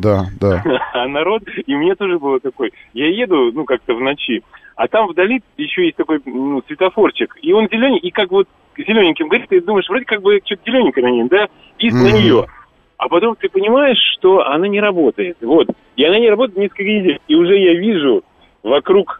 А народ, и у меня тоже было такой, я еду, как-то в ночи, а там вдали еще есть такой, светофорчик, и он зеленый, и как вот зелененьким горит, ты думаешь, вроде как бы что-то зелененькое на ней, да, и на нее. А потом ты понимаешь, что она не работает, вот. И она не работает несколько недель, и уже я вижу вокруг,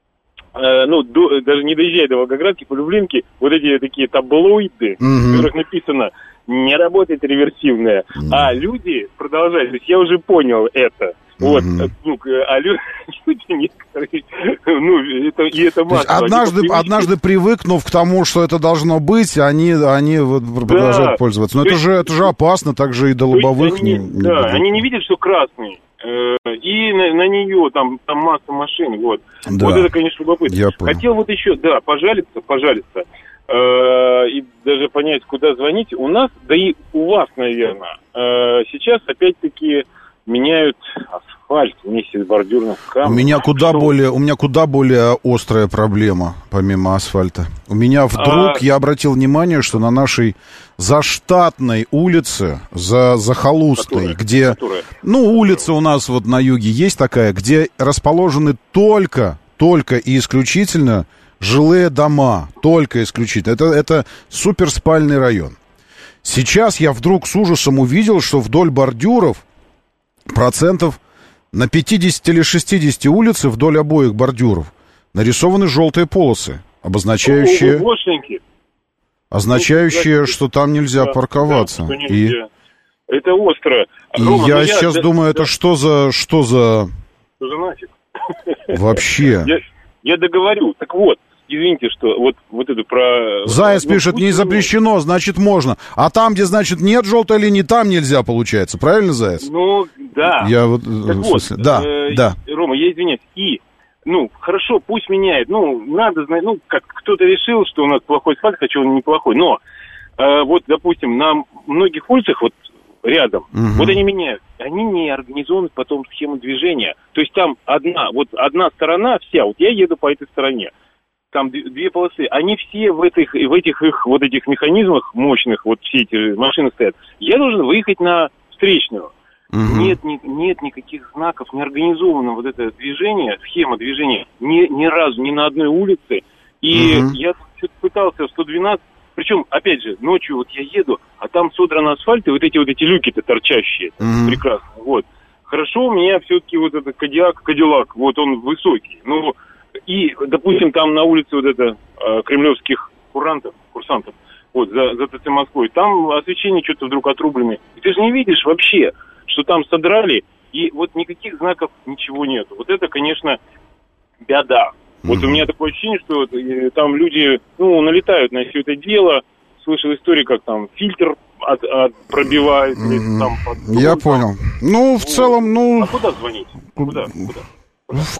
даже не доезжая до Волгоградки, по Люблинке, вот эти такие таблоиды, в которых написано не работает реверсивная, а люди продолжают. То есть я уже понял это. Вот, ну, а люди некоторые, ну, это массово. Однажды привыкнув к тому, что это должно быть, они вот продолжают пользоваться. Но это же опасно, так же и до лобовых. Они не видят, что красный. И на нее там масса машин, вот. Да. Вот это, конечно, любопытно. Хотел вот еще, пожалуйста, и даже понять, куда звонить. У нас, да и у вас, наверное, сейчас опять-таки меняют асфальт вместе с бордюрным камнем. У меня куда более острая проблема, помимо асфальта. У меня вдруг, я обратил внимание, что на нашей заштатной улице, захолустной, улица у нас вот на юге есть такая, где расположены только и исключительно жилые дома, только исключительно. Это суперспальный район. Сейчас я вдруг с ужасом увидел, что вдоль бордюров процентов на 50 или 60 улиц вдоль обоих бордюров нарисованы желтые полосы, обозначающие, что там нельзя парковаться. Да, нельзя. Это остро. Рома, я сейчас думаю, это что за нафиг? Вообще. Я договорю. Так вот, извините, что вот это про... Заяц пишет, не запрещено, значит можно. А там, где, значит, нет желтой линии, там нельзя, получается. Правильно, Заяц? Ну, да. Да. Рома, я извиняюсь. Хорошо, пусть меняет. Надо знать, как кто-то решил, что у нас плохой асфальт, хотя он неплохой. Но, допустим, на многих улицах, рядом, вот они меняют. Они не организованы потом схему движения. То есть там одна сторона вся, я еду по этой стороне. Там две полосы, они все в этих их механизмах мощных, все эти машины стоят. Я должен выехать на встречную. Нет никаких знаков, не организовано это движение, схема движения ни разу, ни на одной улице. И я что-то пытался в 112, причем, опять же, ночью я еду, а там содран асфальт, и эти люки-то торчащие, прекрасно, Хорошо, у меня все-таки этот Кадиллак, он высокий, и, допустим, там на улице кремлевских курсантов, за ТЦ Москвой, там освещение что-то вдруг отрубленное. И ты же не видишь вообще, что там содрали, и никаких знаков, ничего нету. Это, конечно, беда. У меня такое ощущение, что там люди, налетают на все это дело. Слышал истории, как там фильтр пробивает. Я понял. В целом, А куда звонить? Куда? В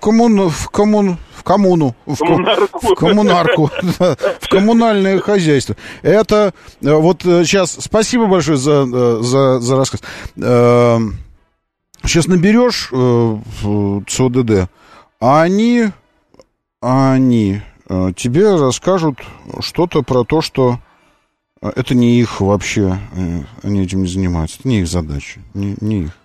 коммунальное хозяйство. Это сейчас спасибо большое за рассказ. Сейчас наберешь ЦОДД, а они тебе расскажут что-то про то, что это не их вообще, они этим не занимаются, это не их задача, не их.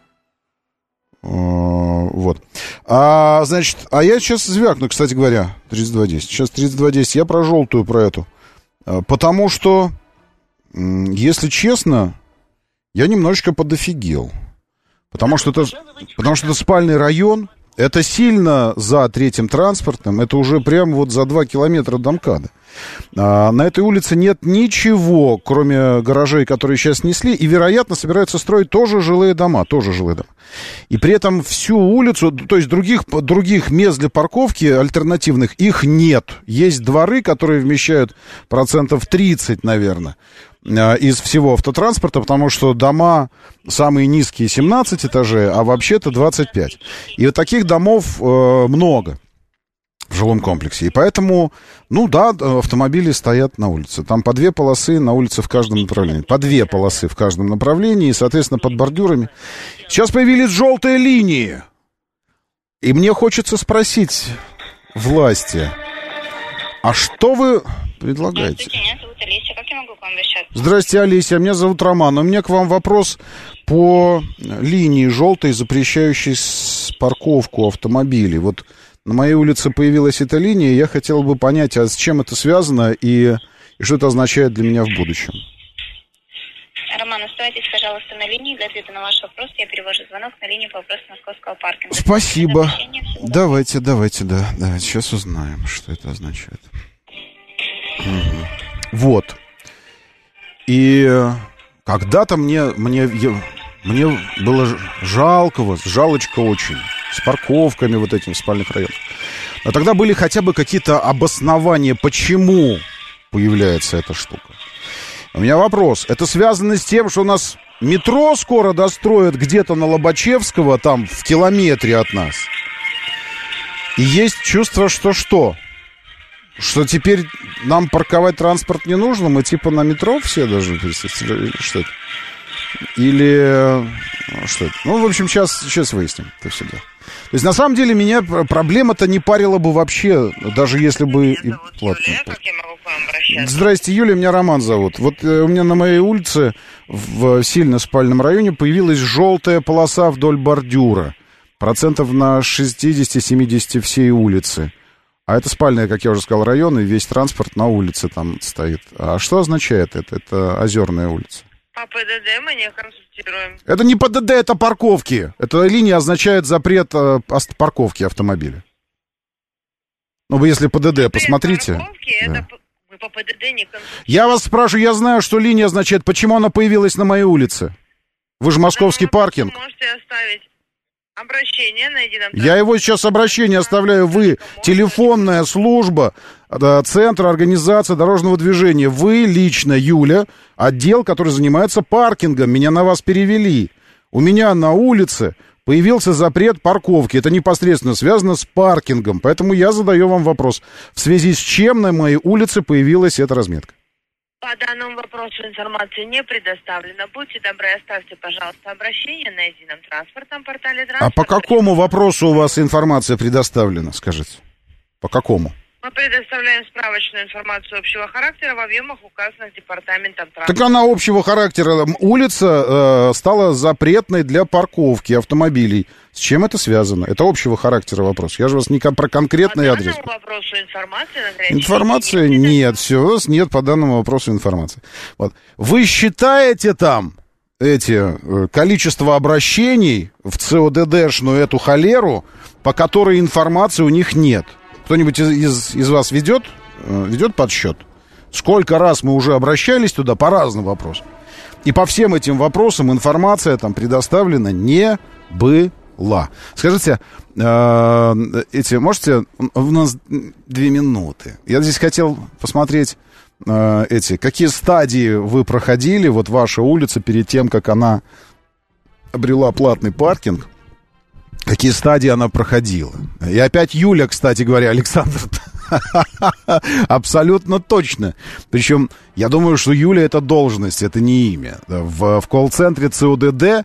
А я сейчас звякну, кстати говоря, 3210. Сейчас 3210. Я про желтую, про эту. Потому что, если честно, я немножечко подофигел. Потому что это спальный район. Это сильно за третьим транспортным. Это уже прямо за 2 километра до МКАДа. На этой улице нет ничего, кроме гаражей, которые сейчас снесли. И, вероятно, собираются строить тоже жилые дома. И при этом всю улицу, то есть других мест для парковки альтернативных, их нет. Есть дворы, которые вмещают 30%, наверное, из всего автотранспорта, потому что дома самые низкие 17 этажей, а вообще-то 25. И таких домов много в жилом комплексе. И поэтому, автомобили стоят на улице. Там по 2 полосы на улице в каждом направлении. По 2 полосы в каждом направлении, и, соответственно, под бордюрами. Сейчас появились желтые линии. И мне хочется спросить власти, а что вы предлагаете? Здравствуйте, меня зовут Олеся. Как я могу к вам обращаться? Здравствуйте, Олеся. Меня зовут Роман. У меня к вам вопрос по линии желтой, запрещающей парковку автомобилей. На моей улице появилась эта линия, я хотел бы понять, а с чем это связано и что это означает для меня в будущем. Роман, оставайтесь, пожалуйста, на линии. Для ответа на ваш вопрос я перевожу звонок на линию по вопросу московского паркинга. Спасибо. Давайте, да. Сейчас узнаем, что это означает. И когда-то мне мне было жалко вас, жалочка очень, с парковками вот этим в спальных районах. А тогда были хотя бы какие-то обоснования, почему появляется эта штука. У меня вопрос. Это связано с тем, что у нас метро скоро достроят где-то на Лобачевского, там в километре от нас? И есть чувство, что Что теперь нам парковать транспорт не нужно? Мы типа на метро все должны пересесть? Или что это? Или что это? Ну, в общем, сейчас выясним это все дело. То есть, на самом деле, меня проблема-то не парила бы вообще, даже если бы и платно. Здрасте, Юлия, меня Роман зовут. Вот у меня на моей улице в сильно спальном районе появилась желтая полоса вдоль бордюра. Процентов на 60-70 всей улицы. А это спальная, как я уже сказал, район, и весь транспорт на улице там стоит. А что означает это? Это Озерная улица. По ПДД мы не консультируем. Это не ПДД, это парковки. Эта линия означает запрет парковки автомобиля. Ну, вы если ПДД посмотрите. Парковки, да. Это мы по ПДД не консультируем. Я вас спрашиваю, я знаю, что линия означает, почему она появилась на моей улице. Вы же московский паркинг. Вы можете оставить обращение на едином... Я его сейчас обращение оставляю. Вы, телефонная служба, Центр организации дорожного движения. Вы лично, Юля, отдел, который занимается паркингом. Меня на вас перевели. У меня на улице появился запрет парковки. Это непосредственно связано с паркингом. Поэтому я задаю вам вопрос. В связи с чем на моей улице появилась эта разметка? По данному вопросу информации не предоставлена. Будьте добры, оставьте, пожалуйста, обращение на едином транспортном портале транспорта. А по какому вопросу у вас информация предоставлена, скажите? По какому? Мы предоставляем справочную информацию общего характера в объемах, указанных департаментом транспорта. Так она общего характера. Улица стала запретной для парковки автомобилей. С чем это связано? Это общего характера вопрос. Я же вас не про конкретный адрес. По данному вопросу Информации нет. Все, у вас нет по данному вопросу информации. Вот. Вы считаете там количество обращений в ЦОДДшную эту холеру, по которой информации у них нет? Кто-нибудь из вас ведет подсчет? Сколько раз мы уже обращались туда по разным вопросам? И по всем этим вопросам информация там предоставлена не была. Скажите, можете... У нас 2 минуты. Я здесь хотел посмотреть какие стадии вы проходили, вот ваша улица, перед тем, как она обрела платный паркинг. Какие стадии она проходила. И опять Юля, кстати говоря, Александр, абсолютно точно. Причем, я думаю, что Юля — это должность, это не имя. В колл-центре ЦУДД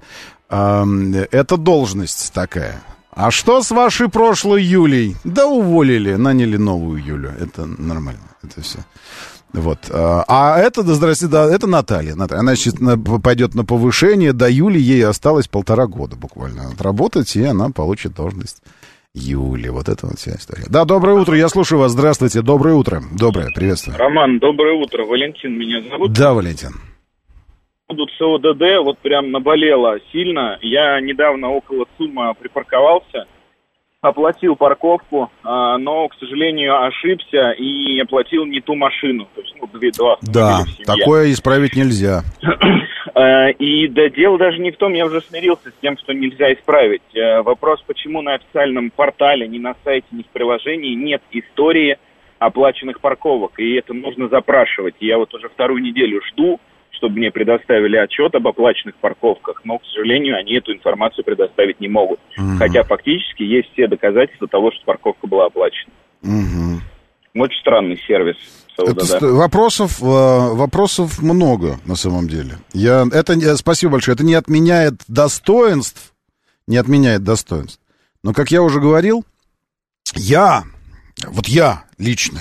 это должность такая. А что с вашей прошлой Юлей? Да уволили, наняли новую Юлю. Это нормально, это все. Вот. А это, здрасте, да, это Наталья. Она сейчас пойдет на повышение. До Юли ей осталось 1,5 года буквально отработать, и она получит должность Юли. Вот это вот вся история. Да, доброе утро, я слушаю вас. Здравствуйте, доброе утро. Доброе, приветствую. Роман, доброе утро. Валентин меня зовут. Да, Валентин. Буду ЦОДД, вот прям наболело сильно. Я недавно около ЦУМа припарковался, оплатил парковку, но, к сожалению, ошибся и оплатил не ту машину. То есть, два да, такое исправить нельзя. И да, дело даже не в том, я уже смирился с тем, что нельзя исправить. Вопрос, почему на официальном портале, ни на сайте, ни в приложении нет истории оплаченных парковок. И это нужно запрашивать. Я вот уже 2-ю неделю жду, чтобы мне предоставили отчет об оплаченных парковках, но, к сожалению, они эту информацию предоставить не могут. Хотя фактически есть все доказательства того, что парковка была оплачена. Очень странный сервис. Вопросов много, на самом деле. Спасибо большое. Это не отменяет достоинств. Но, как я уже говорил, я лично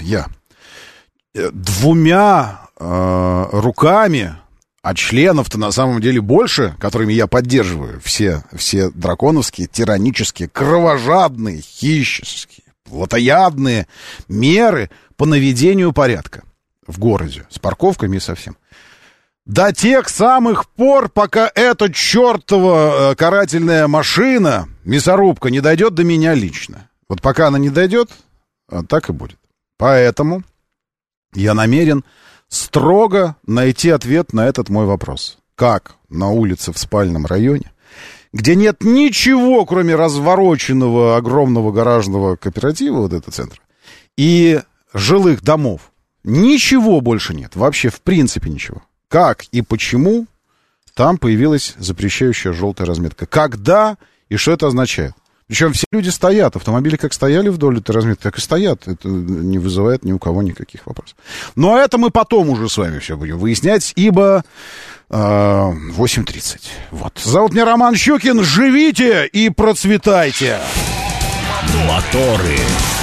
2 руками, а членов-то на самом деле больше, которыми я поддерживаю, все драконовские, тиранические, кровожадные, хищнические, плотоядные меры по наведению порядка в городе, с парковками и со всем. До тех самых пор, пока эта чертова карательная машина, мясорубка, не дойдет до меня лично. Вот пока она не дойдет, так и будет. Поэтому я намерен строго найти ответ на этот мой вопрос. Как на улице в спальном районе, где нет ничего, кроме развороченного огромного гаражного кооператива, вот это центр, и жилых домов. Ничего больше нет, вообще в принципе ничего. Как и почему там появилась запрещающая желтая разметка? Когда и что это означает? Причем все люди стоят, автомобили как стояли вдоль этой разметки, так и стоят. Это не вызывает ни у кого никаких вопросов. Но это мы потом уже с вами все будем выяснять, ибо 8:30. Вот. Зовут меня Роман Щукин. Живите и процветайте! Моторы.